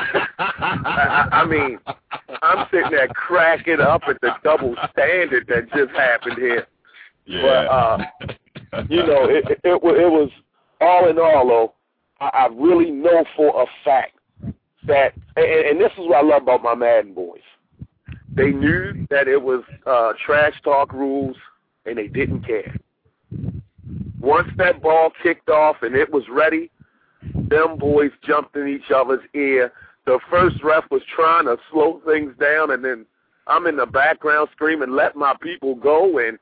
I mean, I'm sitting there cracking up at the double standard that just happened here. Yeah. But you know, it was all in all, though. I really know for a fact that, and this is what I love about my Madden boys. They knew that it was trash talk rules, and they didn't care. Once that ball kicked off and it was ready, them boys jumped in each other's ear. The first ref was trying to slow things down, and then I'm in the background screaming, "Let my people go!" And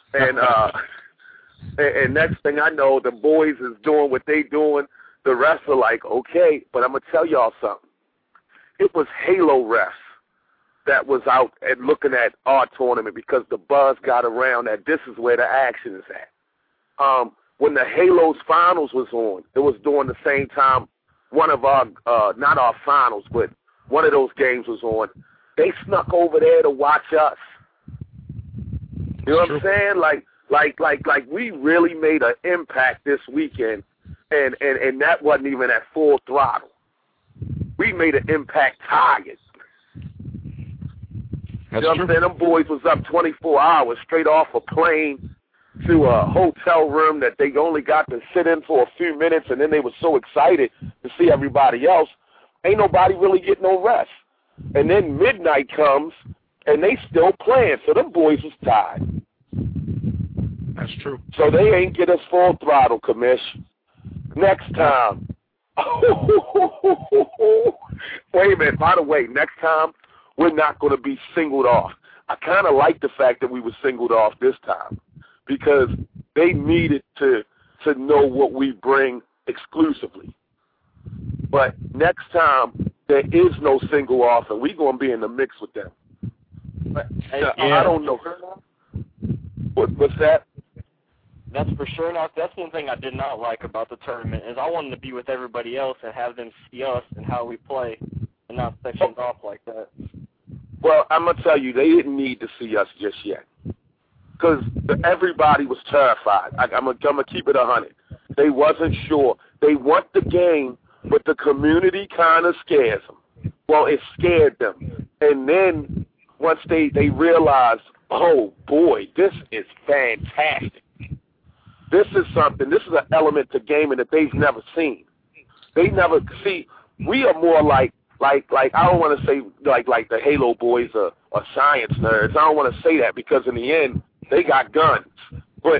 next thing I know, the boys is doing what they doing. The refs are like, okay, but I'm gonna tell y'all something. It was Halo refs that was out and looking at our tournament because the buzz got around that this is where the action is at. When the Halos finals was on, it was during the same time one of our, not our finals, but one of those games was on. They snuck over there to watch us. You know what I'm saying? Like we really made an impact this weekend, and that wasn't even at full throttle. We made an impact tired. You know what I'm saying? Them boys was up 24 hours straight off a plane to a hotel room that they only got to sit in for a few minutes, and then they were so excited to see everybody else. Ain't nobody really getting no rest. And then midnight comes, and they still playing, so them boys was tired. That's true. So they ain't get us full throttle, Commish. Next time. Wait a minute. By the way, next time, we're not going to be singled off. I kind of like the fact that we were singled off this time because they needed to know what we bring exclusively. But next time, there is no single off, and we're going to be in the mix with them. I don't know. What's that? That's for sure not. That's one thing I did not like about the tournament is I wanted to be with everybody else and have them see us and how we play and not sectioned off like that. Well, I'm going to tell you, they didn't need to see us just yet because everybody was terrified. I'm going to keep it 100. They wasn't sure. They want the game, but the community kind of scares them. Well, it scared them. And then once they realized, oh, boy, this is fantastic. This is something, this is an element to gaming that they've never seen. They never see, we are more like I don't want to say like the Halo boys are science nerds. I don't want to say that because in the end, they got guns. But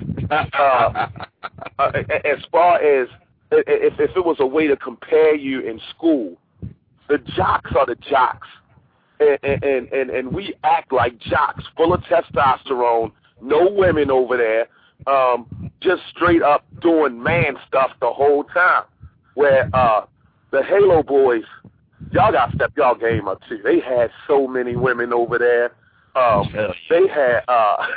as far as if it was a way to compare you in school, the jocks are the jocks. And we act like jocks, full of testosterone, no women over there, just straight up doing man stuff the whole time. Where the Halo boys, y'all got to step y'all game up too. They had so many women over there. They had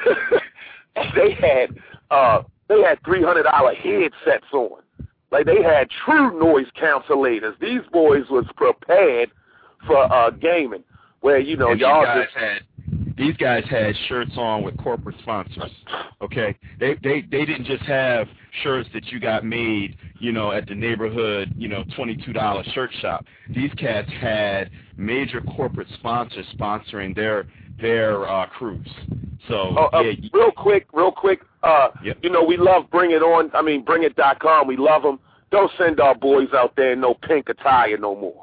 they had $300 headsets on. Like they had true noise cancellators. These boys was prepared for gaming. Where these guys had shirts on with corporate sponsors. Okay, they didn't just have shirts that you got made, at the neighborhood, $22 shirt shop. These cats had major corporate sponsors sponsoring their crews. So real quick, we love Bring It On. I mean, BringIt.com. We love them. Don't send our boys out there in no pink attire no more.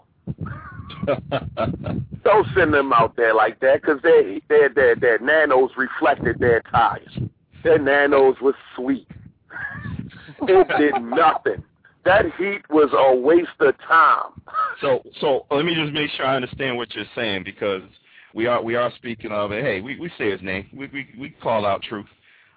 Don't send them out there like that because their nanos reflected their tires. Their nanos was sweet. It did nothing. That heat was a waste of time. So let me just make sure I understand what you're saying because we are speaking of it. Hey, we say his name. We call out Truth.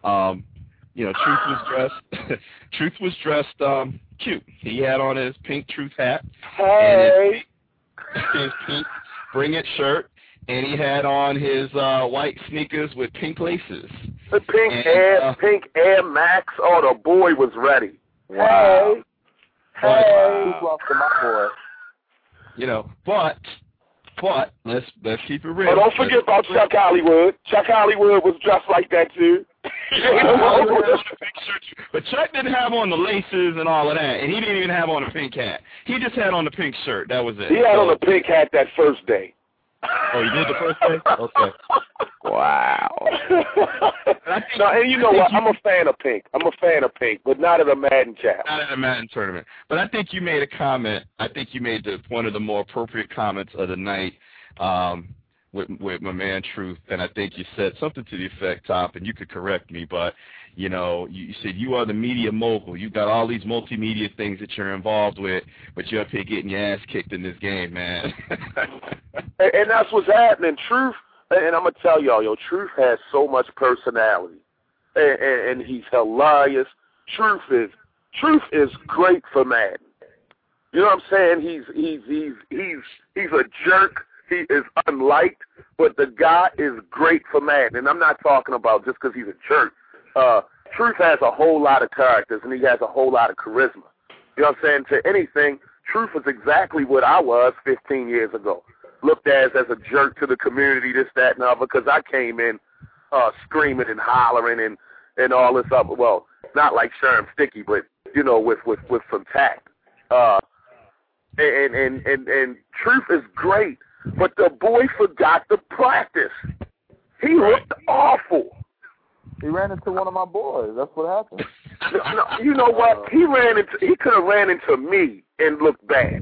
Truth was dressed cute. He had on his pink Truth hat. Hey. And his pink Bring It shirt, and he had on his white sneakers with pink laces. The pink Air Max. Oh, the boy was ready. Wow. Hey. Who's lost to my boy? But let's keep it real. Oh, don't forget about Chuck Hollywood. Chuck Hollywood was dressed like that too. But Chuck didn't have on the laces and all of that, and he didn't even have on a pink hat. He just had on the pink shirt. That was it. He had on a pink hat that first day. Oh, you did the first day? Okay. Wow. No, and you know what? I'm a fan of pink. But not at a Madden challenge. Not at a Madden tournament. But I think you made a comment. I think you made one of the more appropriate comments of the night with my man Truth, and I think you said something to the effect, Top, and you could correct me, but you said you are the media mogul. You got all these multimedia things that you're involved with, but you're up here getting your ass kicked in this game, man. And that's what's happening. Truth, and I'm going to tell y'all, Truth has so much personality, and he's hilarious. Truth is great for Madden. You know what I'm saying? He's a jerk. He is unliked, but the guy is great for Madden. And I'm not talking about just because he's a jerk. Truth has a whole lot of characters, and he has a whole lot of charisma. You know what I'm saying? To anything, Truth is exactly what I was 15 years ago. Looked at as a jerk to the community, this, that, and other, because I came in screaming and hollering and all this other. Well, not like Sherm Sticky, but, with some tact. And Truth is great, but the boy forgot to practice. He looked awful. He ran into one of my boys. That's what happened. No, you know what? He could have ran into me and looked bad.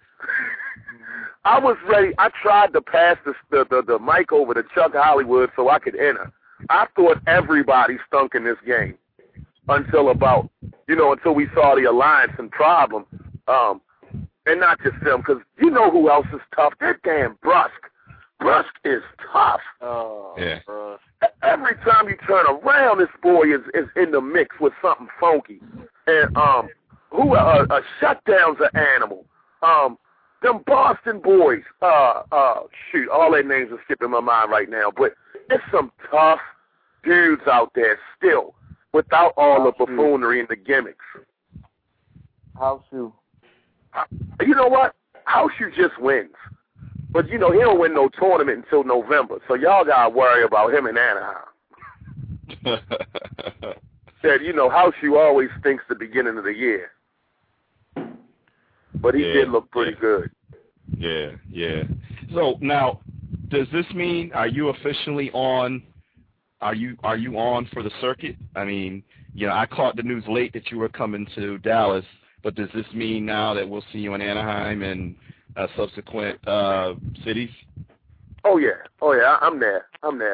I was ready. I tried to pass the mic over to Chuck Hollywood so I could enter. I thought everybody stunk in this game until we saw the alliance and problem. And not just them, because you know who else is tough? That damn Brusque. Brusque is tough. Oh, yeah. Every time you turn around, this boy is in the mix with something funky. And a shutdown's an animal. Them Boston boys. Shoot, all their names are skipping my mind right now. But there's some tough dudes out there still, without all the buffoonery and the gimmicks. House Shoe. You know what? House Shoe just wins. But, he don't win no tournament until November, so y'all got to worry about him in Anaheim. Said, House Shoe always stinks the beginning of the year. But he did look pretty good. Yeah. So, now, does this mean, are you officially on, are you on for the circuit? I mean, I caught the news late that you were coming to Dallas, but does this mean now that we'll see you in Anaheim and subsequent cities? Oh yeah, I'm there.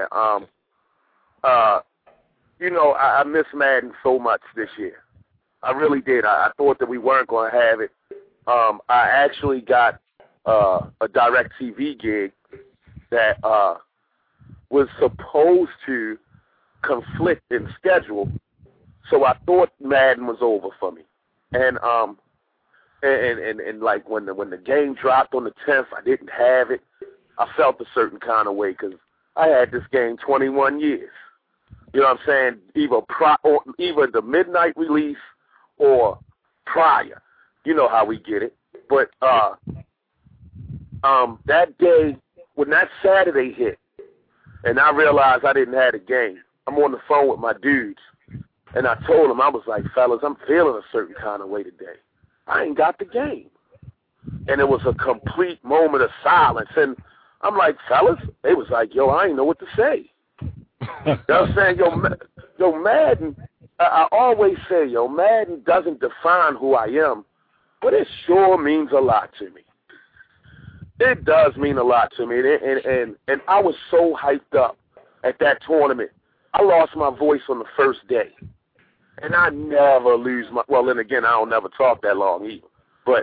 I miss Madden so much this year. I really did. I thought that we weren't going to have it. I actually got a DirecTV gig that was supposed to conflict in schedule, so I thought Madden was over for me. And like when the game dropped on the 10th, I didn't have it. I felt a certain kind of way because I had this game 21 years. You know what I'm saying? Either the midnight release or prior. You know how we get it. But that day, when that Saturday hit, and I realized I didn't have the game, I'm on the phone with my dudes. And I told them, I was like, fellas, I'm feeling a certain kind of way today. I ain't got the game. And it was a complete moment of silence. And I'm like, fellas, they was like, yo, I ain't know what to say. You know what I'm saying? Yo, Madden, I always say, Madden doesn't define who I am, but it sure means a lot to me. It does mean a lot to me. And I was so hyped up at that tournament. I lost my voice on the first day. And I never lose my, well, then again, I don't never talk that long either. But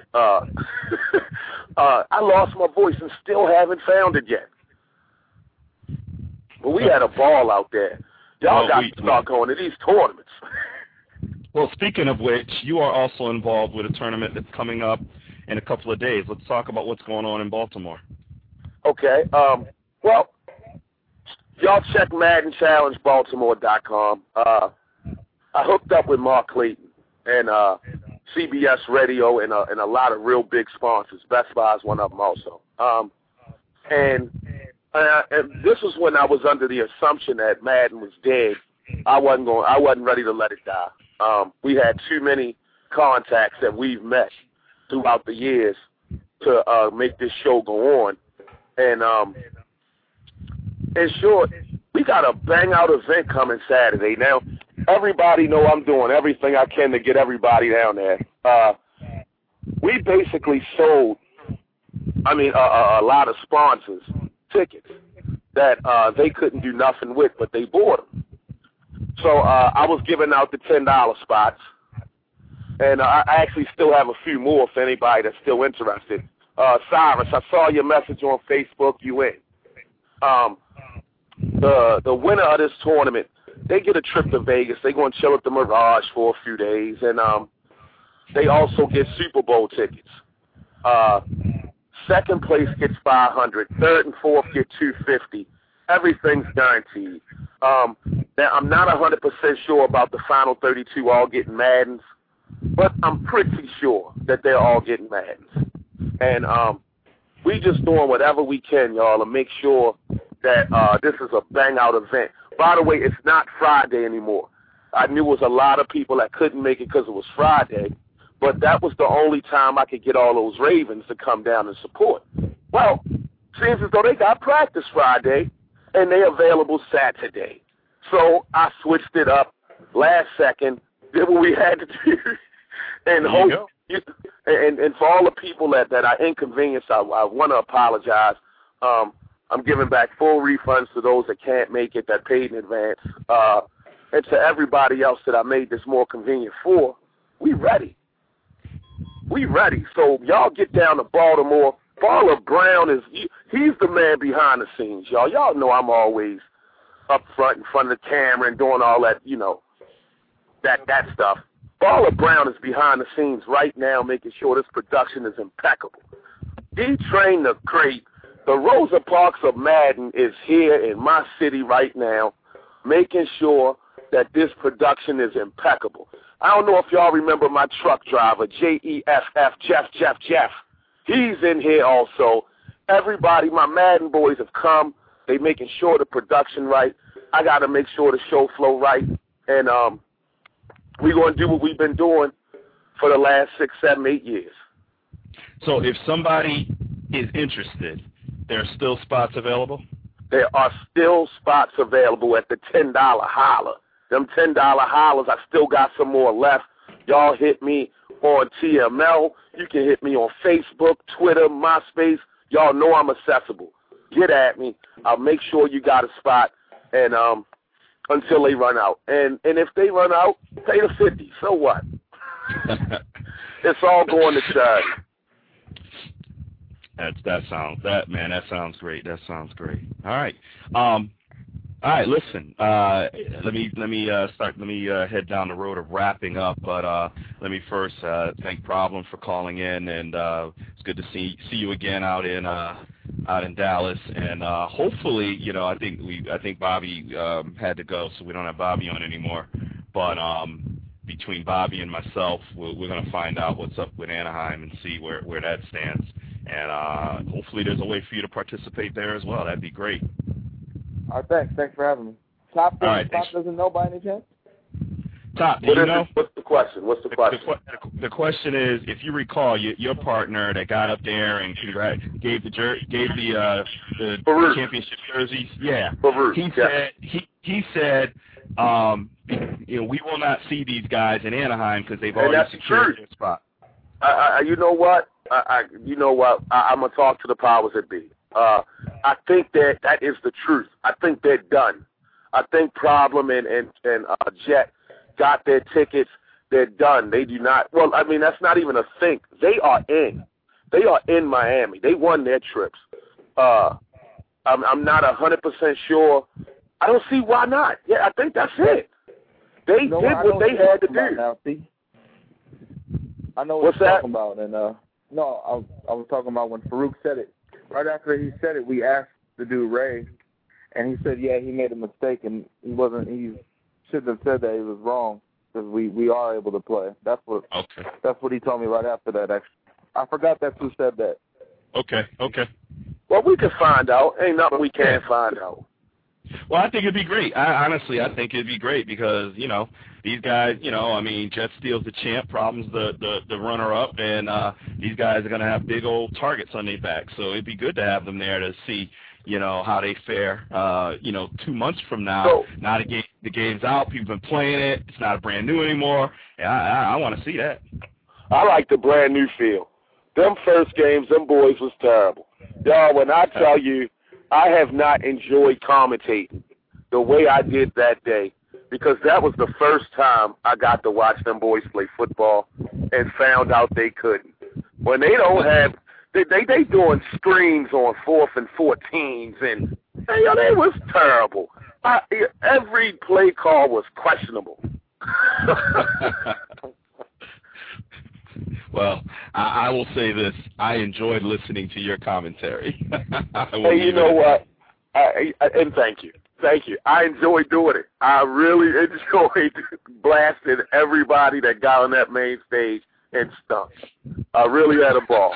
I lost my voice and still haven't found it yet. But we had a ball out there. Y'all got to start going to these tournaments. Well, speaking of which, you are also involved with a tournament that's coming up in a couple of days. Let's talk about what's going on in Baltimore. Okay. Well, y'all check MaddenChallengeBaltimore.com. I hooked up with Mark Clayton and CBS Radio and a lot of real big sponsors. Best Buy is one of them also. And this was when I was under the assumption that Madden was dead I wasn't ready to let it die. We had too many contacts that we've met throughout the years to make this show go on. And in short, we got a bang-out event coming Saturday. Now, everybody know I'm doing everything I can to get everybody down there. We basically sold, a lot of sponsors tickets that they couldn't do nothing with, but they bought them. So I was giving out the $10 spots, and I actually still have a few more for anybody that's still interested. Cyrus, I saw your message on Facebook. You in. The winner of this tournament, they get a trip to Vegas. They're going to chill at the Mirage for a few days, and they also get Super Bowl tickets. Second place gets $500. Third and fourth get $250. Everything's guaranteed. Now, I'm not 100% sure about the final 32 all getting Maddens, but I'm pretty sure that they're all getting Maddens. And we just doing whatever we can, y'all, to make sure that this is a bang-out event. By the way, it's not Friday anymore. I knew there was a lot of people that couldn't make it because it was Friday, but that was the only time I could get all those Ravens to come down and support. Well, seems as though they got practice Friday, and they're available Saturday. So I switched it up last second, did what we had to do, and hope. And for all the people that I inconvenienced, I want to apologize. I'm giving back full refunds to those that can't make it, that paid in advance. And to everybody else that I made this more convenient for, we ready. We ready. So y'all get down to Baltimore. Baller Brown he's the man behind the scenes, y'all. Y'all know I'm always up front in front of the camera and doing all that, that stuff. Baller Brown is behind the scenes right now making sure this production is impeccable. D-Train the Great, the Rosa Parks of Madden is here in my city right now making sure that this production is impeccable. I don't know if y'all remember my truck driver, Jeff, Jeff. He's in here also. Everybody, my Madden boys have come. They making sure the production right. I got to make sure the show flow right. And we're going to do what we've been doing for the last 6, 7, 8 years. So if somebody is interested, there are still spots available? There are still spots available at the $10 holler. Them $10 hollers, I still got some more left. Y'all hit me on TML. You can hit me on Facebook, Twitter, MySpace. Y'all know I'm accessible. Get at me. I'll make sure you got a spot and until they run out. And if they run out, pay the $50. So what? It's all going to charity. That sounds great. That sounds great. All right. All right, listen. Let me head down the road of wrapping up. But let me first thank Problem for calling in, and it's good to see you again out in Dallas. And hopefully, I think Bobby had to go, so we don't have Bobby on anymore. But between Bobby and myself, we're going to find out what's up with Anaheim and see where that stands. And hopefully, there's a way for you to participate there as well. That'd be great. All right, thanks for having me. Top doesn't know by any chance? Top, do you know? What's the question? The question is, if you recall, your partner that got up there and gave the championship jerseys. Yeah. He said, we will not see these guys in Anaheim because they've already secured their spot. You know what? I'm gonna talk to the powers that be. I think that is the truth. I think they're done. I think Problem and Jet got their tickets. They're done. They do not. Well, I mean, that's not even a think. They are in. They are in Miami. They won their trips. I'm not 100% sure. I don't see why not. Yeah, I think that's it. They did what they had to do. Now, I know what you're talking about. And I was talking about when Farouk said it. Right after he said it, we asked the dude Ray, and he said, yeah, he made a mistake, and he shouldn't have said that. He was wrong because we are able to play. That's what he told me right after that. Actually, I forgot that's who said that. Okay. Well, we can find out. Ain't nothing we can't find out. Well, I think it'd be great. Honestly, I think it'd be great because, you know, these guys, you know, I mean, Jet Steel's the champ, Problem's the runner-up, and these guys are going to have big old targets on their back. So it'd be good to have them there to see, you know, how they fare, you know, 2 months from now. Now the game's out. People have been playing it. It's not brand new anymore. And I want to see that. I like the brand new feel. Them first games, them boys was terrible. Y'all, when I tell you, I have not enjoyed commentating the way I did that day because that was the first time I got to watch them boys play football and found out they couldn't. When they don't have, they doing screens on 4th and 14s, and they was terrible. Every play call was questionable. Well, I will say this. I enjoyed listening to your commentary. Hey, you know what? And thank you. Thank you. I enjoyed doing it. I really enjoyed blasting everybody that got on that main stage and stunk. I really had a ball.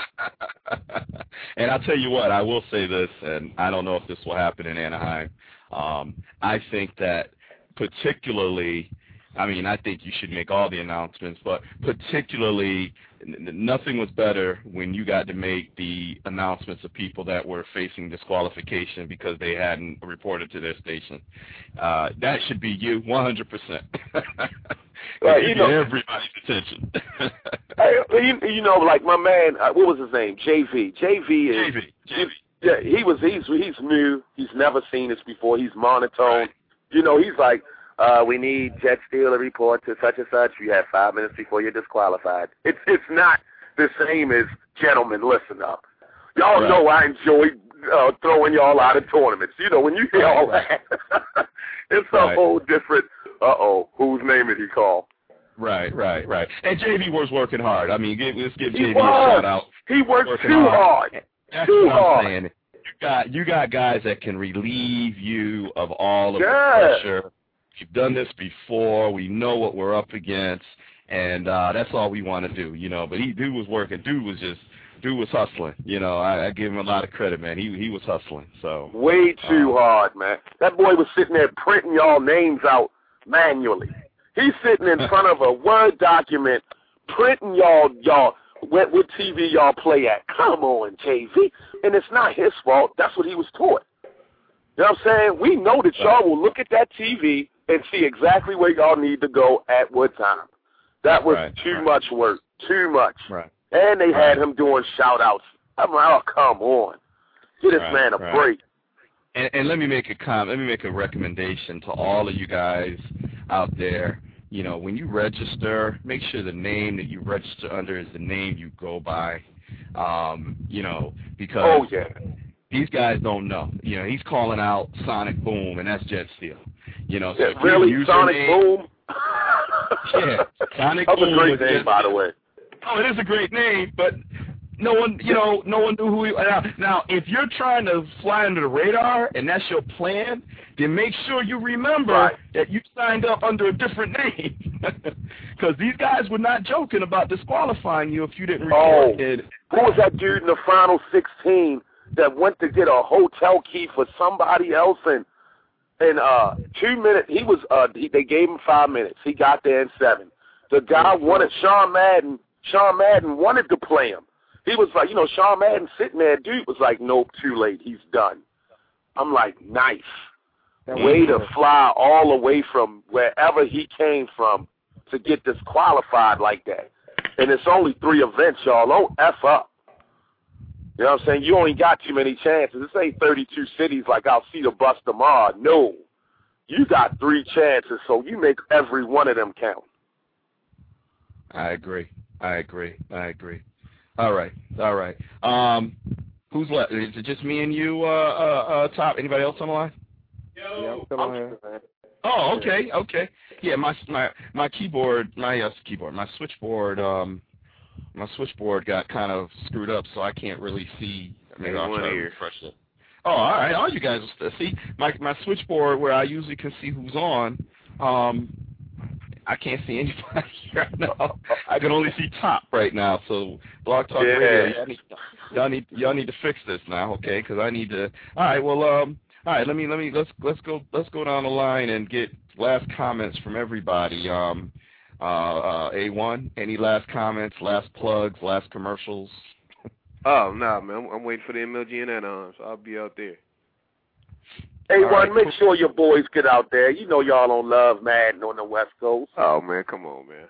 And I'll tell you what, I will say this, and I don't know if this will happen in Anaheim. I think that particularly, I mean, I think you should make all the announcements, but particularly nothing was better when you got to make the announcements of people that were facing disqualification because they hadn't reported to their station. That should be you 100%. Right, you know, everybody's attention. you know, like my man, what was his name? JV. JV is. Yeah, he's new. He's never seen this before. He's monotone. Right. You know, he's like, we need Jet Steel to report to such and such. You have 5 minutes before you're disqualified. It's not the same as, gentlemen, listen up. Y'all know I enjoy throwing y'all out of tournaments. You know, when you hear all that, it's a whole different, whose name did he call? Right. And JV was working hard. I mean, let's give JV a shout out. He worked too hard. That's what I'm saying. You got guys that can relieve you of all of the pressure. You've done this before. We know what we're up against, and that's all we want to do, you know. But dude was working. Dude was hustling. You know, I give him a lot of credit, man. He was hustling. So way too hard, man. That boy was sitting there printing y'all names out manually. He's sitting in front of a Word document, printing y'all what TV y'all play at. Come on, JV. And it's not his fault. That's what he was taught. You know what I'm saying? We know that y'all will look at that TV and see exactly where y'all need to go at what time. That was too much work. Too much. Right. And they had him doing shout-outs. I'm like, oh, come on. Get this man a break. And let me make a comment. Let me make a recommendation to all of you guys out there. You know, when you register, make sure the name that you register under is the name you go by. You know, because these guys don't know. You know, he's calling out Sonic Boom, and that's Jet Steel. You know, so really, Sonic Boom? Yeah, Sonic Boom. That's a great name, by the way. Oh, it is a great name, but no one knew who he was. Now, if you're trying to fly under the radar and that's your plan, then make sure you remember that you signed up under a different name. Because these guys were not joking about disqualifying you if you didn't report it. Who was that dude in the final 16 that went to get a hotel key for somebody else and 2 minutes, they gave him 5 minutes. He got there in 7. The guy wanted Sean Madden wanted to play him. He was like, Sean Madden sitting there. Dude was like, nope, too late. He's done. I'm like, nice. Way to fly all the way from wherever he came from to get disqualified like that. And it's only 3 events, y'all. Don't F up. You know what I'm saying? You only got too many chances. This ain't 32 cities like I'll see the bus tomorrow. No. You got 3 chances, so you make every one of them count. I agree. All right. Who's left? Is it just me and you, Top? Anybody else on the line? I'm still on here. Oh, okay. Yeah, my keyboard, my switchboard, got kind of screwed up, so I can't really see. Maybe I'll try to refresh it. Oh, all right. All you guys see my switchboard where I usually can see who's on. I can't see anybody right now. I can only see Top right now. So Blog Talk Radio, y'all need to fix this now, okay? Because I need to. All right. Well, All right, let's go down the line and get last comments from everybody. A1, any last comments, last plugs, last commercials? Oh, nah, man. I'm waiting for the MLG in Anaheim, so I'll be out there. A1, right, make sure your boys get out there. You know y'all don't love Madden on the West Coast. Oh, man, come on, man.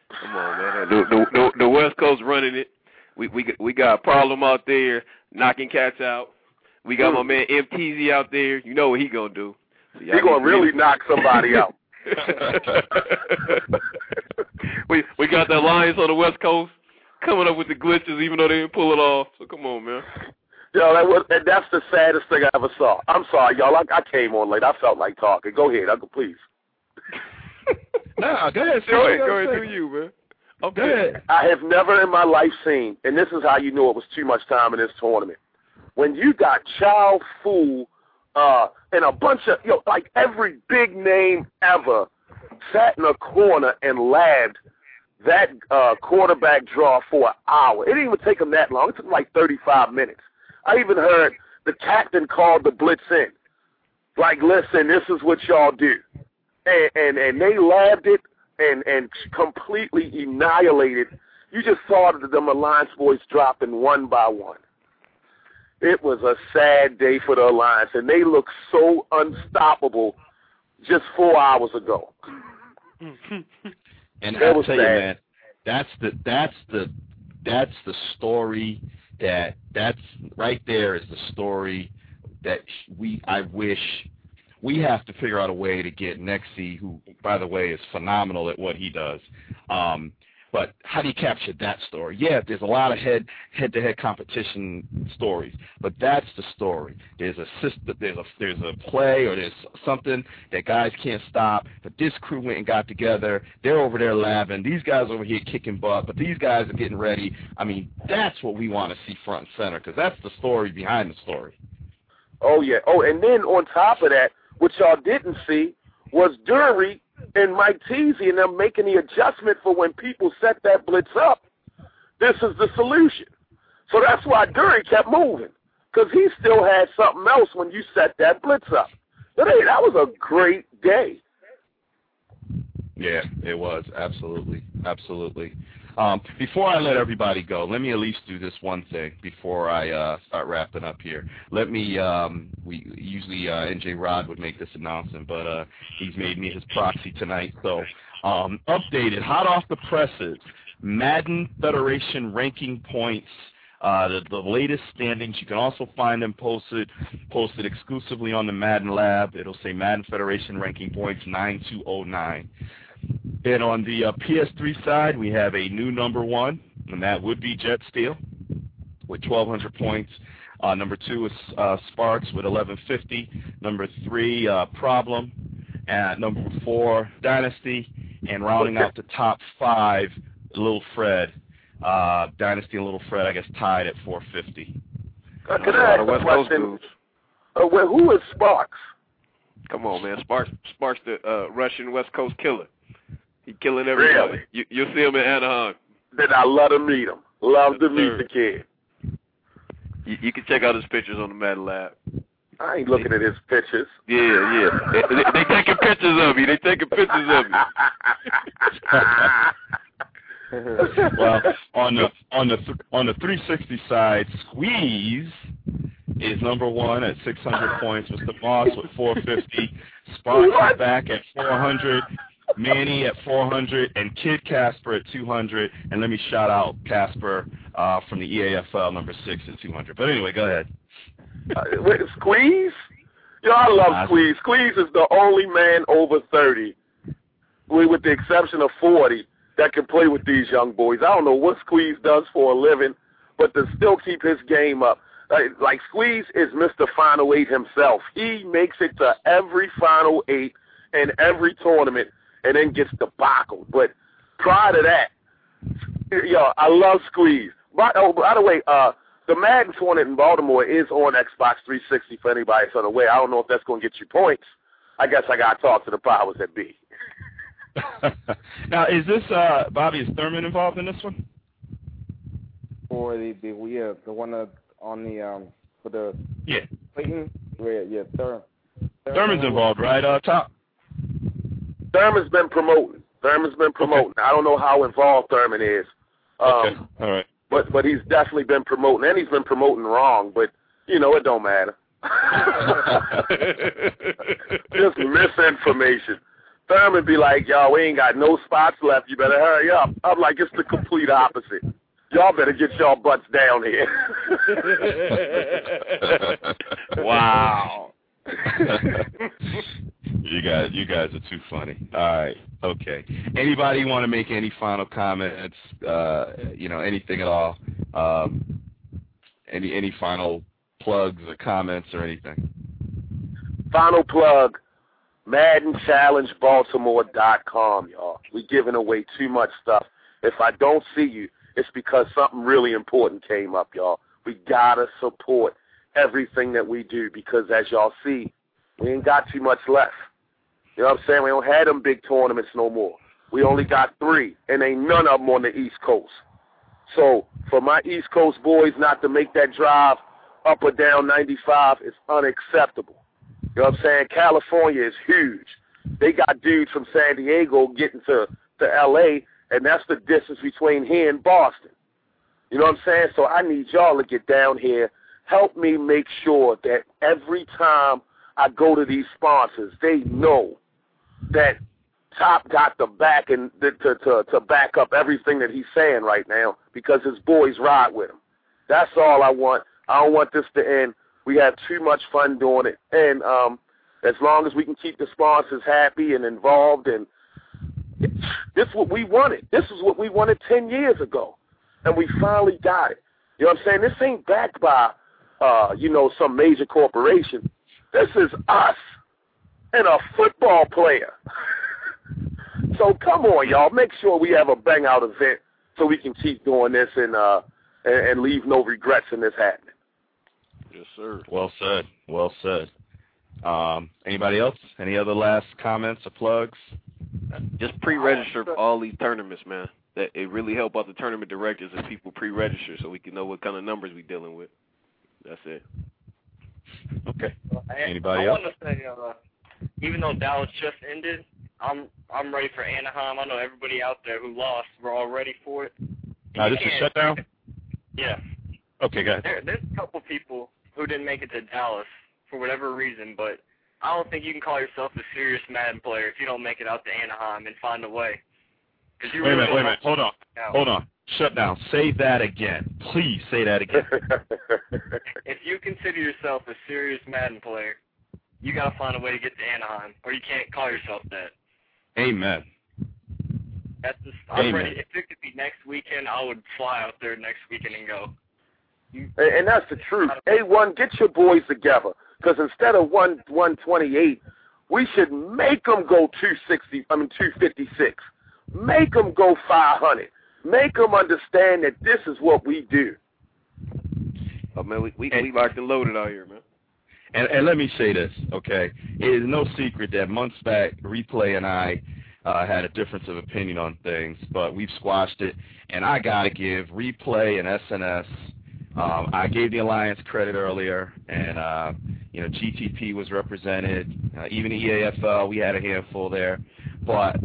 The West Coast running it. We got a problem out there knocking cats out. We got my man MTZ out there. You know what he gonna do. So he gonna really knock somebody out. we got the Alliance on the West Coast coming up with the glitches, even though they didn't pull it off. So come on, man. Yo, that's the saddest thing I ever saw. I'm sorry, y'all. I came on late. I felt like talking. Go ahead, Uncle, please. No, go ahead. Go ahead, do you, man. Okay. Go ahead. I have never in my life seen, and this is how you knew it was too much time in this tournament. When you got Chow Fu and a bunch of, like every big name ever sat in a corner and labbed that quarterback draw for an hour. It didn't even take them that long. It took like 35 minutes. I even heard the captain called the blitz in. Like, listen, this is what y'all do. And they labbed it and completely annihilated. You just saw them Alliance boys dropping one by one. It was a sad day for the Alliance, and they looked so unstoppable just 4 hours ago. And I'll tell you, man, that's the story that's right there is the story that I wish we have to figure out a way to get Nexie, who, by the way, is phenomenal at what he does. But how do you capture that story? Yeah, there's a lot of head-to-head competition stories, but that's the story. There's a play or there's something that guys can't stop, but this crew went and got together. They're over there laughing. These guys over here kicking butt, but these guys are getting ready. I mean, that's what we want to see front and center because that's the story behind the story. Oh, yeah. Oh, and then on top of that, what y'all didn't see was Dury and Mike Teasy and them making the adjustment for when people set that blitz up. This is the solution. So that's why Dury kept moving, because he still had something else when you set that blitz up. But hey, that was a great day. Yeah, it was. Absolutely. Absolutely. Before I let everybody go, let me at least do this one thing before I start wrapping up here. Let me, we usually NJ Rod would make this announcement, but he's made me his proxy tonight. So updated, hot off the presses, Madden Federation ranking points, the latest standings. You can also find them posted exclusively on the Madden Lab. It'll say Madden Federation ranking points 9209. And on the PS3 side, we have a new number one, and that would be Jet Steel with 1,200 points. Number two is Sparks with 1,150. Number three, Problem. And number four, Dynasty. And rounding out the top five, Little Fred. Dynasty and Little Fred, I guess, tied at 450. Can I ask a question? Who is Sparks? Come on, man. Sparks the Russian West Coast killer. He killing everybody. Really? You'll see him in Anaheim. Then I love to meet him. Love to meet the kid. You can check out his pictures on the Madden Lab. I ain't looking at his pictures. Yeah. They taking pictures of you. Well, on the 360 side, Squeeze is number one at 600 points. Mr. Moss with 450. Sparks is back at 400. Manny at 400 and Kid Casper at 200. And let me shout out Casper from the EAFL number 6 at 200. But anyway, go ahead. Squeeze? I love Squeeze. Squeeze is the only man over 30, with the exception of 40, that can play with these young boys. I don't know what Squeeze does for a living, but to still keep his game up. Like Squeeze is Mr. Final 8 himself. He makes it to every Final 8 in every tournament and then gets debacled. But prior to that, I love Squeeze. By the way, the Madden tournament in Baltimore is on Xbox 360 for anybody that's unaware. I don't know if that's going to get you points. I guess I got to talk to the powers that be. Now, is this, Bobby, is Thurman involved in this one? For the one on the, for the... Yeah. Clayton? Yeah, Thurman's involved, right, Top? Thurman's been promoting. I don't know how involved Thurman is. Okay, all right. But he's definitely been promoting, and he's been promoting wrong, but, it don't matter. Just misinformation. Thurman be like, y'all, we ain't got no spots left. You better hurry up. I'm like, it's the complete opposite. Y'all better get y'all butts down here. Wow. You guys are too funny. All right. Okay. Anybody want to make any final comments? Anything at all? Any final plugs or comments or anything? Final plug, MaddenChallengeBaltimore.com, y'all. We giving away too much stuff. If I don't see you, it's because something really important came up, y'all. We gotta support everything that we do because, as y'all see, we ain't got too much left. You know what I'm saying? We don't have them big tournaments no more. We only got 3, and ain't none of them on the East Coast. So for my East Coast boys not to make that drive up or down 95 is unacceptable. You know what I'm saying? California is huge. They got dudes from San Diego getting to L.A., and that's the distance between here and Boston. You know what I'm saying? So I need y'all to get down here. Help me make sure that every time I go to these sponsors, they know that Top got the back and to back up everything that he's saying right now because his boys ride with him. That's all I want. I don't want this to end. We have too much fun doing it. And as long as we can keep the sponsors happy and involved, and this is what we wanted. This is what we wanted 10 years ago. And we finally got it. You know what I'm saying? This ain't backed by, some major corporation. This is us and a football player. So come on, y'all. Make sure we have a bang-out event so we can keep doing this and leave no regrets in this happening. Yes, sir. Well said. Well said. Anybody else? Any other last comments or plugs? Just pre-register for all these tournaments, man. That it really help out the tournament directors if people pre-register so we can know what kind of numbers we dealing with. That's it. Okay. Anybody else? I want to say, even though Dallas just ended, I'm ready for Anaheim. I know everybody out there who lost were all ready for it. This is shutdown? Yeah. Okay, guys. There's a couple people who didn't make it to Dallas for whatever reason, but I don't think you can call yourself a serious Madden player if you don't make it out to Anaheim and find a way. Wait a minute. Hold on. Shut down. Say that again. Please say that again. If you consider yourself a serious Madden player, you got to find a way to get to Anaheim, or you can't call yourself that. Amen. I'm ready. If it could be next weekend, I would fly out there next weekend and go. And that's the truth. A1, get your boys together, because instead of 128, we should make them go 256. Make them go 500. Make them understand that this is what we do. Oh, man, we locked and loaded out here, man. And let me say this, okay? It is no secret that months back, Replay and I had a difference of opinion on things, but we've squashed it. And I got to give Replay and SNS, I gave the Alliance credit earlier, and, GTP was represented. Even the EAFL, we had a handful there. But,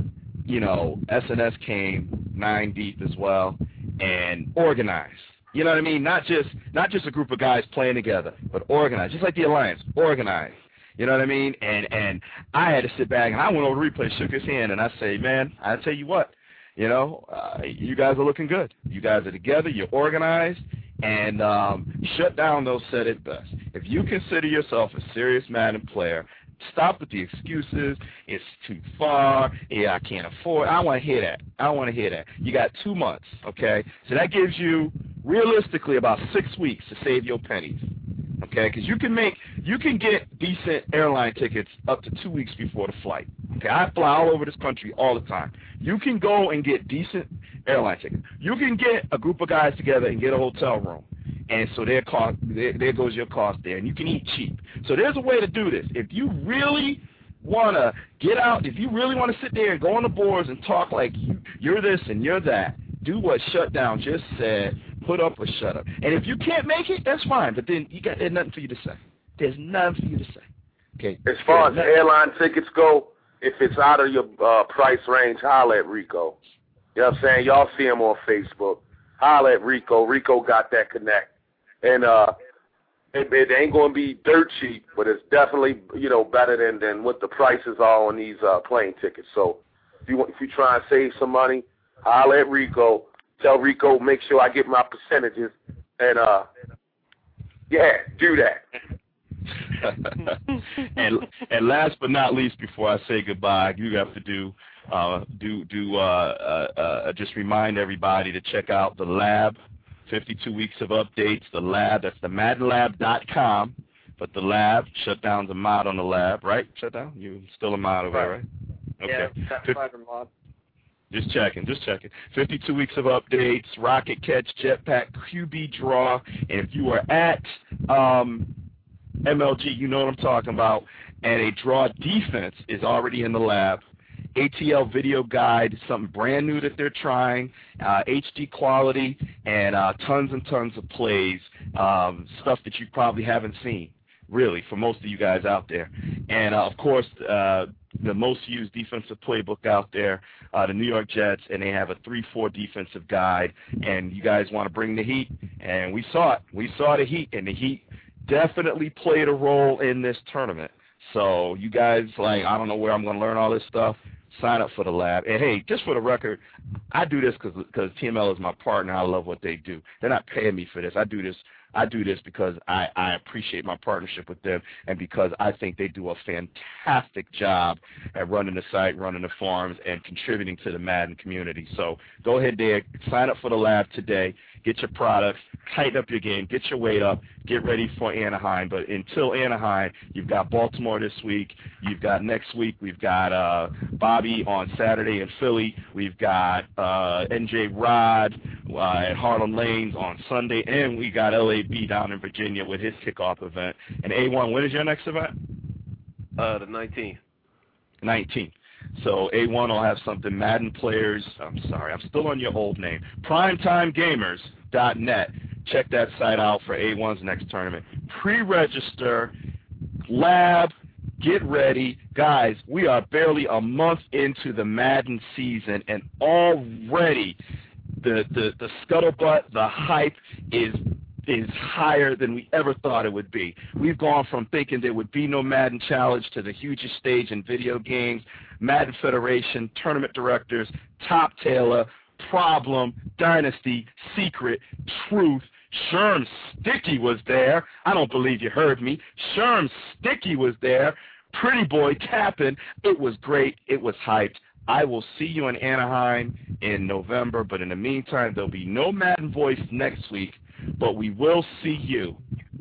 SNS came 9 deep as well and organized. You know what I mean? Not just a group of guys playing together, but organized, just like the Alliance, organized. You know what I mean? And I had to sit back, and I went over to Replay, shook his hand, and I say, man, I tell you what, you guys are looking good. You guys are together, you're organized, and Shutdown, though, said it best. If you consider yourself a serious Madden player, stop with the excuses. It's too far. Yeah, I can't afford. I don't want to hear that. You got 2 months, okay? So that gives you, realistically, about 6 weeks to save your pennies, okay? Because you can get decent airline tickets up to 2 weeks before the flight. Okay, I fly all over this country all the time. You can go and get decent airline tickets. You can get a group of guys together and get a hotel room. And so there goes your cost there, and you can eat cheap. So there's a way to do this. If you really want to get out, if you really want to sit there and go on the boards and talk like you're this and you're that, do what Shutdown just said, put up or shut up. And if you can't make it, that's fine, but then there's nothing for you to say. There's nothing for you to say. Okay. As far as airline tickets go, if it's out of your price range, holler at Rico. You know what I'm saying? Y'all see him on Facebook. Holler at Rico. Rico got that connect. And it ain't going to be dirt cheap, but it's definitely, better than what the prices are on these plane tickets. So if you try and save some money, holler at Rico. Tell Rico, make sure I get my percentages. And, do that. and last but not least, before I say goodbye, you have to just remind everybody to check out the Lab, 52 weeks of updates. The Lab, that's the MaddenLab.com, but the Lab, Shutdown's a mod on the Lab, right? Shutdown, you still a mod over there, right? Okay. Yeah, mod. Just checking. 52 weeks of updates, rocket catch, jetpack, QB draw, and if you are at MLG, you know what I'm talking about, and a draw defense is already in the Lab. ATL video guide, something brand new that they're trying, HD quality, and tons and tons of plays, stuff that you probably haven't seen, really, for most of you guys out there. And, of course, the most used defensive playbook out there, the New York Jets, and they have a 3-4 defensive guide, and you guys want to bring the heat, and we saw it. We saw the heat, and the heat definitely played a role in this tournament. So you guys, I don't know where I'm going to learn all this stuff. Sign up for the Lab. And, hey, just for the record, I do this because TML is my partner. I love what they do. They're not paying me for this. I do this because I appreciate my partnership with them and because I think they do a fantastic job at running the site, running the forums, and contributing to the Madden community. So go ahead there, sign up for the Lab today, get your products, tighten up your game, get your weight up, get ready for Anaheim. But until Anaheim, you've got Baltimore this week. You've got next week, we've got Bobby on Saturday in Philly. We've got NJ Rod at Harlem Lanes on Sunday, and we got LAB down in Virginia with his kickoff event. And A1, when is your next event? The 19th. 19th. So A1 will have something. Madden players, I'm sorry, I'm still on your old name. PrimetimeGamers.net. Check that site out for A1's next tournament. Pre-register, Lab, get ready. Guys, we are barely a month into the Madden season, and already the scuttlebutt, the hype is higher than we ever thought it would be. We've gone from thinking there would be no Madden Challenge to the hugest stage in video games, Madden Federation, tournament directors, Top Tailor, Problem, Dynasty, Secret, Truth. Sherm Sticky was there. I don't believe you heard me. Sherm Sticky was there. Pretty Boy Tappin'. It was great. It was hyped. I will see you in Anaheim in November, but in the meantime, there'll be no Madden Voice next week, but we will see you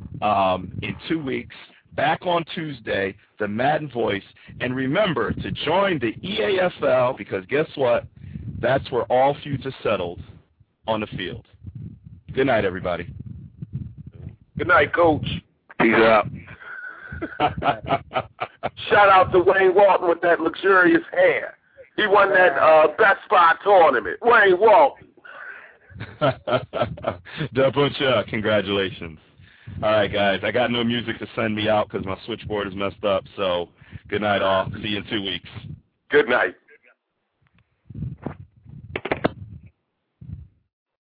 in 2 weeks, back on Tuesday, the Madden Voice. And remember to join the EAFL, because guess what? That's where all feuds are settled on the field. Good night, everybody. Good night, Coach. Peace out. Shout out to Wayne Walton with that luxurious hair. He won that Best Buy tournament. Wayne Walton. Congratulations. All right, guys. I got no music to send me out because my switchboard is messed up. So good night, all. See you in 2 weeks. Good night.